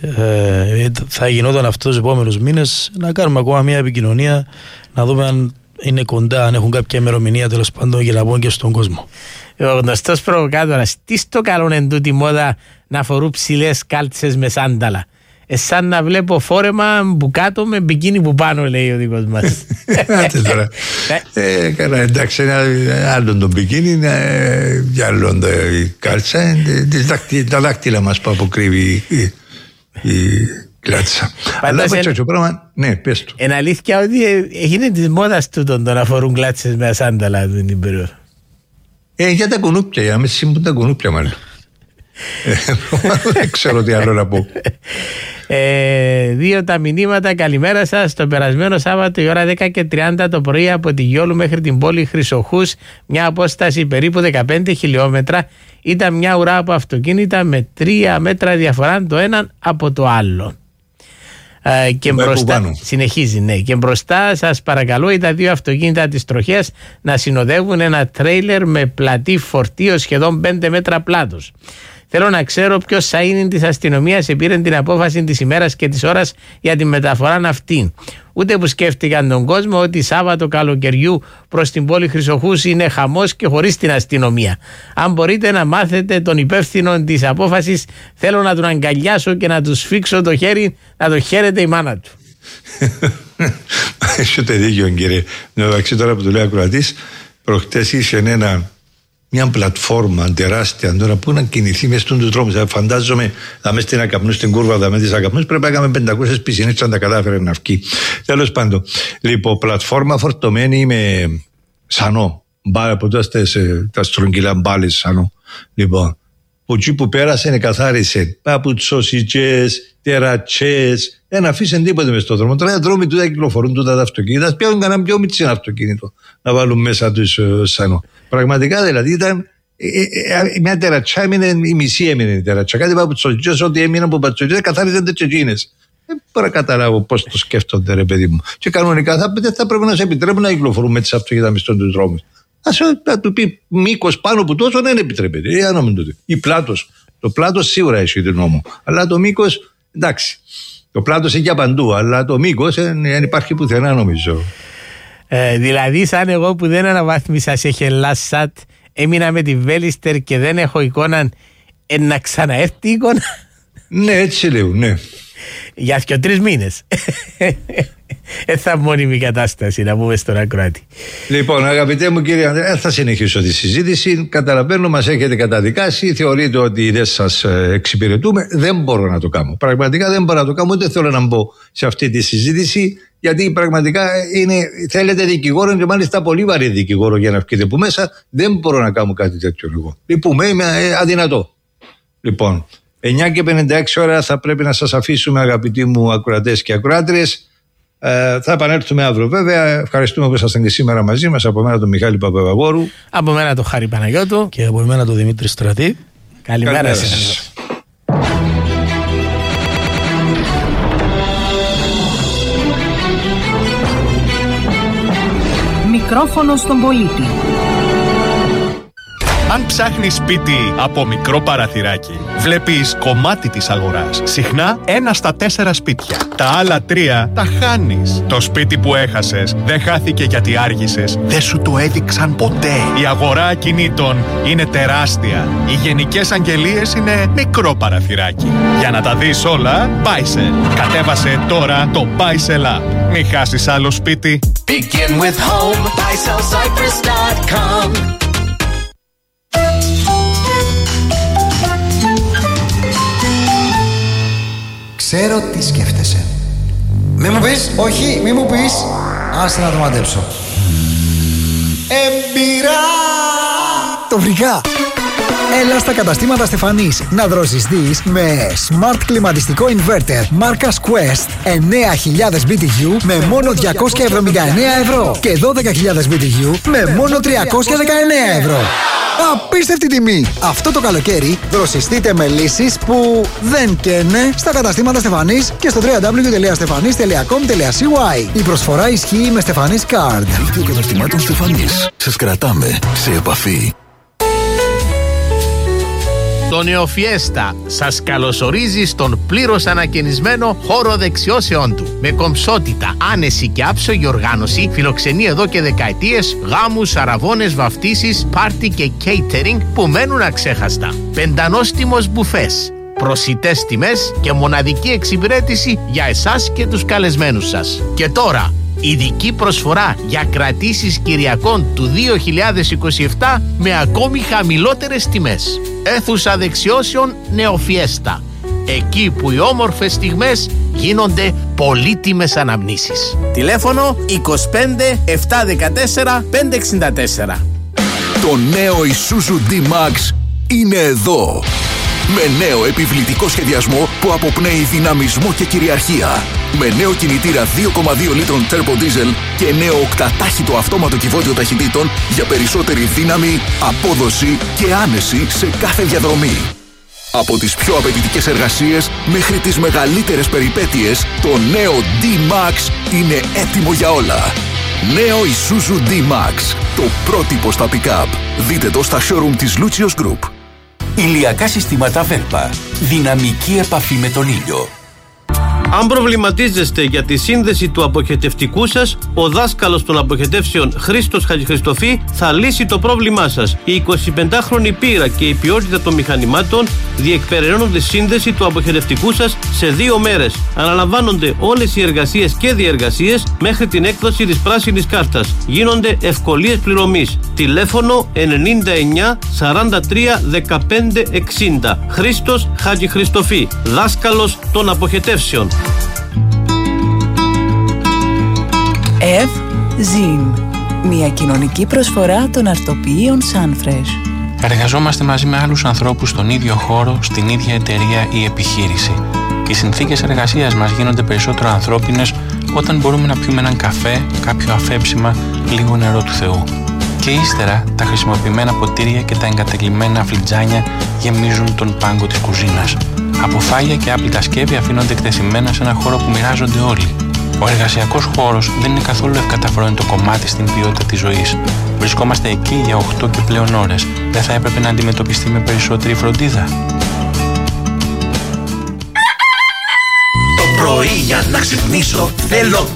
Θα γινόταν αυτούς τους επόμενους μήνες. Να κάνουμε ακόμα μια επικοινωνία, να δούμε αν είναι κοντά, αν έχουν κάποια ημερομηνία τέλος πάντων για να μπουν και στον κόσμο. Ο γνωστός προβοκάτορας, τι στο καλό είναι τούτη μόδα να φορούν ψηλές κάλτσες με σάνταλα? Σαν να βλέπω φόρεμα μπουκάτο με μπικίνι που πάνω, λέει ο δικός μας. Άτε τώρα. Καλά, εντάξει, άλλον το μπικίνι, για άλλον η κάλτσα, τα δάκτυλα μας που αποκρύβει η κλάτσα. Αλλά από τέτοιο πράγμα, ναι, πες του. Είναι αλήθεια ότι έγινε της μόδας τούτον το να φορούν κλάτσες με σάνταλα την περίοδο. Για τα κουνούπια, για να με συμπούν τα κουνούπια μάλλον. Δεν ξέρω τι άλλο να πω. 2 τα μηνύματα. Καλημέρα σας. Το περασμένο Σάββατο η ώρα 10:30 το πρωί από τη Γιόλου μέχρι την πόλη Χρυσοχούς, μια απόσταση περίπου 15 χιλιόμετρα, ήταν μια ουρά από αυτοκίνητα με 3 μέτρα διαφορά το έναν από το άλλο. Και μπροστά, συνεχίζει, ναι, και μπροστά σας παρακαλώ τα 2 αυτοκίνητα της τροχέας να συνοδεύουν ένα τρέιλερ με πλατή φορτίο σχεδόν 5 μέτρα πλάτος. Θέλω να ξέρω ποιος σαΐνιν της αστυνομίας επήρε την απόφαση της ημέρας και της ώρας για τη μεταφορά αυτή. Ούτε που σκέφτηκαν τον κόσμο ότι Σάββατο καλοκαιριού προς την πόλη Χρυσοχούς είναι χαμός και χωρίς την αστυνομία. Αν μπορείτε να μάθετε τον υπεύθυνο της απόφασης, θέλω να τον αγκαλιάσω και να του σφίξω το χέρι, να το χαίρεται η μάνα του. Έχετε δίκιο, κύριε. Εντάξει, τώρα που το λέει ο ακροατής, προχτές είχε μια πλατφόρμα τεράστια τώρα που να κινηθεί μέσα στον δρόμο. Φαντάζομαι, θα με στην ακαπνού, στην κούρβα, θα με τις ακαπνούς, πρέπει να κάνουμε 500 πισινές αν τα κατάφερε να βγει. Τέλος πάντων, λοιπόν, πλατφόρμα φορτωμένη με σανό. Μπάλα από τα στρογγυλά μπάλες σανό. Λοιπόν, που εκεί που πέρασε καθάρισε παπουτσόσιτζες, τερατσές, δεν αφήσαν τίποτα μες στον δρόμο. Τώρα οι δρόμοι του δεν κυκλοφορούν τούτα τα αυτοκίνητα. Πιάνουν κανένα πιο μητσινό αυτοκίνητο να βάλουν μέσα τους σανό. Πραγματικά δηλαδή ήταν μια τερατσιά, η μισή έμεινε η τερατσιά. Κάτι παπουτσόσιτζες, ό,τι έμεινε από παπουτσόσιτζες καθάριζαν τέτοιες. Δεν μπορώ να καταλάβω πώς το σκέφτονται, ρε παιδί μου. Και κανονικά θα πρέπει να σε επιτρέπουν να κυκλοφορούν με τις αυτοκίνητα μες στον δρόμο. Θα του πει μήκος πάνω που τόσο δεν επιτρέπεται. Ή πλάτος. Το πλάτος σίγουρα έχει τον νόμο. Αλλά το μήκος, εντάξει. Το πλάτος έχει για παντού. Αλλά το μήκος δεν υπάρχει πουθενά, νομίζω. Δηλαδή, σαν εγώ που δεν αναβάθμισα σε χελάσσατ, έμεινα με τη Βέλιστερ και δεν έχω εικόνα, να ξαναέρθει η εικόνα. Ναι, έτσι λέω, ναι. Για 2-3 μήνες. Θα μόνιμη κατάσταση, να πούμε στον ακροάτη. Λοιπόν, αγαπητέ μου κύριε Ανδρέα, θα συνεχίσω τη συζήτηση. Καταλαβαίνω, μας έχετε καταδικάσει. Θεωρείτε ότι δεν σας εξυπηρετούμε. Δεν μπορώ να το κάνω. Πραγματικά δεν μπορώ να το κάνω. Ούτε θέλω να μπω σε αυτή τη συζήτηση. Γιατί πραγματικά θέλετε δικηγόρο και μάλιστα πολύ βαρύ δικηγόρο για να βγείτε που μέσα. Δεν μπορώ να κάνω κάτι τέτοιο εγώ. Λυπούμε, είμαι αδυνατό. Λοιπόν, 9:56 ώρα θα πρέπει να σας αφήσουμε, αγαπητοί μου ακροατές και ακροάτριες. Θα επανέλθουμε αύριο βέβαια. Ευχαριστούμε που ήσασταν και σήμερα μαζί μας. Από μένα τον Μιχάλη Παπαγόρου. Από μένα τον Χάρη Παναγιώτου. Και από μένα τον Δημήτρη Στρατή. Καλημέρα σας. Μικρόφωνο στον πολίτη. Αν ψάχνεις σπίτι από μικρό παραθυράκι, βλέπεις κομμάτι της αγοράς. Συχνά 1 στα 4 σπίτια. Τα άλλα 3 τα χάνεις. Το σπίτι που έχασες δεν χάθηκε γιατί άργησες. Δεν σου το έδειξαν ποτέ. Η αγορά ακινήτων είναι τεράστια. Οι γενικές αγγελίες είναι μικρό παραθυράκι. Για να τα δεις όλα, Buysell. Κατέβασε τώρα το Buysell App. Μην χάσεις άλλο σπίτι. Begin with home. BuysellCyprus.com. Ξέρω τι σκέφτεσαι. Μη μου πεις, όχι, μη μου πεις. Άσε να το μαντέψω. Εμπειρά! Το βρήκα! Έλα στα καταστήματα Στεφανής να δροσιστείς με smart κλιματιστικό inverter μάρκας Quest 9.000 BTU με μόνο 279 ευρώ και 12.000 BTU με μόνο 319 ευρώ. Απίστευτη τιμή! Αυτό το καλοκαίρι δροσιστείτε με λύσεις που δεν καίνε στα καταστήματα Στεφανής και στο www.stefanis.com.cy. Η προσφορά ισχύει με Στεφανής Card. Δίκτυο καταστημάτων Στεφανής. Σας κρατάμε σε επαφή. Το Νεοφιέστα σας καλωσορίζει στον πλήρως ανακαινισμένο χώρο δεξιώσεών του. Με κομψότητα, άνεση και άψογη οργάνωση, φιλοξενεί εδώ και δεκαετίες γάμους, αραβώνες, βαφτίσεις, πάρτι και catering που μένουν αξέχαστα. Πεντανόστιμος μπουφές, προσιτές τιμές και μοναδική εξυπηρέτηση για εσάς και τους καλεσμένους σας. Και τώρα, ειδική προσφορά για κρατήσεις Κυριακών του 2027 με ακόμη χαμηλότερες τιμές. Αίθουσα δεξιώσεων Νεοφιέστα. Εκεί που οι όμορφες στιγμές γίνονται πολύτιμες αναμνήσεις. Τηλέφωνο 25 714 564. Το νέο Isuzu D-Max είναι εδώ. Με νέο επιβλητικό σχεδιασμό που αποπνέει δυναμισμό και κυριαρχία. Με νέο κινητήρα 2,2 λίτρων turbo diesel και νέο οκτατάχυτο αυτόματο κυβότιο ταχυτήτων για περισσότερη δύναμη, απόδοση και άνεση σε κάθε διαδρομή. Από τις πιο απαιτητικές εργασίες μέχρι τις μεγαλύτερες περιπέτειες, το νέο D-Max είναι έτοιμο για όλα. Νέο Isuzu D-Max, το πρότυπο στα pick-up. Δείτε το στα showroom της Lucius Group. Ηλιακά συστήματα Velpa. Δυναμική επαφή με τον ήλιο. Αν προβληματίζεστε για τη σύνδεση του αποχετευτικού σας, ο δάσκαλος των αποχετεύσεων Χρήστος Χατζηχριστοφή θα λύσει το πρόβλημά σας. Η 25χρονη πείρα και η ποιότητα των μηχανημάτων διεκπεραιώνουν τη σύνδεση του αποχετευτικού σας σε 2 μέρες. Αναλαμβάνονται όλες οι εργασίες και διεργασίες μέχρι την έκδοση της πράσινης κάρτας. Γίνονται ευκολίες πληρωμής. Τηλέφωνο 99 43 15 60. Χρήστος Χατζηχριστοφή, δάσκαλος των αποχετεύσεων. Ζιν, μια κοινωνική προσφορά των αρτοποιείων Sunfresh. Εργαζόμαστε μαζί με άλλους ανθρώπους στον ίδιο χώρο, στην ίδια εταιρεία ή επιχείρηση. Οι συνθήκες εργασίας μας γίνονται περισσότερο ανθρώπινες όταν μπορούμε να πιούμε έναν καφέ, κάποιο αφέψιμα, λίγο νερό του Θεού. Και ύστερα τα χρησιμοποιημένα ποτήρια και τα εγκατεκλειμμένα φλιτζάνια γεμίζουν τον πάγκο της κουζίνας. Από φάγια και άπλυτα σκεύη αφήνονται εκτεθειμένα σε ένα χώρο που μοιράζονται όλοι. Ο εργασιακός χώρος δεν είναι καθόλου ευκαταφρόνητο κομμάτι στην ποιότητα της ζωής. Βρισκόμαστε εκεί για 8 και πλέον ώρες. Δεν θα έπρεπε να αντιμετωπιστεί με περισσότερη φροντίδα? Το πρωί για να ξυπνήσω θέλω